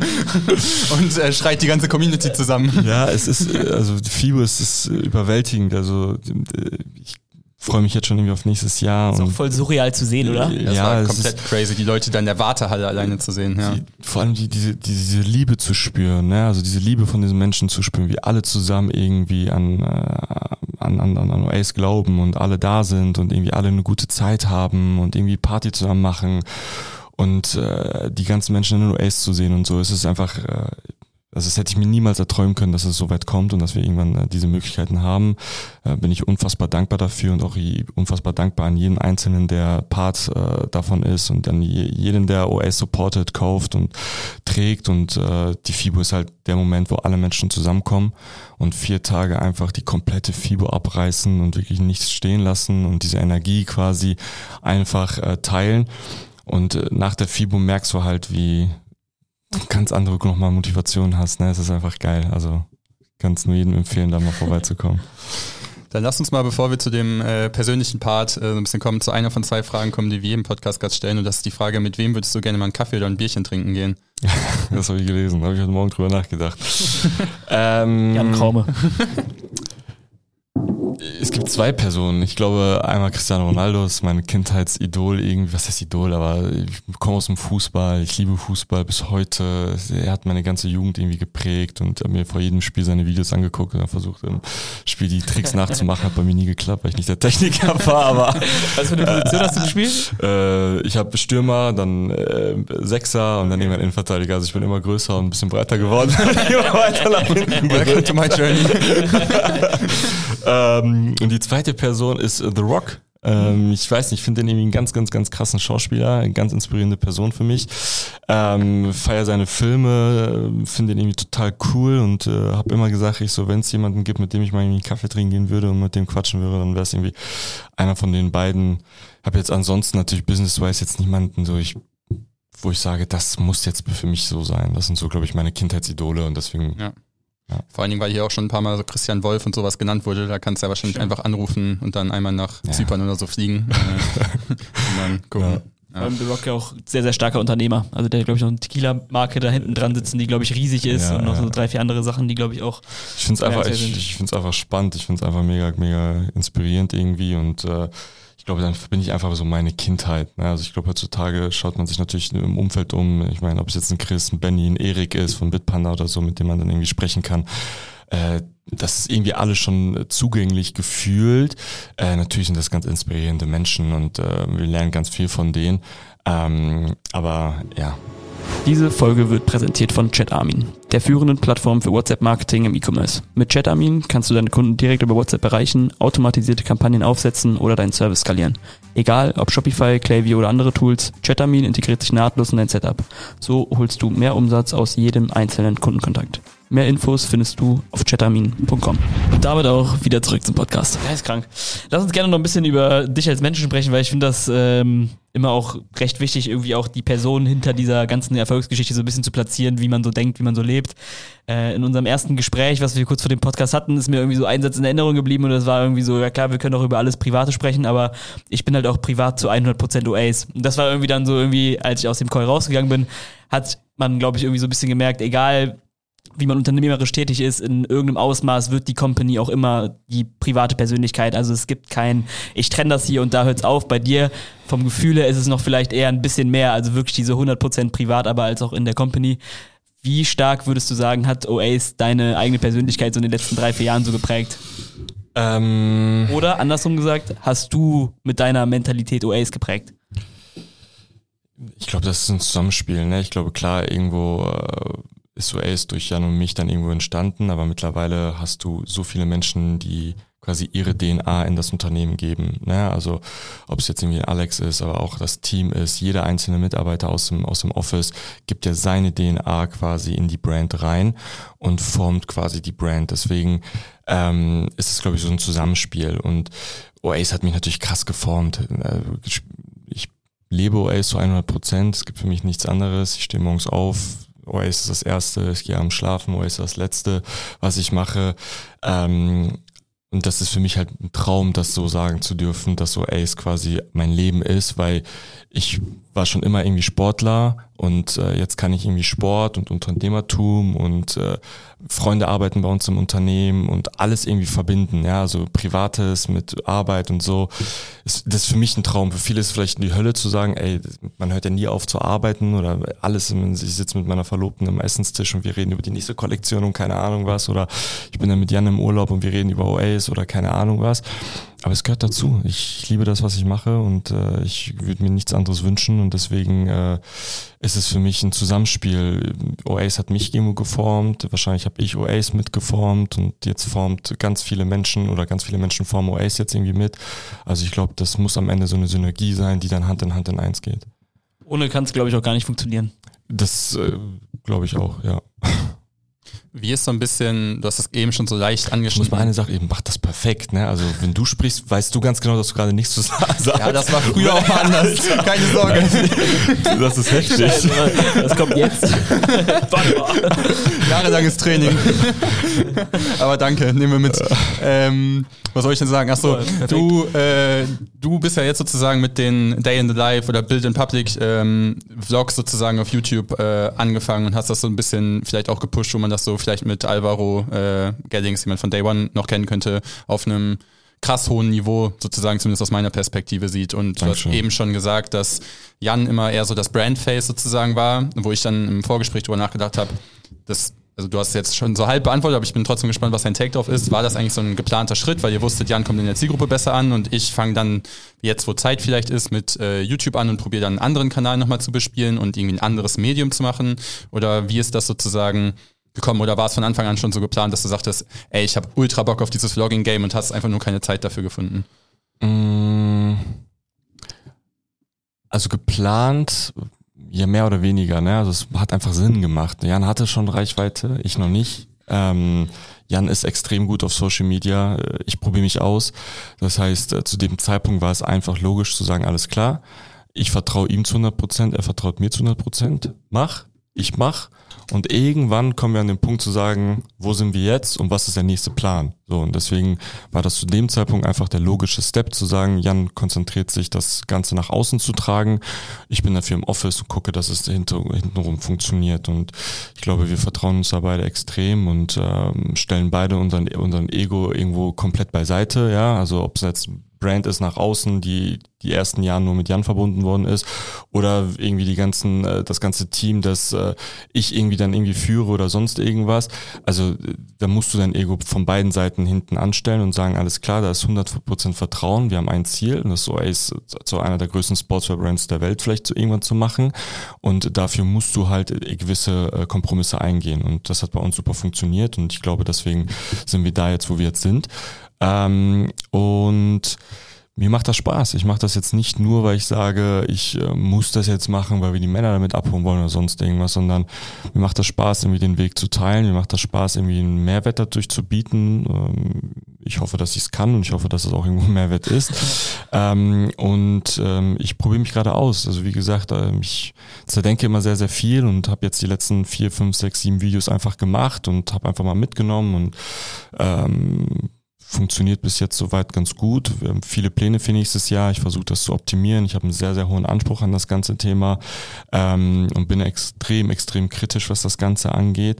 und äh, schreit die ganze Community zusammen. Ja, es ist, also die FIBO ist, ist überwältigend, also ich freue mich jetzt schon irgendwie auf nächstes Jahr. Ist auch voll surreal zu sehen, oder? Ja, das ja, war komplett crazy, die Leute da in der Wartehalle alleine zu sehen. Ja. Die, vor allem die, diese, diese Liebe zu spüren, ne? Also diese Liebe von diesen Menschen zu spüren, wie alle zusammen irgendwie an, an, an, an O As glauben und alle da sind und irgendwie alle eine gute Zeit haben und irgendwie Party zusammen machen und äh, die ganzen Menschen in den O As zu sehen und so. Es ist einfach... Äh, Also das hätte ich mir niemals erträumen können, dass es so weit kommt und dass wir irgendwann äh, diese Möglichkeiten haben. Äh, bin ich unfassbar dankbar dafür und auch unfassbar dankbar an jeden Einzelnen, der Part äh, davon ist und an jeden, der O A supportet, kauft und trägt. Und äh, die FIBO ist halt der Moment, wo alle Menschen zusammenkommen und vier Tage einfach die komplette FIBO abreißen und wirklich nichts stehen lassen und diese Energie quasi einfach äh, teilen. Und äh, nach der FIBO merkst du halt, wie ganz andere nochmal Motivation hast, ne? Es ist einfach geil. Also kannst nur jedem empfehlen, da mal vorbeizukommen. Dann lass uns mal, bevor wir zu dem äh, persönlichen Part äh, so ein bisschen kommen, zu einer von zwei Fragen kommen, die wir jedem Podcast-Gast stellen. Und das ist die Frage, mit wem würdest du gerne mal einen Kaffee oder ein Bierchen trinken gehen? Das habe ich gelesen, da habe ich heute Morgen drüber nachgedacht. ähm, Jan Kraume. Es gibt zwei Personen. Ich glaube, einmal Cristiano Ronaldo ist mein Kindheitsidol irgendwie. Was heißt Idol? Aber ich komme aus dem Fußball. Ich liebe Fußball bis heute. Er hat meine ganze Jugend irgendwie geprägt und habe mir vor jedem Spiel seine Videos angeguckt und habe versucht, im Spiel die Tricks nachzumachen. Hat bei mir nie geklappt, weil ich nicht der Techniker war. Aber was für eine Position hast du gespielt? Äh, ich habe Stürmer, dann äh, Sechser und dann irgendwann Innenverteidiger. Also ich bin immer größer und ein bisschen breiter geworden. Immer weiter nach hinten. Welcome to my journey. ähm, und die zweite Person ist The Rock. Ähm, ich weiß nicht, ich finde den irgendwie einen ganz, ganz, ganz krassen Schauspieler, eine ganz inspirierende Person für mich. Ähm, feiere seine Filme, finde den irgendwie total cool und äh, habe immer gesagt, ich so, wenn es jemanden gibt, mit dem ich mal irgendwie einen Kaffee trinken gehen würde und mit dem quatschen würde, dann wäre es irgendwie einer von den beiden. Habe jetzt ansonsten natürlich business-wise jetzt niemanden so, ich, wo ich sage, das muss jetzt für mich so sein. Das sind so, glaube ich, meine Kindheitsidole und deswegen... Ja. Ja. Vor allen Dingen, weil hier auch schon ein paar Mal so Christian Wolf und sowas genannt wurde, da kannst du ja wahrscheinlich Stimmt. einfach anrufen und dann einmal nach ja. Zypern oder so fliegen äh, und dann gucken. Ja. Vor allem The Rock ja auch sehr, sehr starker Unternehmer. Also der hat, glaube ich, noch eine Tequila-Marke da hinten dran sitzen, die, glaube ich, riesig ist ja, und noch ja. so drei, vier andere Sachen, die, glaube ich, auch Ich finde es einfach, ich, ich find's einfach spannend, ich finde es einfach mega, mega inspirierend irgendwie und äh, ich glaube, dann verbinde ich einfach so meine Kindheit. Ne? Also ich glaube, heutzutage schaut man sich natürlich im Umfeld um. Ich meine, ob es jetzt ein Chris, ein Benny, ein Erik ist von Bitpanda oder so, mit dem man dann irgendwie sprechen kann. Äh, das ist irgendwie alles schon zugänglich gefühlt. Äh, natürlich sind das ganz inspirierende Menschen und äh, wir lernen ganz viel von denen. Ähm, aber ja. Diese Folge wird präsentiert von ChatArmin, der führenden Plattform für WhatsApp-Marketing im E-Commerce. Mit ChatArmin kannst du deine Kunden direkt über WhatsApp erreichen, automatisierte Kampagnen aufsetzen oder deinen Service skalieren. Egal ob Shopify, Klaviyo oder andere Tools, ChatArmin integriert sich nahtlos in dein Setup. So holst du mehr Umsatz aus jedem einzelnen Kundenkontakt. Mehr Infos findest du auf chatarmin punkt com. Und damit auch wieder zurück zum Podcast. Der ist krank. Lass uns gerne noch ein bisschen über dich als Menschen sprechen, weil ich finde das ähm, immer auch recht wichtig, irgendwie auch die Person hinter dieser ganzen Erfolgsgeschichte so ein bisschen zu platzieren, wie man so denkt, wie man so lebt. Äh, in unserem ersten Gespräch, was wir kurz vor dem Podcast hatten, ist mir irgendwie so ein Satz in Erinnerung geblieben und das war irgendwie so, ja klar, wir können auch über alles Private sprechen, aber ich bin halt auch privat zu hundert Prozent O As. Und das war irgendwie dann so irgendwie, als ich aus dem Call rausgegangen bin, hat man, glaube ich, irgendwie so ein bisschen gemerkt, egal wie man unternehmerisch tätig ist, in irgendeinem Ausmaß wird die Company auch immer die private Persönlichkeit. Also es gibt kein, ich trenne das hier und da hört's auf. Bei dir vom Gefühl her ist es noch vielleicht eher ein bisschen mehr, also wirklich diese hundert Prozent privat, aber als auch in der Company. Wie stark würdest du sagen, hat O Ace deine eigene Persönlichkeit so in den letzten drei, vier Jahren so geprägt? Ähm Oder andersrum gesagt, hast du mit deiner Mentalität O Ace geprägt? Ich glaube, das ist ein Zusammenspiel. Ne? Ich glaube, klar, irgendwo äh, ist O Ace durch Jan und mich dann irgendwo entstanden, aber mittlerweile hast du so viele Menschen, die quasi ihre D N A in das Unternehmen geben. Ne? Also ob es jetzt irgendwie Alex ist, aber auch das Team ist, jeder einzelne Mitarbeiter aus dem, aus dem Office gibt ja seine D N A quasi in die Brand rein und formt quasi die Brand. Deswegen ähm, ist es, glaube ich, so ein Zusammenspiel und O Ace hat mich natürlich krass geformt. Ich lebe O Ace zu hundert Prozent, es gibt für mich nichts anderes. Ich stehe morgens auf, O Ace ist das Erste, ich gehe abends schlafen, O Ace ist das Letzte, was ich mache. Ähm, und das ist für mich halt ein Traum, das so sagen zu dürfen, dass O Ace quasi mein Leben ist, weil ich war schon immer irgendwie Sportler und äh, jetzt kann ich irgendwie Sport und Unternehmertum und äh, Freunde arbeiten bei uns im Unternehmen und alles irgendwie verbinden, ja, also Privates mit Arbeit und so. Ist, das ist für mich ein Traum. Für viele ist es vielleicht die Hölle zu sagen, ey, man hört ja nie auf zu arbeiten oder alles, ich sitze mit meiner Verlobten am Essenstisch und wir reden über die nächste Kollektion und keine Ahnung was oder ich bin dann mit Jan im Urlaub und wir reden über O Ace oder keine Ahnung was. Aber es gehört dazu. Ich liebe das, was ich mache und äh, ich würde mir nichts anderes wünschen und deswegen äh, ist es für mich ein Zusammenspiel. O Ace hat mich irgendwo geformt, wahrscheinlich habe ich O Ace mitgeformt und jetzt formt ganz viele Menschen oder ganz viele Menschen formen O Ace jetzt irgendwie mit. Also ich glaube, das muss am Ende so eine Synergie sein, die dann Hand in Hand in eins geht. Ohne kann es, glaube ich, auch gar nicht funktionieren. Das äh, glaube ich auch, ja. Wie ist so ein bisschen, du hast das eben schon so leicht angeschnitten. Ich muss mal eine Sache eben, mach das perfekt, ne? Also wenn du sprichst, weißt du ganz genau, dass du gerade nichts zu sagen sagst. Ja, das war früher auch mal anders. Keine Sorge. Das ist heftig. Das kommt jetzt. Jahrelanges Training. Aber danke, nehmen wir mit. Ähm, Was soll ich denn sagen? Achso, Ja, du, äh, du bist ja jetzt sozusagen mit den Day in the Life oder Build in Public ähm, Vlogs sozusagen auf YouTube äh, angefangen und hast das so ein bisschen vielleicht auch gepusht, wo man das so vielleicht mit Alvaro äh, Geddings, die man von Day One noch kennen könnte, auf einem krass hohen Niveau sozusagen, zumindest aus meiner Perspektive sieht. Und du hast eben schon gesagt, dass Jan immer eher so das Brandface sozusagen war, wo ich dann im Vorgespräch drüber nachgedacht habe, dass also du hast es jetzt schon so halb beantwortet, aber ich bin trotzdem gespannt, was dein Take drauf ist. War das eigentlich so ein geplanter Schritt, weil ihr wusstet, Jan kommt in der Zielgruppe besser an und ich fange dann jetzt, wo Zeit vielleicht ist, mit äh, YouTube an und probiere dann einen anderen Kanal nochmal zu bespielen und irgendwie ein anderes Medium zu machen? Oder wie ist das sozusagen gekommen? Oder war es von Anfang an schon so geplant, dass du sagtest, ey, ich habe ultra Bock auf dieses Vlogging-Game und hast einfach nur keine Zeit dafür gefunden? Also geplant... Ja, mehr oder weniger, ne? Also es hat einfach Sinn gemacht. Jan hatte schon Reichweite, ich noch nicht. Ähm, Jan ist extrem gut auf Social Media, ich probiere mich aus. Das heißt, zu dem Zeitpunkt war es einfach logisch zu sagen, alles klar, ich vertraue ihm zu hundert Prozent, er vertraut mir zu hundert Prozent. Mach, ich mach. Und irgendwann kommen wir an den Punkt zu sagen, wo sind wir jetzt und was ist der nächste Plan? So, und deswegen war das zu dem Zeitpunkt einfach der logische Step zu sagen, Jan konzentriert sich, das Ganze nach außen zu tragen. Ich bin dafür im Office und gucke, dass es hinter, hintenrum funktioniert. Und ich glaube, wir vertrauen uns da beide extrem und ähm, stellen beide unseren, unseren Ego irgendwo komplett beiseite. Ja, also ob es jetzt Brand ist nach außen, die die ersten Jahre nur mit Jan verbunden worden ist, oder irgendwie die ganzen, äh, das ganze Team, das äh, ich irgendwie dann irgendwie führe oder sonst irgendwas. Also äh, da musst du dein Ego von beiden Seiten hinten anstellen und sagen, alles klar, da ist hundert Prozent Vertrauen, wir haben ein Ziel und das ist so, ey, ist so einer der größten Sportswear-Brands der Welt vielleicht so irgendwann zu machen und dafür musst du halt gewisse äh, Kompromisse eingehen und das hat bei uns super funktioniert und ich glaube, deswegen sind wir da jetzt, wo wir jetzt sind. Ähm, und mir macht das Spaß. Ich mache das jetzt nicht nur, weil ich sage, ich äh, muss das jetzt machen, weil wir die Männer damit abholen wollen oder sonst irgendwas, sondern mir macht das Spaß, irgendwie den Weg zu teilen. Mir macht das Spaß, irgendwie einen Mehrwert dadurch zu bieten. Ähm, ich hoffe, dass ich es kann und ich hoffe, dass es auch irgendwo ein Mehrwert ist. ähm, und ähm, ich probiere mich gerade aus. Also wie gesagt, äh, ich zerdenke immer sehr, sehr viel und habe jetzt die letzten vier, fünf, sechs, sieben Videos einfach gemacht und habe einfach mal mitgenommen und ähm, funktioniert bis jetzt soweit ganz gut. Wir haben viele Pläne für nächstes Jahr. Ich versuche das zu optimieren. Ich habe einen sehr, sehr hohen Anspruch an das ganze Thema ähm, und bin extrem, extrem kritisch, was das Ganze angeht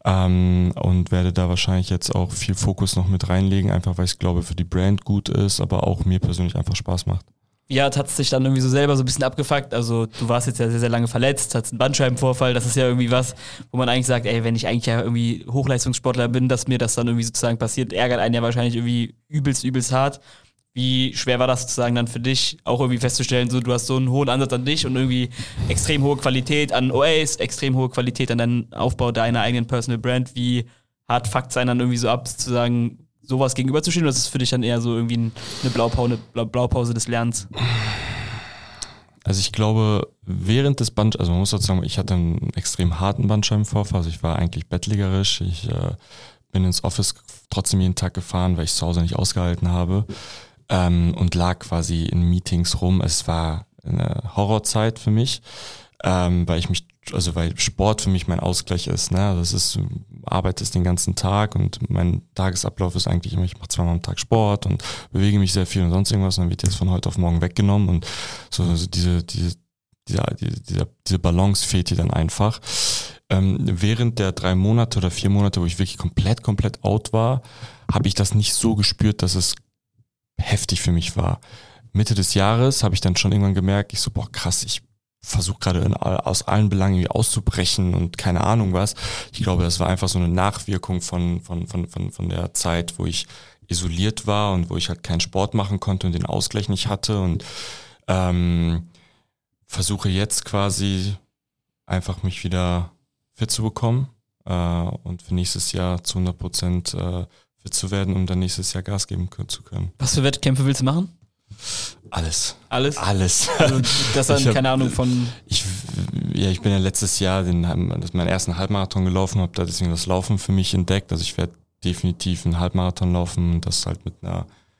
ähm, und werde da wahrscheinlich jetzt auch viel Fokus noch mit reinlegen, einfach weil ich glaube, für die Brand gut ist, aber auch mir persönlich einfach Spaß macht. Ja, hat es sich dann irgendwie so selber so ein bisschen abgefuckt. Also du warst jetzt ja sehr, sehr lange verletzt, hattest einen Bandscheibenvorfall. Das ist ja irgendwie was, wo man eigentlich sagt, ey, wenn ich eigentlich ja irgendwie Hochleistungssportler bin, dass mir das dann irgendwie sozusagen passiert, ärgert einen ja wahrscheinlich irgendwie übelst, übelst hart. Wie schwer war das sozusagen dann für dich, auch irgendwie festzustellen, so du hast so einen hohen Ansatz an dich und irgendwie extrem hohe Qualität an O As, extrem hohe Qualität an deinen Aufbau deiner eigenen Personal Brand. Wie hart fuckt es einen dann irgendwie so ab, zu sagen, sowas gegenüberzustehen, oder ist es für dich dann eher so irgendwie eine Blaupause, eine Blaupause des Lernens? Also ich glaube, während des Band, also man muss dazu sagen, ich hatte einen extrem harten Bandscheibenvorfall, also ich war eigentlich bettlägerisch, ich äh, bin ins Office trotzdem jeden Tag gefahren, weil ich zu Hause nicht ausgehalten habe ähm, und lag quasi in Meetings rum. Es war eine Horrorzeit für mich, ähm, weil ich mich also weil Sport für mich mein Ausgleich ist, ne, das ist, arbeitest den ganzen Tag und mein Tagesablauf ist eigentlich immer, ich mache zweimal am Tag Sport und bewege mich sehr viel und sonst irgendwas und dann wird jetzt von heute auf morgen weggenommen und so also diese, diese, diese, diese, diese Balance fehlt dir dann einfach. Ähm, während der drei Monate oder vier Monate, wo ich wirklich komplett, komplett out war, habe ich das nicht so gespürt, dass es heftig für mich war. Mitte des Jahres habe ich dann schon irgendwann gemerkt, ich so, boah krass, ich versuche gerade in, aus allen Belangen irgendwie auszubrechen und keine Ahnung was. Ich glaube, das war einfach so eine Nachwirkung von, von, von, von, von der Zeit, wo ich isoliert war und wo ich halt keinen Sport machen konnte und den Ausgleich nicht hatte und ähm, versuche jetzt quasi einfach mich wieder fit zu bekommen äh, und für nächstes Jahr zu hundert Prozent äh, fit zu werden, um dann nächstes Jahr Gas geben können, zu können. Was für Wettkämpfe willst du machen? Alles. Alles? Alles. Also das dann, hab, keine Ahnung, von... Ich, ja, ich bin ja letztes Jahr den, meinen ersten Halbmarathon gelaufen, habe da deswegen das Laufen für mich entdeckt. Also ich werde definitiv einen Halbmarathon laufen, das halt mit einer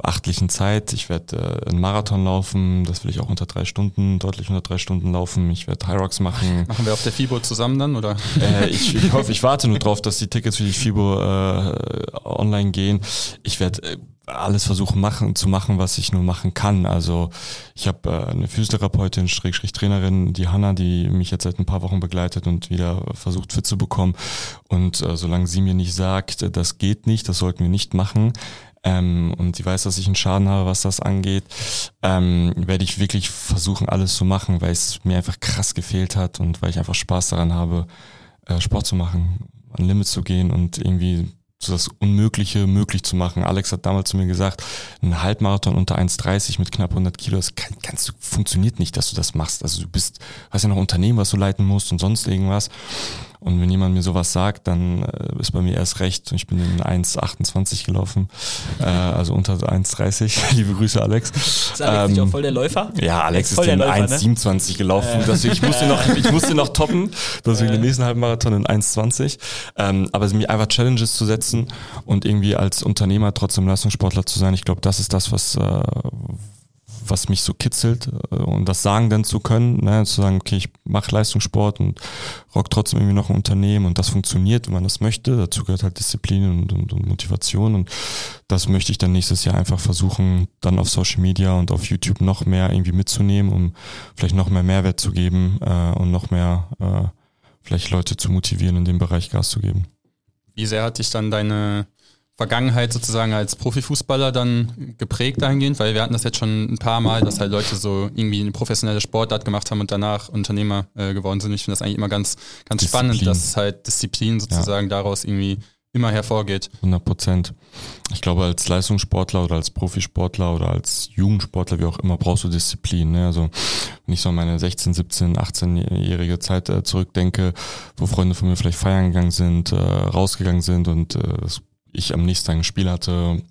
beachtlichen Zeit. Ich werde äh, einen Marathon laufen, das will ich auch unter drei Stunden, deutlich unter drei Stunden laufen. Ich werde High Rocks machen. Machen wir auf der FIBO zusammen dann, oder? Äh, ich, ich hoffe, ich warte nur drauf, dass die Tickets für die FIBO äh, online gehen. Ich werde äh, alles versuchen machen zu machen, was ich nur machen kann. Also ich habe äh, eine Physiotherapeutin, Schrägstrich Trainerin, die Hanna, die mich jetzt seit ein paar Wochen begleitet und wieder versucht fit zu bekommen. Und äh, solange sie mir nicht sagt, äh, das geht nicht, das sollten wir nicht machen, ähm, und sie weiß, dass ich einen Schaden habe, was das angeht, ähm, werde ich wirklich versuchen, alles zu machen, weil es mir einfach krass gefehlt hat und weil ich einfach Spaß daran habe, äh, Sport zu machen, an Limits zu gehen und irgendwie so das Unmögliche möglich zu machen. Alex hat damals zu mir gesagt, ein Halbmarathon unter eins dreißig mit knapp hundert Kilo, das kann, kannst du, funktioniert nicht, dass du das machst. Also du bist, hast ja noch ein Unternehmen, was du leiten musst und sonst irgendwas. Und wenn jemand mir sowas sagt, dann äh, ist bei mir erst recht. Ich bin in eins achtundzwanzig gelaufen, äh, also unter eins dreißig. Liebe Grüße, Alex. Ist Alex ähm, nicht auch voll der Läufer? Ja, Alex ist, ist in eins siebenundzwanzig ne? gelaufen. Äh. Deswegen, ich musste noch, ich musste noch toppen. Deswegen äh. den nächsten Halbmarathon in eins zwanzig. Ähm, aber mir einfach Challenges zu setzen und irgendwie als Unternehmer trotzdem Leistungssportler zu sein, ich glaube, das ist das, was äh, was mich so kitzelt, und das sagen dann zu können, ne, zu sagen, okay, ich mache Leistungssport und rock trotzdem irgendwie noch ein Unternehmen und das funktioniert, wenn man das möchte. Dazu gehört halt Disziplin und, und, und Motivation und das möchte ich dann nächstes Jahr einfach versuchen, dann auf Social Media und auf YouTube noch mehr irgendwie mitzunehmen, um vielleicht noch mehr Mehrwert zu geben äh, und noch mehr äh, vielleicht Leute zu motivieren, in dem Bereich Gas zu geben. Wie sehr hat dich dann deine Vergangenheit sozusagen als Profifußballer dann geprägt dahingehend, weil wir hatten das jetzt schon ein paar Mal, dass halt Leute so irgendwie eine professionelle Sportart gemacht haben und danach Unternehmer äh, geworden sind. Ich finde das eigentlich immer ganz, ganz spannend, dass halt Disziplin sozusagen ja. daraus irgendwie immer hervorgeht. hundert Prozent. Ich glaube, als Leistungssportler oder als Profisportler oder als Jugendsportler, wie auch immer, brauchst du Disziplin. Ne? Also wenn ich so an meine sechzehn, siebzehn, achtzehnjährige Zeit äh, zurückdenke, wo Freunde von mir vielleicht feiern gegangen sind, äh, rausgegangen sind und äh, das ich am nächsten Tag ein Spiel hatte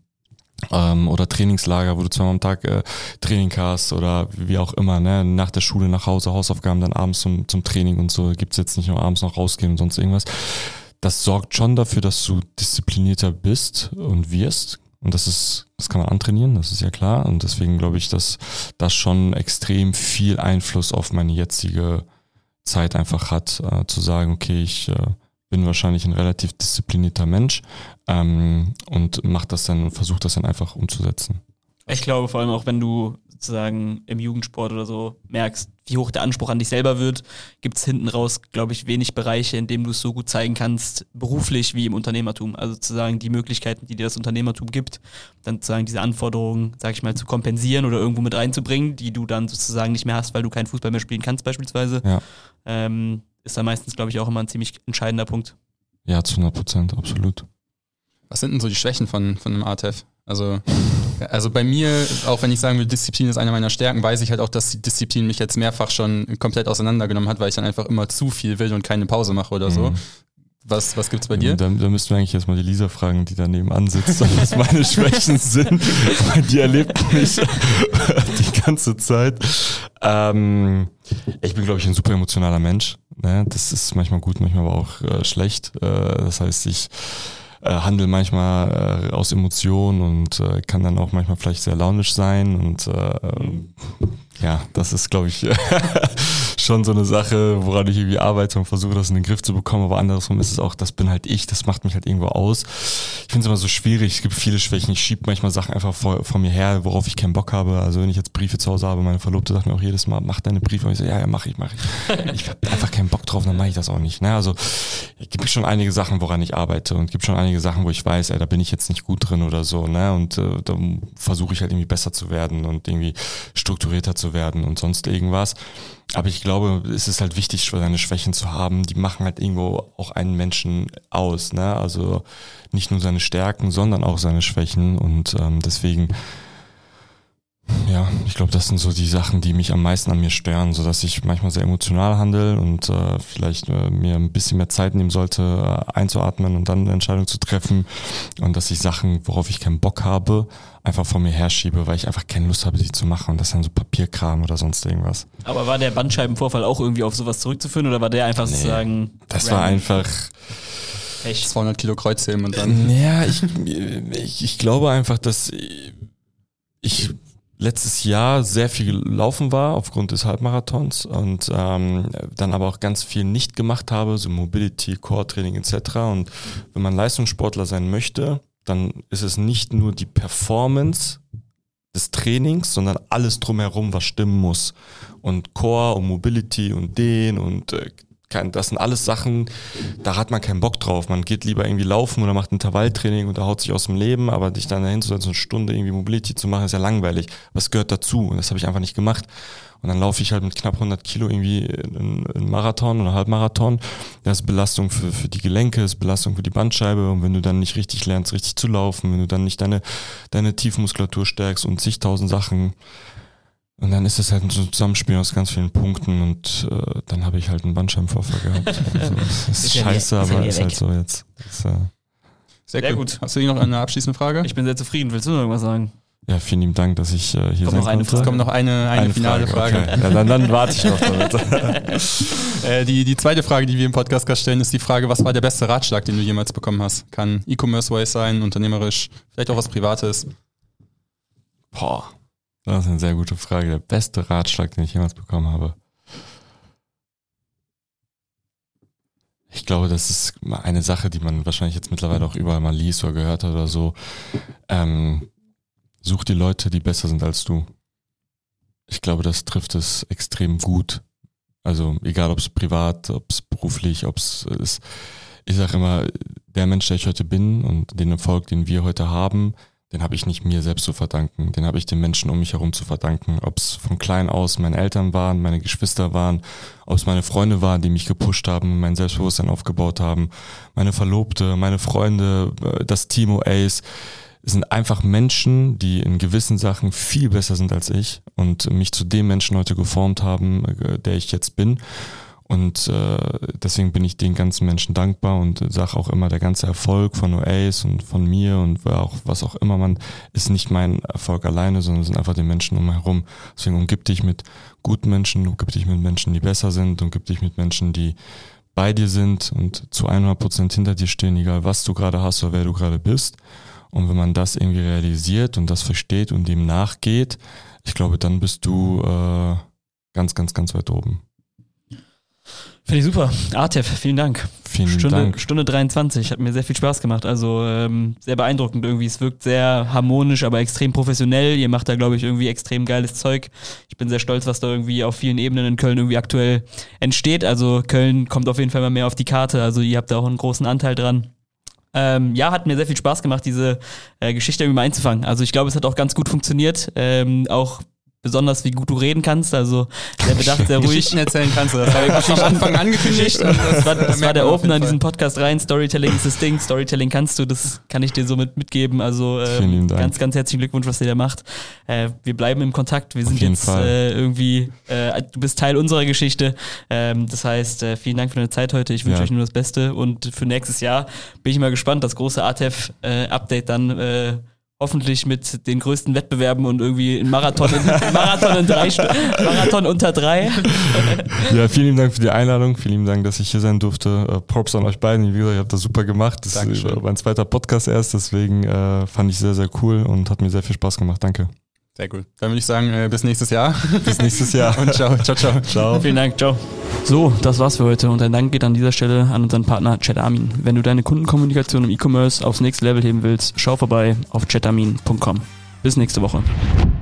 ähm, oder Trainingslager, wo du zweimal am Tag äh, Training hast oder wie auch immer, ne, nach der Schule nach Hause, Hausaufgaben, dann abends zum, zum Training und so, gibt's jetzt nicht nur abends noch rausgehen und sonst irgendwas. Das sorgt schon dafür, dass du disziplinierter bist und wirst und das ist, das kann man antrainieren, das ist ja klar und deswegen glaube ich, dass das schon extrem viel Einfluss auf meine jetzige Zeit einfach hat, äh, zu sagen, okay, ich äh, bin wahrscheinlich ein relativ disziplinierter Mensch ähm, und mach das dann und versuche das dann einfach umzusetzen. Ich glaube vor allem auch, wenn du sozusagen im Jugendsport oder so merkst, wie hoch der Anspruch an dich selber wird, gibt es hinten raus, glaube ich, wenig Bereiche, in denen du es so gut zeigen kannst, beruflich wie im Unternehmertum. Also sozusagen die Möglichkeiten, die dir das Unternehmertum gibt, dann sozusagen diese Anforderungen, sag ich mal, zu kompensieren oder irgendwo mit reinzubringen, die du dann sozusagen nicht mehr hast, weil du keinen Fußball mehr spielen kannst beispielsweise. Ja. Ähm, ist da meistens, glaube ich, auch immer ein ziemlich entscheidender Punkt. Ja, zu hundert Prozent, absolut. Was sind denn so die Schwächen von, von einem A T E V? Also, also bei mir, auch wenn ich sagen will, Disziplin ist eine meiner Stärken, weiß ich halt auch, dass die Disziplin mich jetzt mehrfach schon komplett auseinandergenommen hat, weil ich dann einfach immer zu viel will und keine Pause mache oder so. Mhm. Was, was gibt's bei dir? Da, da müssten wir eigentlich jetzt mal die Lisa fragen, die da nebenan sitzt, was meine Schwächen sind. Die erlebt mich die ganze Zeit. Ähm, ich bin, glaube ich, ein super emotionaler Mensch. Ne? Das ist manchmal gut, manchmal aber auch äh, schlecht. Äh, das heißt, ich äh, handle manchmal äh, aus Emotionen und äh, kann dann auch manchmal vielleicht sehr launisch sein. Und äh, ja, das ist, glaube ich, schon so eine Sache, woran ich irgendwie arbeite und versuche, das in den Griff zu bekommen. Aber andersrum ist es auch, das bin halt ich, das macht mich halt irgendwo aus. Ich finde es immer so schwierig, es gibt viele Schwächen. Ich schiebe manchmal Sachen einfach vor, vor mir her, worauf ich keinen Bock habe. Also wenn ich jetzt Briefe zu Hause habe, meine Verlobte sagt mir auch jedes Mal, mach deine Briefe. Und ich so, ja, ja, mach ich, mach ich. Ich habe einfach keinen Bock drauf, dann mache ich das auch nicht. Ne? Also es gibt schon einige Sachen, woran ich arbeite und es gibt schon einige Sachen, wo ich weiß, ey, da bin ich jetzt nicht gut drin oder so. Ne? Und äh, da versuche ich halt irgendwie besser zu werden und irgendwie strukturierter zu werden und sonst irgendwas. Aber ich glaube, es ist halt wichtig, seine Schwächen zu haben. Die machen halt irgendwo auch einen Menschen aus, ne? Also nicht nur seine Stärken, sondern auch seine Schwächen. Und ähm, deswegen, ja, ich glaube, das sind so die Sachen, die mich am meisten an mir stören, so dass ich manchmal sehr emotional handle und äh, vielleicht äh, mir ein bisschen mehr Zeit nehmen sollte, äh, einzuatmen und dann eine Entscheidung zu treffen. Und dass ich Sachen, worauf ich keinen Bock habe, einfach vor mir herschiebe, weil ich einfach keine Lust habe, sie zu machen. Und das ist dann so Papierkram oder sonst irgendwas. Aber war der Bandscheibenvorfall auch irgendwie auf sowas zurückzuführen oder war der einfach nee, sozusagen... Das random? War einfach... Echt? zweihundert Kilo Kreuzheben und dann... Ja, ich, ich, ich glaube einfach, dass... ich letztes Jahr sehr viel gelaufen war aufgrund des Halbmarathons und ähm, dann aber auch ganz viel nicht gemacht habe, so Mobility, Core-Training et cetera. Und wenn man Leistungssportler sein möchte, dann ist es nicht nur die Performance des Trainings, sondern alles drumherum, was stimmen muss. Und Core und Mobility und den und äh, kein, das sind alles Sachen, da hat man keinen Bock drauf. Man geht lieber irgendwie laufen oder macht ein Intervalltraining und da haut sich aus dem Leben, aber dich dann dahin zu setzen, eine Stunde irgendwie Mobility zu machen, ist ja langweilig. Was gehört dazu? Und das habe ich einfach nicht gemacht. Und dann laufe ich halt mit knapp hundert Kilo irgendwie einen Marathon oder Halbmarathon. Das ist Belastung für, für die Gelenke, das ist Belastung für die Bandscheibe. Und wenn du dann nicht richtig lernst, richtig zu laufen, wenn du dann nicht deine, deine Tiefmuskulatur stärkst und zigtausend Sachen, und dann ist es halt ein Zusammenspiel aus ganz vielen Punkten und äh, dann habe ich halt einen Bandscheibenvorfall gehabt. Also, das ist, ist scheiße, ja, ist aber ja ist halt so jetzt. Das, äh Sehr, Sehr gut. gut. Hast du hier noch eine abschließende Frage? Ich bin sehr zufrieden. Willst du noch irgendwas sagen? Ja, vielen lieben Dank, dass ich äh, hier kommt sein konnte. Es kommt noch eine, eine, eine finale Frage. Frage. Okay. Ja, dann, dann warte ich noch damit. äh, die, die zweite Frage, die wir im Podcast stellen, ist die Frage, was war der beste Ratschlag, den du jemals bekommen hast? Kann E-Commerce-Wise sein, unternehmerisch, vielleicht auch was Privates? Boah. Das ist eine sehr gute Frage. Der beste Ratschlag, den ich jemals bekommen habe. Ich glaube, das ist eine Sache, die man wahrscheinlich jetzt mittlerweile auch überall mal liest oder gehört hat oder so. Ähm, such die Leute, die besser sind als du. Ich glaube, das trifft es extrem gut. Also egal, ob es privat, ob es beruflich, ob es ist. Ich sage immer, der Mensch, der ich heute bin und den Erfolg, den wir heute haben, den habe ich nicht mir selbst zu verdanken, den habe ich den Menschen um mich herum zu verdanken. Ob es von klein aus meine Eltern waren, meine Geschwister waren, ob es meine Freunde waren, die mich gepusht haben, mein Selbstbewusstsein aufgebaut haben, meine Verlobte, meine Freunde, das Team O Ace. Es sind einfach Menschen, die in gewissen Sachen viel besser sind als ich und mich zu dem Menschen heute geformt haben, der ich jetzt bin. Und äh, deswegen bin ich den ganzen Menschen dankbar und sage auch immer, der ganze Erfolg von O Ace und von mir und auch was auch immer man, ist nicht mein Erfolg alleine, sondern sind einfach die Menschen um mich herum. Deswegen umgib dich mit guten Menschen, umgib dich mit Menschen, die besser sind, umgib dich mit Menschen, die bei dir sind und zu hundert Prozent hinter dir stehen, egal was du gerade hast oder wer du gerade bist. Und wenn man das irgendwie realisiert und das versteht und dem nachgeht, ich glaube, dann bist du äh, ganz, ganz, ganz weit oben. Finde ich super. Atef, vielen Dank. Vielen Stunde, Dank. Stunde dreiundzwanzig, hat mir sehr viel Spaß gemacht. Also ähm, sehr beeindruckend irgendwie. Es wirkt sehr harmonisch, aber extrem professionell. Ihr macht da, glaube ich, irgendwie extrem geiles Zeug. Ich bin sehr stolz, was da irgendwie auf vielen Ebenen in Köln irgendwie aktuell entsteht. Also Köln kommt auf jeden Fall mal mehr auf die Karte. Also ihr habt da auch einen großen Anteil dran. Ähm, ja, hat mir sehr viel Spaß gemacht, diese äh, Geschichte irgendwie mal einzufangen. Also ich glaube, es hat auch ganz gut funktioniert. Ähm, auch besonders, wie gut du reden kannst, also sehr bedacht, sehr ruhig. Geschichten erzählen kannst du, das habe ich am Anfang angekündigt. Das, das war, das war der Opener in diesem Podcast rein, Storytelling ist das Ding, Storytelling kannst du, das kann ich dir somit mitgeben, also ähm, ganz, ganz herzlichen Glückwunsch, was ihr da macht. Äh, wir bleiben im Kontakt, wir sind jetzt äh, irgendwie, äh, du bist Teil unserer Geschichte, ähm, das heißt, äh, vielen Dank für deine Zeit heute, ich wünsche ja. euch nur das Beste und für nächstes Jahr bin ich mal gespannt, das große Atef-Update äh, dann äh, hoffentlich mit den größten Wettbewerben und irgendwie ein Marathon in, Marathon in drei Stunden, Marathon unter drei. Ja, vielen lieben Dank für die Einladung. Vielen lieben Dank, dass ich hier sein durfte. Props an euch beiden. Wie gesagt, ihr habt das super gemacht. Das Dankeschön. Ist mein zweiter Podcast erst, deswegen äh, fand ich sehr, sehr cool und hat mir sehr viel Spaß gemacht. Danke. Sehr cool. Dann würde ich sagen, äh, bis nächstes Jahr. Bis nächstes Jahr. Und ciao, ciao, ciao. Ciao. Vielen Dank, ciao. So, das war's für heute und ein Dank geht an dieser Stelle an unseren Partner Chatamin. Wenn du deine Kundenkommunikation im E-Commerce aufs nächste Level heben willst, schau vorbei auf chatamin punkt com. Bis nächste Woche.